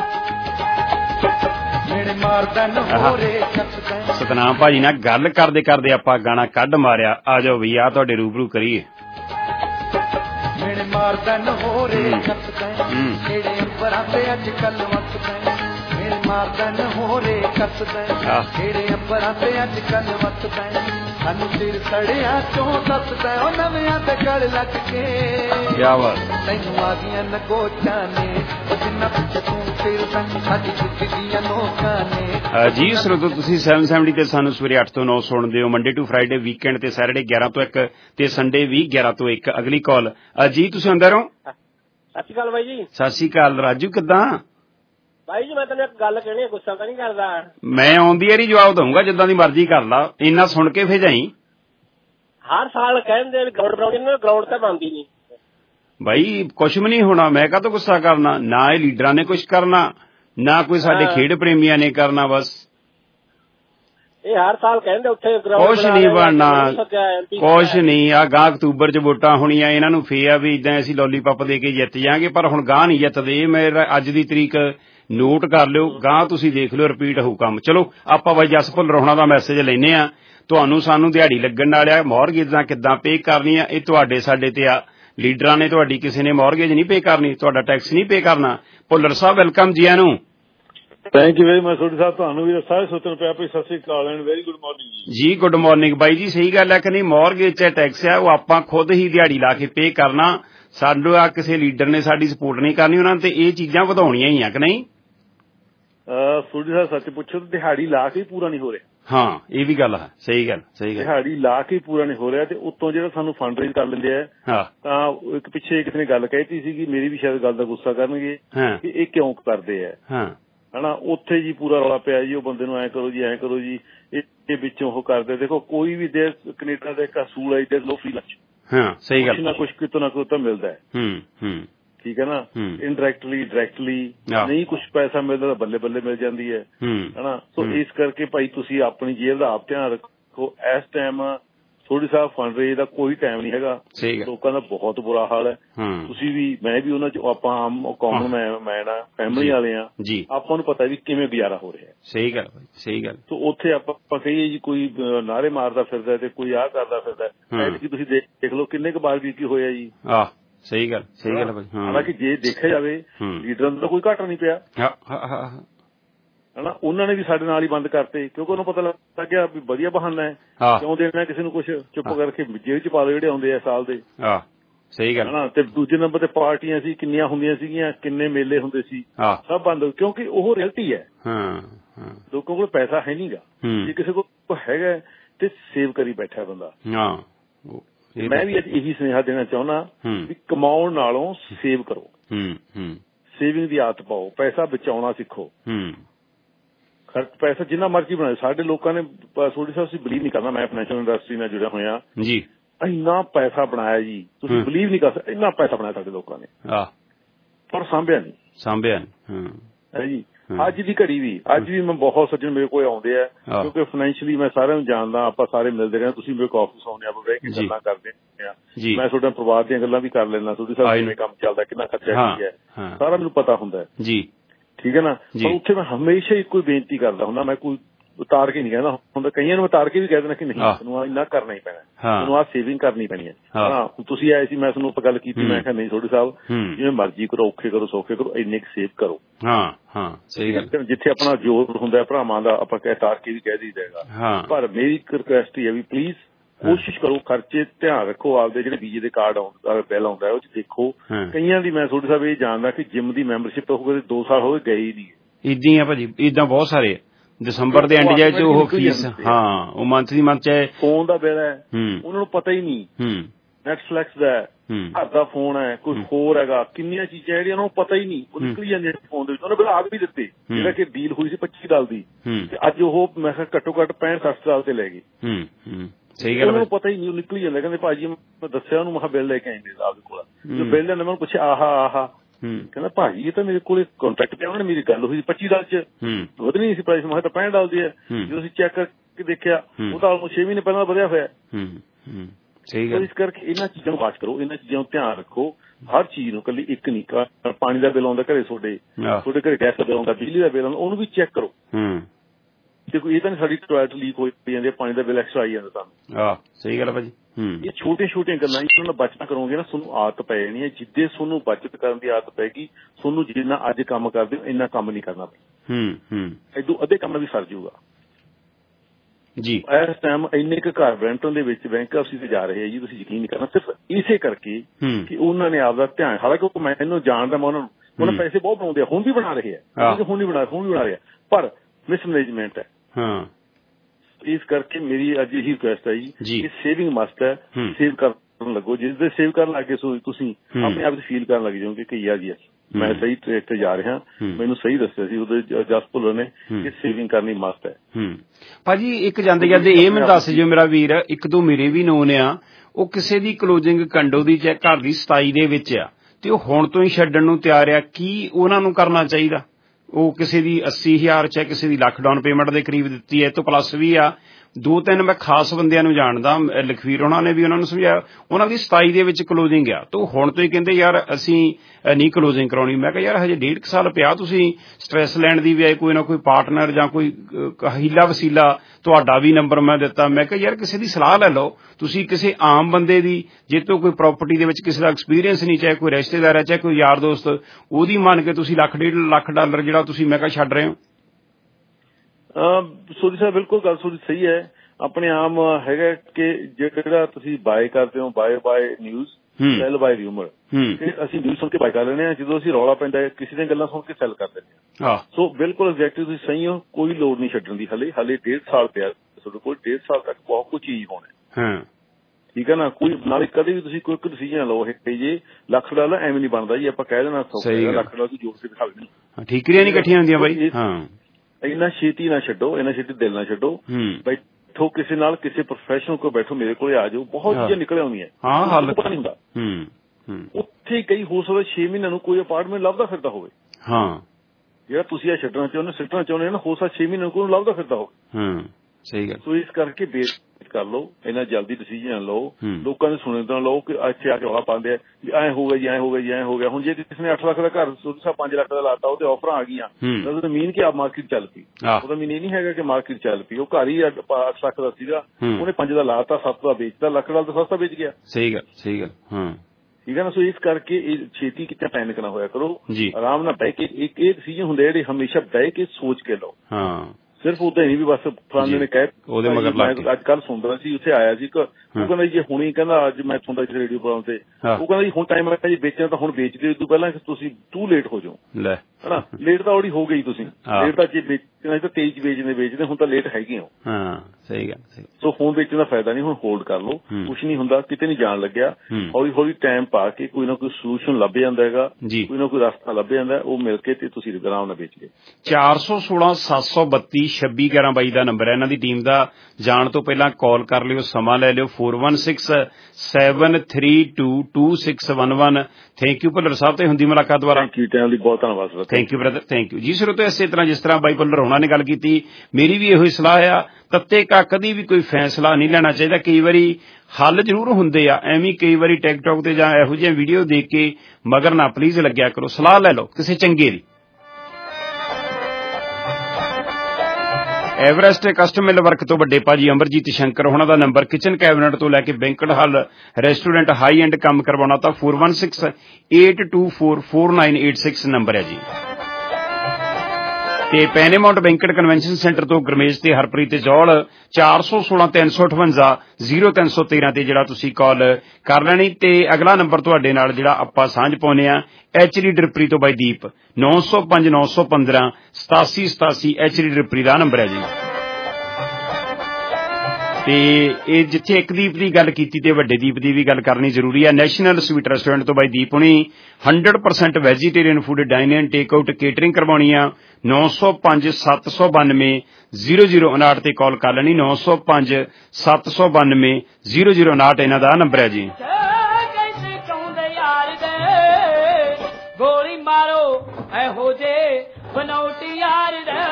S14: ਸਤਨਾਮ ਭਾਜੀ ਨਾਲ ਗੱਲ ਕਰਦੇ ਕਰਦੇ ਆਪਾਂ ਗਾਣਾ ਕੱਢ ਮਾਰਿਆ। ਆ ਜਾਓ ਵੀ ਆ ਤੁਹਾਡੇ ਰੂਬਰੂ ਕਰੀਏ।
S22: ਮਾਰਦਨ ਹੋ ਰੇ ਜਿਹੜੇ ਅੰਬਰਾਂ ਤੇ ਅੱਜ ਕੱਲ ਵਸਦੇ, ਮੇਰੇ ਮਾਰਦਨ ਹੋ ਰੇ ਕੱਸਦੇ, ਜਿਹੜੇ ਅੰਬਰਾਂ ਤੇ ਅੱਜ ਕੱਲ ਵਸਦੇ, ਸਾਨੂੰ ਸਿਰ ਸੜਿਆ ਚੋਂ ਦੱਸਦਾ ਉਹ ਨਵਿਆਂ ਤੇ ਗਲ ਲੱਗ ਕੇ।
S14: ਕਿਆ ਬਾਤ।
S22: ਤੈਨੂੰ ਆ ਗਈਆਂ ਨਗੋਚਾਂ ਨੇ, ਜਿੰਨਾ ਪਿੱਛੇ ਤੂੰ ਫਿਰਦਾ ਸਾਡੀ ਜ਼ਿੰਦਗੀਆਂ ਲੋਕਾਂ ਨੇ।
S14: ਜੀ ਸਰੋਤੋ ਤੁਸੀਂ 770 ਤੇ ਸਾਨੂੰ ਸਵੇਰੇ 8 ਤੋਂ 9 ਸੁਣਦੇ ਹੋ, ਮੰਡੇ ਟੂ ਫਰਾਈਡੇ, ਵੀਕਐਂਡ ਤੇ ਸੈਟਰਡੇ 11 ਤੋਂ 1 ਤੇ ਸੰਡੇ ਵੀ 11 ਤੋਂ 1। ਅਗਲੀ ਕਾਲ ਜੀ, ਤੁਸੀਂ ਅੰਦਰ ਹੋ?
S23: ਸਤਿ ਸ਼੍ਰੀ ਅਕਾਲ ਬਾਈ ਜੀ।
S14: ਸਤਿ ਸ਼੍ਰੀ ਅਕਾਲ ਰਾਜੂ, ਕਿੱਦਾਂ?
S23: ਬਾਈ ਜੀ ਮੈਂ ਤੈਨੂੰ ਇੱਕ ਗੱਲ ਕਹਿਣੀ, ਗੁੱਸਾ ਤਾਂ ਨਹੀਂ ਕਰਦਾ?
S14: ਮੈਂ ਆਉਂਦੀ ਵਾਰੀ ਜਵਾਬ ਦਊਂਗਾ, ਜਿੱਦਾਂ ਦੀ ਮਰਜ਼ੀ ਕਰ ਲਾ, ਇੰਨਾ ਸੁਣ ਕੇ ਫੇਰ ਜਾਈ।
S23: ਹਰ ਸਾਲ ਕਹਿੰਦੇ ਗਰਾਊਂਡ ਬਣਾਉਣੀ, ਗਰਾਊਂਡ ਤਾਂ ਬਣਦੀ ਨਹੀਂ
S14: ਬਾਈ। ਕੁਛ ਵੀ ਨਹੀਂ ਹੋਣਾ, ਮੈਂ ਕਾਹਤੋਂ ਗੁੱਸਾ ਕਰਨਾ? ਨਾ ਇਹ ਲੀਡਰਾਂ ਨੇ ਕੁਛ ਕਰਨਾ, ਨਾ ਕੋਈ ਸਾਡੇ ਖੇਡ ਪ੍ਰੇਮੀਆਂ ਨੇ ਕਰਨਾ। ਬਸ
S23: ਇਹ ਹਰ ਸਾਲ ਕਹਿੰਦੇ ਉੱਥੇ ਗਰਾਊਂਡ
S14: ਕੁਛ ਨਹੀਂ ਬਣਨਾ, ਕੁਛ ਨਹੀਂ। ਆ ਗਾਂ ਅਕਤੂਬਰ ਚ ਵੋਟਾਂ ਹੋਣੀਆਂ, ਇਹਨਾਂ ਨੂੰ ਫੇਰ ਆ ਵੀ ਇਦਾਂ ਅਸੀਂ ਲੋਲੀਪੌਪ ਦੇ ਕੇ ਜਿੱਤ ਜਾਾਂਗੇ, ਪਰ ਹੁਣ ਗਾਂ ਨਹੀਂ ਜਿੱਤਦੇ। ਮੇਰਾ ਅੱਜ ਦੀ ਤਰੀਕ ਨੋਟ ਕਰ ਲਿਓ, ਗਾਂ ਤੁਸੀਂ ਦੇਖ ਲਿਓ, ਰਿਪੀਟ ਹੋਊ ਕੰਮ। ਚਲੋ ਆਪਾਂ ਬਾਈ ਜਸਪਾਲ ਰੋਹਣਾ ਦਾ ਮੈਸੇਜ ਲੈਨੇ ਆ। ਤੁਹਾਨੂੰ ਸਾਨੂੰ ਦਿਹਾੜੀ ਲੱਗਣ ਵਾਲਿਆ ਮੌਰਗੇਜਾਂ ਕਿੱਦਾਂ ਪੇ ਕਰਨੀਆਂ, ਇਹ ਤੁਹਾਡੇ ਸਾਡੇ ਤੇ ਆ। ਲੀਡਰਾਂ ਨੇ ਤੁਹਾਡੀ ਕਿਸੇ ਨੇ ਮੌਰਗੇਜ ਨਹੀਂ ਪੇ ਕਰਨੀ, ਤੁਹਾਡਾ ਟੈਕਸ ਨਹੀਂ ਪੇ ਕਰਨਾ। ਭੁੱਲਰ ਸਾਹਿਬ ਵੈਲਕਮ ਜੀ ਆਇਆਂ ਨੂੰ।
S24: ਥੈਂਕ ਯੂ ਵੈਰੀ ਮਚ ਸਾਹਿਬ, ਤੁਹਾਨੂੰ ਵੀ ਸਾਰੇ ਸੋਚਣ ਪਿਆ ਵੀ ਸਤਿ ਸ੍ਰੀ ਅਕਾਲ ਐਂਡ ਵੈਰੀ ਗੁੱਡ ਮਾਰਨਿੰਗ
S14: ਜੀ। ਗੁੱਡ ਮਾਰਨਿੰਗ ਬਾਈ ਜੀ। ਸਹੀ ਗੱਲ ਹੈ ਕਿ ਨਹੀਂ, ਮੌਰਗੇਜ ਚਾਹੇ ਟੈਕਸ ਹੈ ਉਹ ਆਪਾਂ ਖੁਦ ਹੀ ਦਿਹਾੜੀ ਲਾ ਕੇ ਪੇ ਕਰਨਾ। ਸਾਨੂੰ ਆ ਕਿਸੇ ਲੀਡਰ ਨੇ ਸਾਡੀ ਸਪੋਰਟ ਨਹੀਂ ਕਰਨੀ, ਉਹਨਾਂ ਨੇ ਤੇ ਇਹ ਚੀਜ਼ਾਂ ਵਧਾਉਣੀਆਂ ਹੀ ਆ ਕਿ ਨਹੀਂ?
S24: ਸੂਰਜ ਸਾਹਿਬ ਸੱਚ ਪੁੱਛੋ, ਦਿਹਾੜੀ ਲਾ ਕੇ ਪੂਰਾ ਨਹੀਂ ਹੋ ਰਿਹਾ।
S14: ਹਾਂ ਇਹ ਵੀ ਗੱਲ ਹੈ, ਸਹੀ ਗੱਲ।
S24: ਦਿਹਾੜੀ ਲਾ ਕੇ ਪੂਰਾ ਨਹੀਂ ਹੋ ਰਿਹਾ, ਤੇ ਉੱਤੋਂ ਜਿਹੜਾ ਸਾਨੂੰ ਫੰਡ ਰੇਜ਼ ਕਰ ਲੈਂਦੇ ਆ। ਤਾਂ ਇੱਕ ਪਿੱਛੇ ਕਿਸੇ ਨੇ ਗੱਲ ਕਹਿਤੀ ਸੀਗੀ, ਮੇਰੀ ਵੀ ਸ਼ਾਇਦ ਗੱਲ ਦਾ ਗੁੱਸਾ ਕਰਨਗੇ ਕਿ ਇਹ ਕਿਉਂ ਕਰਦੇ ਆ, ਹਨਾ। ਉੱਥੇ ਜੀ ਪੂਰਾ ਰੌਲਾ ਪਿਆ ਜੀ, ਉਹ ਬੰਦੇ ਨੂੰ ਐਂ ਕਰੋ ਜੀ, ਇਹ ਵਿੱਚੋਂ ਉਹ ਕਰਦੇ। ਦੇਖੋ ਕੋਈ ਵੀ ਦੇਸ਼ ਕੈਨੇਡਾ ਦਾ ਇੱਕ ਅਸੂਲ ਹੈ, ਇਟ ਲੋਫੀ ਲੰਚ।
S14: ਹਾਂ ਸਹੀ ਗੱਲ।
S24: ਕੁਛ ਨਾ ਕੁਛ ਕਿਤੋਂ ਨਾ ਕਿਤੋਂ ਮਿਲਦਾ ਹੈ। ਠੀਕ ਹੈ ਨਾ, ਇਨਡਾਇਰੈਕਟਲੀ ਡਾਇਰੈਕਟਲੀ ਨਹੀਂ ਕੁਛ ਪੈਸਾ ਮਿਲਦਾ ਤਾਂ ਬੱਲੇ ਬੱਲੇ ਮਿਲ ਜਾਂਦੀ ਹੈ, ਹਨਾ। ਸੋ ਇਸ ਕਰਕੇ ਭਾਈ ਤੁਸੀਂ ਆਪਣੀ ਜੇਬ ਦਾ ਆਪ ਧਿਆਨ ਰੱਖੋ। ਇਸ time Sodhi Sahib fund raise ਦਾ ਕੋਈ ਟਾਈਮ ਨਹੀਂ ਹੈਗਾ, ਲੋਕਾਂ ਦਾ ਬਹੁਤ ਬੁਰਾ ਹਾਲ ਹੈ। ਤੁਸੀਂ ਵੀ ਮੈਂ ਵੀ ਉਹਨਾਂ ਚ ਆਪਾਂ ਆਮ ਕਾਮਨ ਮੈਨ ਆ, ਫੈਮਿਲੀ ਵਾਲੇ ਆ, ਆਪਾਂ ਨੂੰ ਪਤਾ ਵੀ ਕਿਵੇਂ ਗੁਜ਼ਾਰਾ ਹੋ ਰਿਹਾ।
S14: ਸਹੀ ਗੱਲ, ਸਹੀ ਗੱਲ।
S24: ਤੇ ਉੱਥੇ ਆਪਾਂ ਕਹੀਏ ਜੀ ਕੋਈ ਨਾਅਰੇ ਮਾਰਦਾ ਫਿਰਦਾ ਤੇ ਕੋਈ ਆਹ ਕਰਦਾ ਫਿਰਦਾ, ਐਤਕੀ ਤੁਸੀਂ ਦੇਖ ਲਓ ਕਿੰਨੇ ਕੁ ਬਾਰ ਕੀ ਹੋਇਆ ਜੀ।
S14: ਸਹੀ ਗੱਲ, ਸਹੀ ਗੱਲ ਭਾਈ।
S24: ਹਾਲਾਂਕਿ ਜੇ ਦੇਖਿਆ ਜਾਵੇ ਲੀਡਰਾਂ ਦਾ ਕੋਈ ਘਾਟਾ ਨਹੀਂ ਪਿਆ ਹਨਾ, ਉਹਨਾਂ ਨੇ ਵੀ ਸਾਡੇ ਨਾਲ ਹੀ ਬੰਦ ਕਰਤੇ ਕਿਉਂਕਿ ਉਹਨੂੰ ਪਤਾ ਲੱਗ ਗਿਆ ਵੀ ਵਧੀਆ ਬਹਾਨਾ ਹੈ, ਕਿਉਂ ਦੇਣਾ ਕਿਸੇ ਨੂੰ ਕੁਛ, ਚੁੱਪ ਕਰਕੇ ਜੇਲ੍ਹ ਚ ਪਾ ਲਓ ਜਿਹੜੇ ਆਉਂਦੇ ਆ ਸਾਲ ਦੇ।
S14: ਸਹੀ ਗੱਲ
S24: ਹਨਾ। ਤੇ ਦੂਜੇ ਨੰਬਰ ਤੇ ਪਾਰਟੀਆਂ ਸੀ ਕਿੰਨੀਆਂ ਹੁੰਦੀਆਂ ਸੀਗੀਆਂ, ਕਿੰਨੇ ਮੇਲੇ ਹੁੰਦੇ ਸੀ, ਸਭ ਬੰਦ, ਕਿਉਂਕਿ ਉਹ ਰਿਐਲਿਟੀ ਹੈ। ਲੋਕਾਂ ਕੋਲ ਪੈਸਾ ਹੈ ਨੀਗਾ, ਜੇ ਕਿਸੇ ਕੋਲ ਹੈਗਾ ਤੇ ਸੇਵ ਕਰੀ ਬੈਠਾ ਬੰਦਾ। ਮੈਂ ਵੀ ਅੱਜ ਇਹੀ ਸੁਨੇਹਾ ਦੇਣਾ ਚਾਹੁੰਦਾ ਵੀ ਕਮਾਉਣ ਨਾਲੋਂ ਸੇਵ ਕਰੋ, ਸੇਵਿੰਗ ਦੀ ਆਦਤ ਪਾਓ, ਪੈਸਾ ਬਚਾਉਣਾ ਸਿੱਖੋ। ਖਰਚ ਪੈਸਾ ਜਿੰਨਾ ਮਰਜ਼ੀ ਬਣਾਓ। ਸਾਡੇ ਲੋਕਾਂ ਨੇ ਸੋਢੀ ਸਾਹਿਬ ਤੁਸੀਂ ਬਿਲੀਵ ਨਹੀਂ ਕਰਨਾ, ਮੈਂ ਫਾਈਨੈਂਸ਼ੀਅਲ ਇੰਡਸਟਰੀ ਨਾਲ ਜੁੜਿਆ ਹੋਇਆ ਜੀ, ਇੰਨਾ ਪੈਸਾ ਬਣਾਇਆ ਜੀ, ਤੁਸੀਂ ਬਿਲੀਵ ਨਹੀਂ ਕਰ ਸਕਦੇ, ਇੰਨਾ ਪੈਸਾ ਬਣਾਇਆ ਸਾਡੇ ਲੋਕਾਂ ਨੇ, ਪਰ ਸਾਂਭਿਆ ਨਹੀਂ ਹੈ ਜੀ। ਅੱਜ ਦੀ ਘੜੀ ਵੀ, ਅੱਜ ਵੀ ਮੈਂ ਬਹੁਤ ਸੱਜਣ ਮੇਰੇ ਕੋਲ ਆਉਂਦੇ ਆ ਕਿਉਂਕਿ ਫਾਈਨੈਂਸ਼ੀਅਲੀ ਮੈਂ ਸਾਰਿਆਂ ਨੂੰ ਜਾਣਦਾ, ਆਪਾਂ ਸਾਰੇ ਮਿਲਦੇ ਰਹੇ, ਤੁਸੀਂ ਮੇਰੇ ਕੋਲ ਆਫਿਸ ਆਉਂਦੇ ਆ, ਬਹਿ ਕੇ ਗੱਲਾਂ ਕਰਦੇ ਆ, ਮੈਂ ਤੁਹਾਡੇ ਪਰਿਵਾਰ ਦੀਆਂ ਗੱਲਾਂ ਵੀ ਕਰ ਲੈਂਦਾ, ਤੁਹਾਡੀ ਸਾਹਿਬ ਕਿਵੇਂ ਕੰਮ ਚੱਲਦਾ, ਕਿੰਨਾ ਖਰਚਾ ਕੀ ਹੈ, ਸਾਰਾ ਮੈਨੂੰ ਪਤਾ ਹੁੰਦਾ ਜੀ, ਠੀਕ ਹੈ ਨਾ। ਪਰ ਉੱਥੇ ਮੈਂ ਹਮੇਸ਼ਾ ਇੱਕੋ ਬੇਨਤੀ ਕਰਦਾ ਹੁੰਦਾ, ਮੈਂ ਕੋਈ ਉਤਾਰ ਕੇ ਨਹੀਂ ਕਹਿੰਦਾ ਹੁੰਦਾ, ਕਈਆਂ ਨੂੰ ਉਤਾਰ ਕੇ ਵੀ ਕਹਿ ਦੇਣਾ ਕਿ ਨਹੀਂ ਤੁਹਾਨੂੰ ਇੰਨਾ ਕਰਨਾ ਹੀ ਪੈਣਾ, ਤੁਹਾਨੂੰ ਆਹ ਸੇਵਿੰਗ ਕਰਨੀ ਪੈਣੀ ਹੈ। ਹਾਂ ਤੁਸੀਂ ਆਏ ਸੀ, ਮੈਂ ਤੁਹਾਨੂੰ ਆਪਾਂ ਗੱਲ ਕੀਤੀ, ਮੈਂ ਕਿਹਾ ਨਹੀਂ ਸੋਢੀ ਸਾਹਿਬ ਜਿਵੇਂ ਮਰਜ਼ੀ ਕਰੋ, ਔਖੇ ਕਰੋ ਸੌਖੇ ਕਰੋ, ਇੰਨੇ ਕੁ ਸੇਵ ਕਰੋ। ਸਹੀ ਗੱਲ, ਜਿੱਥੇ ਆਪਣਾ ਜੋਰ ਹੁੰਦਾ ਭਰਾਵਾਂ ਦਾ ਆਪਾਂ ਉਤਾਰ ਕੇ ਵੀ ਕਹਿ ਦਈਦਾ ਹੈਗਾ। ਪਰ ਮੇਰੀ ਇੱਕ ਰਿਕੁਐਸਟ ਹੈ ਵੀ ਪਲੀਜ਼ ਕੋਸ਼ਿਸ਼ ਕਰੋ, ਖਰਚੇ ਧਿਆਨ ਰੱਖੋ, ਆਪਦੇ ਜਿਹੜੇ ਬੀਜੇ ਦੇ ਕਾਰਡ ਬਿੱਲ ਆਉਂਦਾ ਉਹ ਚ ਦੇਖੋ। ਕਈਆਂ ਦੀ ਮੈਂ ਸੋਢੀ ਸਾਹਿਬ ਇਹ ਜਾਣਦਾ ਕਿ ਜਿਮ ਦੀ ਮੈਂਬਰਸ਼ਿਪ ਹੋ ਗਈ 2 ਸਾਲ ਹੋ ਗਏ ਗਏ ਹੀ ਨਹੀਂ।
S14: ਏਦਾਂ ਹੀ ਆ ਭਾਜੀ, ਏਦਾਂ ਬਹੁਤ ਸਾਰੇ ਦਸੰਬਰ ਦੇ ਐਂਡ ਜਾਏ ਤੇ ਉਹ ਫੀਸ ਉਹ ਮੰਥ ਦੀ ਮੰਥ ਚਾਹੇ
S24: ਫੋਨ ਦਾ ਬਿੱਲ ਹੈ, ਉਹਨਾਂ ਨੂੰ ਪਤਾ ਹੀ ਨਹੀਂ, ਨੈਟਫਲਿਕਸ ਦਾ ਘਰ ਦਾ ਫੋਨ ਹੈ, ਕੋਈ ਹੋਰ ਹੈਗਾ, ਕਿੰਨੀਆਂ ਚੀਜ਼ਾਂ ਜਿਹੜੀਆਂ ਉਹਨਾਂ ਨੂੰ ਪਤਾ ਹੀ ਨਹੀਂ, ਉਹ ਨਿਕਲੀ ਜਾਂਦੀਆਂ ਫੋਨ ਦੇ ਵਿੱਚ। ਉਹਨੇ ਬਿੱਲ ਆਗ ਵੀ ਦਿੱਤੇ, ਜਿਹੜਾ ਕਿ ਡੀਲ ਹੋਈ ਸੀ 25 ਡਾਲ ਦੀ, ਤੇ ਅੱਜ ਉਹ ਮੈਂ ਕਿਹਾ ਘੱਟੋ ਘੱਟ 65-60 ਡਾਲ ਤੇ ਲੈ ਗਏ।
S14: ਸਹੀ ਗੱਲ,
S24: ਉਹਨਾਂ ਨੂੰ ਪਤਾ ਹੀ ਨਹੀਂ, ਉਹ ਨਿਕਲੀ ਜਾਂਦਾ। ਕਹਿੰਦੇ ਭਾਜੀ ਮੈਂ ਦੱਸਿਆ ਉਹਨੂੰ, ਮੈਂ ਕਿਹਾ ਬਿੱਲ ਲੈ ਕੇ ਆਏਂਗੇ ਆਪਦੇ ਕੋਲ, ਬਿੱਲ ਲੈਂਦਾ, ਮੈਂ ਪੁੱਛਿਆ ਆਹ ਕਹਿੰਦਾ ਭਾਜੀ ਇਹ ਤਾਂ ਮੇਰੇ ਕੋਲ ਕੰਟਰੈਕਟ ਪਿਆ, ਉਹਨਾਂ ਨੇ ਮੇਰੀ ਗੱਲ ਹੋਈ 25 ਡਾਲ ਚ, ਵਧਣੀ ਨਹੀਂ ਸੀ ਪ੍ਰਾਈਸ, ਮੈਂ ਕਿਹਾ 65 ਡਾਲ ਦੀ ਹੈ। ਜਦੋਂ ਅਸੀਂ ਚੈੱਕ ਕਰਕੇ ਦੇਖਿਆ ਉਹ ਤਾਂ ਆਲਮੋਸਟ 6 ਮਹੀਨੇ ਪਹਿਲਾਂ ਵਧਿਆ ਹੋਇਆ। ਸਹੀ ਗੱਲ, ਇਸ ਕਰਕੇ ਇਹਨਾਂ ਚੀਜ਼ਾਂ ਨੂੰ ਵਾਚ ਕਰੋ, ਇਹਨਾਂ ਚੀਜ਼ਾਂ ਨੂੰ ਧਿਆਨ ਰੱਖੋ, ਹਰ ਚੀਜ਼ ਨੂੰ, ਇਕੱਲੀ ਇੱਕ ਨਹੀਂ। ਪਾਣੀ ਦਾ ਬਿੱਲ ਆਉਂਦਾ ਘਰੇ, ਤੁਹਾਡੇ ਘਰੇ ਗੈਸ ਦਾ ਬਿੱਲ ਆਉਂਦਾ, ਬਿਜਲੀ ਦਾ ਬਿੱਲ ਆਉਂਦਾ, ਉਹਨੂੰ ਵੀ ਚੈੱਕ ਕਰੋ। ਤੇ ਕੋਈ ਇਹ ਤਾਂ ਨਹੀਂ ਸਾਡੀ ਟੋਇਲਟ ਲੀਕ ਹੋ ਜਾਂਦੀ, ਪਾਣੀ ਦਾ ਬਿੱਲ ਐਕਸਟਰਾ ਆਈ ਜਾਂਦਾ ਸਾਨੂੰ।
S14: ਸਹੀ ਗੱਲ ਭਾਜੀ,
S24: ਇਹ ਛੋਟੀਆਂ ਗੱਲਾਂ ਇਹਨਾਂ ਨਾਲ ਬਚਤ ਕਰੋਗੇ ਨਾ, ਤੁਹਾਨੂੰ ਆਦਤ ਪੈ ਜਾਣੀ ਹੈ। ਜਿੱਦੇ ਤੁਹਾਨੂੰ ਬਚਤ ਕਰਨ ਦੀ ਆਦਤ ਪੈਗੀ, ਤੁਹਾਨੂੰ ਜਿੰਨਾ ਅੱਜ ਕੰਮ ਕਰਦੇ ਹੋ ਇੰਨਾ ਕੰਮ ਨਹੀਂ ਕਰਨਾ ਪੈਣਾ, ਇਦੋਂ ਅੱਧੇ ਕੰਮ ਵੀ ਸਰ ਜਾਊਗਾ ਜੀ। ਇਸ ਟਾਈਮ ਇੰਨੇ ਕੁ ਘਰ ਬ੍ਰੈਂਟਨ ਦੇ ਵਿੱਚ ਬੈਂਕਰਪਸੀ ਤੇ ਜਾ ਰਹੇ ਆ ਜੀ, ਤੁਸੀਂ ਯਕੀਨ ਨਹੀਂ ਕਰਨਾ, ਸਿਰਫ ਇਸੇ ਕਰਕੇ ਕਿ ਉਹਨਾਂ ਨੇ ਆਪਦਾ ਧਿਆਨ, ਹਾਲਾਂਕਿ ਮੈਂ ਇਹਨੂੰ ਜਾਣਦਾ, ਮੈਂ ਉਹਨਾਂ ਨੂੰ, ਉਹਨਾਂ ਪੈਸੇ ਬਹੁਤ ਬਣਾਉਂਦੇ ਆ, ਹੁਣ ਵੀ ਬਣਾ ਰਹੇ ਆ, ਹੁਣ ਵੀ ਬਣਾ ਰਹੇ ਆ, ਪਰ ਮਿਸਮੈਨੇਜਮੈਂਟ ਹੈ। ਇਸ ਕਰਕੇ ਮੇਰੀ ਅੱਜ ਇਹੀ ਰਿਕੁਐਸਟ ਹੈ ਜੀ ਕਿ ਸੇਵਿੰਗ ਮਸਟ ਹੈ, ਸੇਵ ਕਰਨ ਲੱਗੋ। ਜਿਸ ਦੇ ਸੇਵ ਕਰਨ ਲੱਗੇ ਸੋ ਤੁਸੀਂ ਆਪਣੇ ਆਪ ਫੀਲ ਕਰਨ ਲੱਗ ਜਾਓਗੇ ਕਿ ਯਾਰ ਜੀ ਮੈਂ ਸਹੀ ਟ੍ਰੈਕ ਤੇ ਜਾ ਰਿਹਾ, ਮੈਨੂੰ ਸਹੀ ਦੱਸਿਆ ਸੀ ਉਹਦੇ ਜਸ ਭੁੱਲਰ ਨੇ ਕਿ ਸੇਵਿੰਗ ਕਰਨੀ ਮਸਟ ਹੈ।
S14: ਭਾਜੀ ਇੱਕ ਜਾਂਦੇ ਜਾਂਦੇ ਇਹ ਮੈਨੂੰ ਦੱਸ ਜਿਓ ਮੇਰਾ ਵੀਰ, ਇੱਕ ਦੋ ਮੇਰੇ ਵੀ ਨੋਨ ਆ, ਉਹ ਕਿਸੇ ਦੀ ਕਲੋਜਿੰਗ ਕੰਡੋ ਦੀ ਚੈੱਕ ਘਰ ਦੀ 27 ਦੇ ਵਿੱਚ ਆ, ਤੇ ਉਹ ਹੁਣ ਤੋਂ ਹੀ ਛੱਡਣ ਨੂੰ ਤਿਆਰ ਆ, ਕੀ ਉਹਨਾਂ ਨੂੰ ਕਰਨਾ ਚਾਹੀਦਾ? ਉਹ ਕਿਸੇ ਦੀ 80,000 ਚ, ਕਿਸੇ ਦੀ ਲੱਖ ਡਾਊਨ ਪੇਮੈਂਟ ਦੇ ਕਰੀਬ ਦਿੱਤੀ ਹੈ, ਤੋਂ ਪਲੱਸ ਵੀ ਆ। 2-3 ਮੈਂ ਖਾਸ ਬੰਦਿਆਂ ਨੂੰ ਜਾਣਦਾ, ਲਖਵੀਰ ਉਹਨਾਂ ਨੇ ਵੀ ਉਹਨਾਂ ਨੂੰ ਸਮਝਾਇਆ, ਉਹਨਾਂ ਦੀ 27 ਦੇ ਵਿੱਚ ਕਲੋਜਿੰਗ ਆ, ਤੇ ਹੁਣ ਤੋਂ ਹੀ ਕਹਿੰਦੇ ਯਾਰ ਅਸੀਂ ਨਹੀਂ ਕਲੋਜਿੰਗ ਕਰਾਉਣੀ। ਮੈਂ ਕਿਹਾ ਯਾਰ ਹਜੇ 1.5 ਸਾਲ ਪਿਆ, ਤੁਸੀਂ ਸਟ੍ਰੈਸ ਲੈਣ ਦੀ ਬਜਾਏ ਕੋਈ ਨਾ ਕੋਈ ਪਾਰਟਨਰ ਜਾਂ ਕੋਈ ਹੀਲਾ ਵਸੀਲਾ, ਤੁਹਾਡਾ ਵੀ ਨੰਬਰ ਮੈਂ ਦਿੱਤਾ। ਮੈਂ ਕਿਹਾ ਯਾਰ ਕਿਸੇ ਦੀ ਸਲਾਹ ਲੈ ਲਓ, ਤੁਸੀਂ ਕਿਸੇ ਆਮ ਬੰਦੇ ਦੀ, ਜੇ ਤੋਂ ਕੋਈ ਪ੍ਰਾਪਰਟੀ ਦੇ ਵਿੱਚ ਕਿਸੇ ਦਾ ਐਕਸਪੀਰੀਅੰਸ ਨਹੀਂ, ਚਾਹੇ ਕੋਈ ਰਿਸ਼ਤੇਦਾਰ ਹੈ, ਚਾਹੇ ਕੋਈ ਯਾਰ ਦੋਸਤ, ਉਹਦੀ ਮੰਨ ਕੇ ਤੁਸੀਂ $1.5 ਲੱਖ ਜਿਹੜਾ ਤੁਸੀਂ ਮੈਂ ਕਿਹਾ ਛੱਡ ਰਹੇ ਹੋ।
S24: ਸੋਢੀ ਸਾਹਿਬ ਬਿਲਕੁਲ ਗੱਲ ਤੁਹਾਡੀ ਸਹੀ ਹੈ। ਆਪਣੇ ਆਮ ਹੈਗਾ ਕਿ ਜਿਹੜਾ ਤੁਸੀਂ ਬਾਏ ਕਰਦੇ ਹੋ, buy news, sell buy rumour, ਅਸੀਂ ਨਿਊਜ਼ ਸੁਣ ਕੇ ਬਾਏ ਕਰ ਲੈਂਦੇ ਹਾਂ, ਜਦੋਂ ਅਸੀਂ ਰੌਲਾ ਪੈਂਦਾ ਹੈ ਕਿਸੇ ਦੀਆਂ ਗੱਲਾਂ ਸੁਣ ਕੇ ਸੈਲ ਕਰ ਦਿੰਦੇ ਹਾਂ। ਸੋ ਬਿਲਕੁਲ ਐਗਜ਼ੈਕਟਲੀ ਤੁਸੀਂ ਸਹੀ ਹੋ, ਕੋਈ ਲੋੜ ਨਹੀਂ ਛੱਡਣ ਦੀ। ਹਲੇ 1.5 ਸਾਲ ਪਿਆ ਤੁਹਾਡੇ ਕੋਲ, 1.5 ਸਾਲ ਤੱਕ ਬਹੁਤ ਕੁਝ ਚੀਜ਼ ਹੋਣਾ, ਠੀਕ ਹੈ ਨਾ। ਕੋਈ ਨਾਲੇ ਕਦੇ ਵੀ ਤੁਸੀਂ ਕੋਈ ਇੱਕ ਡਿਸੀਜਨ ਲਓ ਜੇ $1,00,000 ਐਵੇਂ ਨਹੀਂ ਬਣਦਾ ਜੀ, ਆਪਾਂ ਕਹਿ ਦੇਣਾ $1,00,000 ਤੁਸੀਂ ਜੋੜ ਕੇ ਦਿਖਾ ਦੇਣਾ, ਠੀਕਰੀਆਂ ਨਹੀਂ ਇਕੱਠੀਆਂ ਹੁੰਦੀਆਂ ਬਾਈ। ਇੰਨਾ ਛੇਤੀ ਨਾ ਛੱਡੋ, ਇੰਨਾ ਛੇਤੀ ਦਿਲ ਨਾ ਛੱਡੋ, ਬੈਠੋ ਕਿਸੇ ਨਾਲ, ਕਿਸੇ ਪ੍ਰੋਫੈਸ਼ਨਲ ਕੋਲ ਬੈਠੋ, ਮੇਰੇ ਕੋਲ ਆ ਜਾਓ, ਬਹੁਤ ਚੀਜ਼ਾਂ ਨਿਕਲ ਆਉਂਦੀਆਂ, ਪਤਾ ਨਹੀਂ ਹੁੰਦਾ। ਉੱਥੇ ਕਈ ਹੋ ਸਕਦਾ 6 ਮਹੀਨਿਆਂ ਨੂੰ ਕੋਈ ਅਪਾਰਟਮੈਂਟ ਲੱਭਦਾ ਫਿਰਦਾ ਹੋਵੇ, ਜਿਹੜਾ ਤੁਸੀਂ ਛੱਡਣਾ ਚਾਹੁੰਦੇ, ਸਿੱਟਣਾ ਚਾਹੁੰਦੇ ਨਾ, ਹੋ ਸਕਦਾ 6 ਮਹੀਨਿਆਂ ਨੂੰ ਕੋਈ ਲੱਭਦਾ ਫਿਰਦਾ ਹੋਵੇ। ਸਹੀ ਗੱਲ। ਸੋ ਇਸ ਕਰਕੇ ਕਰ ਲਓ, ਇੰਨਾ ਜਲਦੀ ਡਿਸੀਜਨ ਲਓ, ਲੋਕਾਂ ਦੇ ਸੁਣੇ ਤਾਂ ਲਓ ਕਿ ਇੱਥੇ ਆ ਕੇ ਰੌਲਾ ਪਾਉਂਦੇ ਆ ਵੀ ਐਂ ਹੋ ਗਿਆ ਜੀ, ਐਂ ਹੋ ਗਿਆ ਜੀ, ਐਂ ਹੋ ਗਿਆ। ਹੁਣ ਜੇ ਕਿਸੇ ਨੇ 8 ਲੱਖ ਦਾ ਘਰ 5 ਲੱਖ ਦਾ ਲਾਤਾ, ਉਹਦੇ ਆਫਰਾਂ ਆ ਗਈਆਂ, ਉਹਦਾ ਮੀਨ ਕਿ ਮਾਰਕੀਟ ਚੱਲ ਪਈ। ਉਹਦਾ ਮੀਨ ਇਹ ਨਹੀਂ ਹੈਗਾ ਕਿ ਮਾਰਕੀਟ ਚੱਲ ਪਈ। ਉਹ ਘਰ ਹੀ 8 ਲੱਖ ਦਾ ਸੀਗਾ, ਉਹਨੇ 5 ਦਾ ਲਾਤਾ, 7 ਦਾ ਵੇਚਦਾ, ਲੱਖ ਦਾ ਤਾਂ ਸਸਤਾ ਵੇਚ ਗਿਆ।
S14: ਸਹੀ ਗੱਲ, ਸਹੀ ਗੱਲ।
S24: ਠੀਕ ਹੈ ਨਾ। ਸੋ ਇਸ ਕਰਕੇ ਇਹ ਛੇਤੀ ਕਿਤੇ ਪੈਨਿਕ ਨਾ ਹੋਇਆ ਕਰੋ, ਆਰਾਮ ਨਾਲ ਬਹਿ ਕੇ ਇੱਕ ਇਹ ਡਿਸੀਜਨ ਹੁੰਦੇ ਜਿਹੜੇ ਹਮੇਸ਼ਾ ਬਹਿ ਕੇ ਸੋਚ ਕੇ ਲਓ। ਸਿਰਫ ਉਦਾਂ ਹੀ ਨਹੀਂ ਵੀ ਬਸ ਫਲਾਣੇ ਨੇ ਕਹਿ ਉਹਦੇ ਮਗਰ ਅੱਜ ਕੱਲ੍ਹ ਸੁਣਦਾ ਸੀ, ਉੱਥੇ ਆਇਆ ਸੀ ਉਹ ਕਹਿੰਦਾ ਜੀ ਹੁਣੀ, ਕਹਿੰਦਾ ਅੱਜ ਮੈਂ ਸੁਣਦਾ ਸੀ ਰੇਡੀਓ ਪ੍ਰੋਗਰਾਮ ਤੇ, ਉਹ ਕਹਿੰਦਾ ਜੀ ਹੁਣ ਟਾਈਮ ਹੈ ਜੀ ਵੇਚਣਾ, ਤਾਂ ਹੁਣ ਵੇਚ ਦਿਓ, ਇਸ ਤੋਂ ਪਹਿਲਾਂ ਤੁਸੀਂ ਟੂ ਲੇਟ ਹੋ ਜਾਓ। ਹਨਾ, ਲੇਟ ਤਾਂ already ਹੋ ਗਈ ਤੁਸੀਂ, ਲੇਟ ਤਾਂ ਜੇ ਵੇਚਣਾ ਤਾਂ 23 ਵੇਚਦੇ, ਹੁਣ ਤਾਂ ਲੇਟ ਹੈਗੇ ਹੋ।
S14: ਸਹੀ ਗੱਲ।
S24: ਸੋ ਫੋਨ ਵੇਚਣ ਦਾ ਫਾਇਦਾ ਨਹੀਂ, ਹੁਣ ਹੋਲਡ ਕਰ ਲਓ, ਕੁਛ ਨਹੀਂ ਹੁੰਦਾ, ਕਿਤੇ ਨਹੀਂ ਜਾਣ ਲੱਗਿਆ। ਹੌਲੀ ਹੌਲੀ ਟਾਈਮ ਪਾ ਕੇ ਕੋਈ ਨਾ ਕੋਈ ਸੋਲੂਸ਼ਨ ਲੱਭ ਜਾਂਦਾ ਹੈਗਾ, ਕੋਈ ਨਾ ਕੋਈ ਰਸਤਾ ਲੱਭ ਜਾਂਦਾ, ਉਹ ਮਿਲ ਕੇ ਤੇ ਤੁਸੀਂ ਆਰਾਮ ਨਾਲ ਵੇਚ ਗਏ।
S14: 416 732 2611 ਦਾ ਨੰਬਰ ਹੈ ਇਹਨਾਂ ਦੀ ਟੀਮ ਦਾ। ਜਾਣ ਤੋਂ ਪਹਿਲਾਂ ਕਾਲ ਕਰ ਲਿਓ, ਸਮਾਂ ਲੈ ਲਿਓ। 416 732 2611। ਥੈਂਕ ਯੂ ਭੁੱਲਰ ਸਾਹਿਬ, ਤੇ ਹੁੰਦੀ ਮੁਲਾਕਾਤ ਦੁਬਾਰਾ।
S24: ਟਾਈਮ ਲਈ ਬਹੁਤ ਧੰਨਵਾਦ।
S14: Thank you brother, thank you ਜੀ। ਸਿਰੋਂ ਤੋਂ ਇਸੇ ਤਰ੍ਹਾਂ ਜਿਸ ਤਰ੍ਹਾਂ ਬਾਈ ਭੁੱਲਰ ਹੋਣਾ ਨੇ ਗੱਲ ਕੀਤੀ, ਮੇਰੀ ਵੀ ਇਹੋ ਹੀ ਸਲਾਹ ਆ, ਤੱਤੇ ਕਾ ਕਦੀ ਵੀ ਕੋਈ ਫੈਸਲਾ ਨਹੀਂ ਲੈਣਾ ਚਾਹੀਦਾ। ਕਈ ਵਾਰੀ ਹੱਲ ਜ਼ਰੂਰ ਹੁੰਦੇ ਆ, ਐਵੇਂ ਕਈ ਵਾਰੀ ਟਿਕਟੌਕ ਤੇ ਜਾਂ ਇਹੋ ਜਿਹੀਆਂ ਵੀਡੀਓ ਦੇਖ ਕੇ ਮਗਰ ਨਾ ਪਲੀਜ਼ ਲੱਗਿਆ ਕਰੋ, ਸਲਾਹ ਲੈ ਲਓ ਕਿਸੇ ਚੰਗੇ ਦੀ। ਐਵਰੈਸਟ ਕਸਟਮ ਮਿਲ ਵਰਕ ਤੋਂ ਵੱਡੇ ਭਾਜੀ ਅਮਰਜੀਤ ਸ਼ੰਕਰ ਉਹਨਾਂ ਦਾ ਨੰਬਰ ਕਿਚਨ ਕੈਬਨਟ ਤੋਂ ਲੈ ਕੇ banquet hall, restaurant, high end ਕੰਮ ਕਰਵਾਉਣਾ ਤਾਂ 416 824 4986 ਨੰਬਰ ਹੈ ਜੀ। ਤੇ ਪੈਨੇਮਾਉਂਟ ਬੈਂਕਟ ਕਨਵੈਨਸ਼ਨ ਸੈਂਟਰ ਤੋਂ ਗਰਮੇਸ਼ ਤੇ ਹਰਪ੍ਰੀਤ ਤੇ ਜੌਲ 416 358 0313 ਤੇ ਜਿਹੜਾ ਤੁਸੀਂ ਕਾਲ ਕਰ ਲੈਣੀ। ਤੇ ਅਗਲਾ ਨੰਬਰ ਤੁਹਾਡੇ ਨਾਲ ਜਿਹੜਾ ਆਪਾਂ ਸਾਂਝ ਪਾਉਨੇ ਆ ਐਚਡੀ ਡਰਿਪਰੀ ਤੋਂ ਬਾਈ ਦੀਪ 905 915 87 87 ਐਚਡੀ ਡਰਿਪਰੀ ਦਾ ਨੰਬਰ ਹੈ ਜੀ। ਤੇ ਇਹ ਜਿੱਥੇ ਇੱਕ ਦੀਪ ਦੀ ਗੱਲ ਕੀਤੀ ਤੇ ਵੱਡੇ ਦੀਪ ਦੀ ਵੀ ਗੱਲ ਕਰਨੀ ਜ਼ਰੂਰੀ ਹੈ। ਨੈਸ਼ਨਲ ਸਵੀਟ ਰੈਸਟੋਰੈਂਟ ਤੋਂ ਬਾਈ ਦੀਪ ਹੁਣੀ 100% vegetarian food, dine and take out, catering ਕਰਵਾਉਣੀ ਆ। 905 792 0059 ਤੇ ਕਾਲ ਕਰ ਲੈਣੀ। 905 792 0059 ਇਹਨਾਂ ਦਾ ਨੰਬਰ ਹੈ ਜੀ।
S15: ਗੋਲੀ ਮਾਰੋ ਇਹੋ ਜੇ ਬਨੌਟੀ ਯਾਰ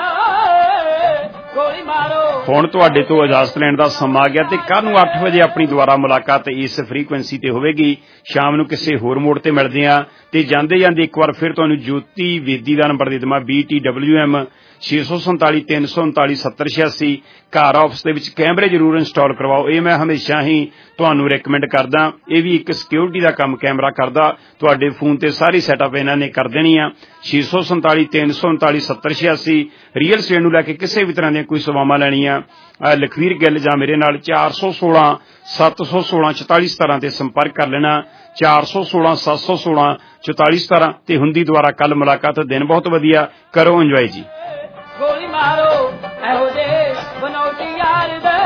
S15: ਗੋਲੀ ਮਾਰੋ।
S14: ਹੁਣ ਤੁਹਾਡੇ ਤੋਂ ਇਜਾਜ਼ਤ ਲੈਣ ਦਾ ਸਮਾਂ ਆ ਗਿਆ ਤੇ ਕੱਲ ਨੂੰ 8 ਵਜੇ ਆਪਣੀ ਦੁਬਾਰਾ ਮੁਲਾਕਾਤ ਇਸ ਫ੍ਰੀਕੁਐਂਸੀ ਤੇ ਹੋਵੇਗੀ। ਸ਼ਾਮ ਨੂੰ ਕਿਸੇ ਹੋਰ ਮੋੜ ਤੇ ਮਿਲਦੇ ਆ। ਤੇ ਜਾਂਦੇ ਜਾਂਦੇ ਇੱਕ ਵਾਰ ਫਿਰ ਤੁਹਾਨੂੰ ਜੋਤੀ ਵੇਦੀ ਦਾ ਨੰਬਰ ਦੇ ਦੇਵਾਂ, BTWM 647 339 7086। ਘਰ ਆਫਿਸ ਦੇ ਵਿੱਚ ਕੈਮਰੇ ਜ਼ਰੂਰ ਇੰਸਟਾਲ ਕਰਵਾਓ, ਇਹ ਮੈਂ ਹਮੇਸ਼ਾ ਹੀ ਤੁਹਾਨੂੰ ਰეკਮੈਂਡ ਕਰਦਾ। ਇਹ ਵੀ ਇੱਕ ਸਿਕਿਉਰਿਟੀ ਦਾ ਕੰਮ ਕੈਮਰਾ ਕਰਦਾ। ਤੁਹਾਡੇ ਫੋਨ ਤੇ ਸਾਰੀ ਸੈਟਅਪ ਇਹਨਾਂ ਨੇ ਕਰ ਦੇਣੀ ਆ। 647 339 7086। ਰੀਅਲ ਸਟੇਟ ਨੂੰ ਲੈ ਕੇ ਕਿਸੇ ਵੀ ਤਰ੍ਹਾਂ ਦੀਆਂ ਕੋਈ ਸੇਵਾਵਾਂ ਲੈਣੀਆਂ, ਲਖਵੀਰ ਗਿੱਲ ਜਾਂ ਮੇਰੇ ਨਾਲ 416 716 44 17 ਤੇ ਸੰਪਰਕ ਕਰ ਲੈਣਾ। 416 716 44 17 ਤੇ ਹੁੰਦੀ ਦੁਆਰਾ ਕੱਲ ਮੁਲਾਕਾਤ। ਦਿਨ ਬਹੁਤ ਵਧੀਆ, ਕਰੋ ਇੰਜੋਏ ਜੀ।
S15: ਗੋਲੀ ਮਾਰੋ ਇਹੋ ਜੇ ਬਨੌਟੀ ਯਾਰ ਦੇ।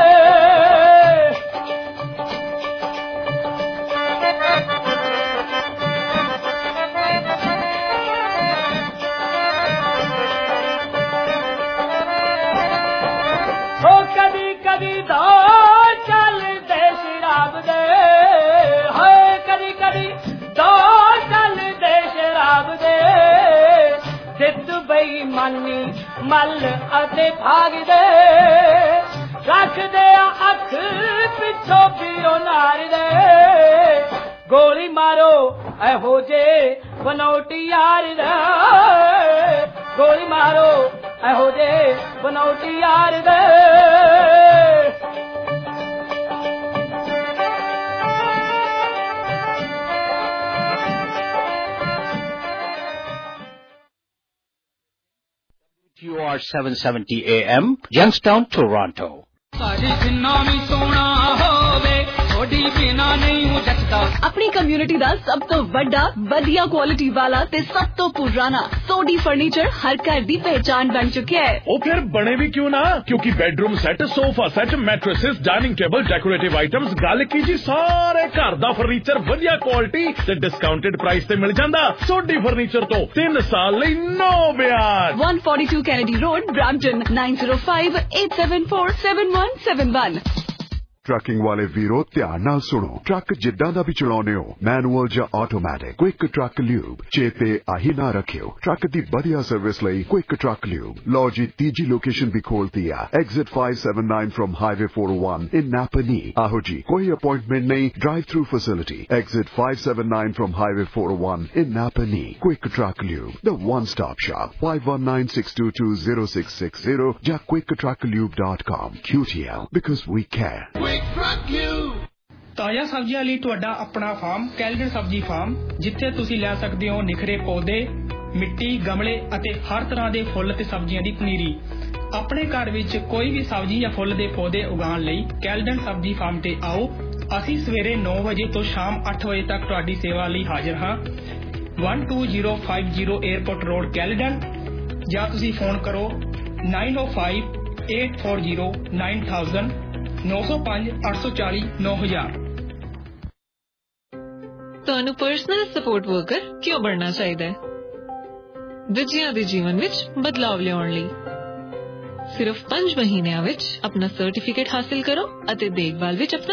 S15: ਉਹ ਕਦੀ ਕਦੀ ਦੋ ਚੱਲਦੇ ਸ਼ਰਾਬ ਦੇ, ਹਾਏ ਕਦੀ ਕਦੀ ਦੋ ਚੱਲਦੇ ਸ਼ਰਾਬ ਦੇ। ਸਿੱਧ ਬੇਈਮਾਨੀ ਮੱਲ ਅਤੇ ਭਾਗਦੇ, ਰੱਖਦੇ ਆ ਅੱਖ ਪਿੱਛੋਂ ਪੀਓ ਨਾਰ ਦੇ। ਗੋਲੀ ਮਾਰੋ ਇਹੋ ਜੇ ਬਨੌਟੀ ਯਾਰ ਦੇ। ਗੋਲੀ ਮਾਰੋ ਇਹੋ ਜੇ ਬਨੌਟੀ ਯਾਰ ਦੇ।
S21: WTOR 770 AM, Youngstown, Toronto.
S2: अपनी कम्युनिटी दा सब तो वड्डा वधिया क्वालिटी वाला ते सब तो पुराना सोडी फर्नीचर हर घर दी पहचान बन चुका है।
S1: ओ फिर बने भी क्यों ना, क्योंकि bedroom set, sofa set, mattresses, dining table, decorative items, गल की जी सारे घर दा फर्नीचर वधिया क्वालिटी ते डिस्काउंटेड प्राइस ते मिल जांदा। सोडी फर्नीचर तो 3 साल लई नो ब्याज।
S2: 142 Kennedy Road, Brampton, 9058747171।
S8: ਟਰੱਕਿੰਗ ਵਾਲੇ ਵੀਰੋ ਧਿਆਨ ਨਾਲ ਸੁਣੋ। ਟਰੱਕ ਜਿੱਦਾਂ ਦਾ ਵੀ ਚਲਾਉਨੇ ਹੋ, ਮੈਨੂਅਲ ਜਾਂ ਆਟੋਮੈਟਿਕ, ਕੁਇਕ ਟਰੱਕ ਲਿਊਬ ਚੇਤੇ ਆਹੀ ਨਾ ਰੱਖਿਓ। ਟਰੱਕ ਦੀ ਵਧੀਆ ਸਰਵਿਸ ਲਈ ਕੁਇਕ ਟਰੱਕ ਲਿਊਬ। ਲਓ ਜੀ, ਤੀਜੀ ਲੋਕੇਸ਼ਨ ਵੀ ਖੋਲਤੀ ਆ, exit 579 from highway 401 in Napanee. ਆਹੋ ਜੀ, ਕੋਈ ਅਪਾਇੰਟਮੈਂਟ ਨਹੀਂ, drive through facility. Exit 579 from highway 401 in Napanee. Quick truck lube, the one stop shop. 5196220660 ਜਾਂ quicktrucklube.com। QTL, because we care.
S10: ਤਾਜ਼ਾ ਸਬਜ਼ੀਆਂ ਲਈ ਤੁਹਾਡਾ ਆਪਣਾ ਫਾਰਮ ਕੈਲਡਨ ਸਬਜ਼ੀ ਫਾਰਮ, ਜਿੱਥੇ ਤੁਸੀਂ ਲੈ ਸਕਦੇ ਹੋ ਨਿਖਰੇ ਪੌਦੇ, ਮਿੱਟੀ, ਗਮਲੇ ਅਤੇ ਹਰ ਤਰ੍ਹਾਂ ਦੇ ਫੁੱਲ ਤੇ ਸਬਜ਼ੀਆਂ ਦੀ ਪਨੀਰੀ। ਆਪਣੇ ਘਰ ਵਿੱਚ ਕੋਈ ਵੀ ਸਬਜ਼ੀ ਜਾਂ ਫੁੱਲ ਦੇ ਪੌਦੇ ਉਗਾਉਣ ਲਈ ਕੈਲਡਨ ਸਬਜ਼ੀ ਫਾਰਮ ਤੇ ਆਓ। ਅਸੀਂ ਸਵੇਰੇ 9 ਵਜੇ ਤੋਂ ਸ਼ਾਮ 8 ਵਜੇ ਤੱਕ ਤੁਹਾਡੀ ਸੇਵਾ ਲਈ ਹਾਜ਼ਰ ਹਾਂ। 12050 에어ਪੋਰਟ ਰੋਡ, ਕੈਲਡਨ, ਜਾਂ ਤੁਸੀਂ ਫੋਨ ਕਰੋ 9058409000 905-840-9000।
S13: ਤੁਹਾਨੂੰ ਪਰਸਨਲ ਸਪੋਰਟ ਵਰਕਰ ਕਿਉਂ ਬਣਨਾ ਚਾਹੀਦਾ ਹੈ? ਦੂਜਿਆਂ ਦੇ ਜੀਵਨ ਵਿੱਚ ਬਦਲਾਵ ਲਿਆਉਣ ਲਈ। ਸਿਰਫ 5 ਮਹੀਨਿਆਂ ਵਿੱਚ ਆਪਣਾ ਸਰਟੀਫਿਕੇਟ ਹਾਸਿਲ ਕਰੋ ਅਤੇ ਦੇਖਭਾਲ ਵਿੱਚ ਆਪਣਾ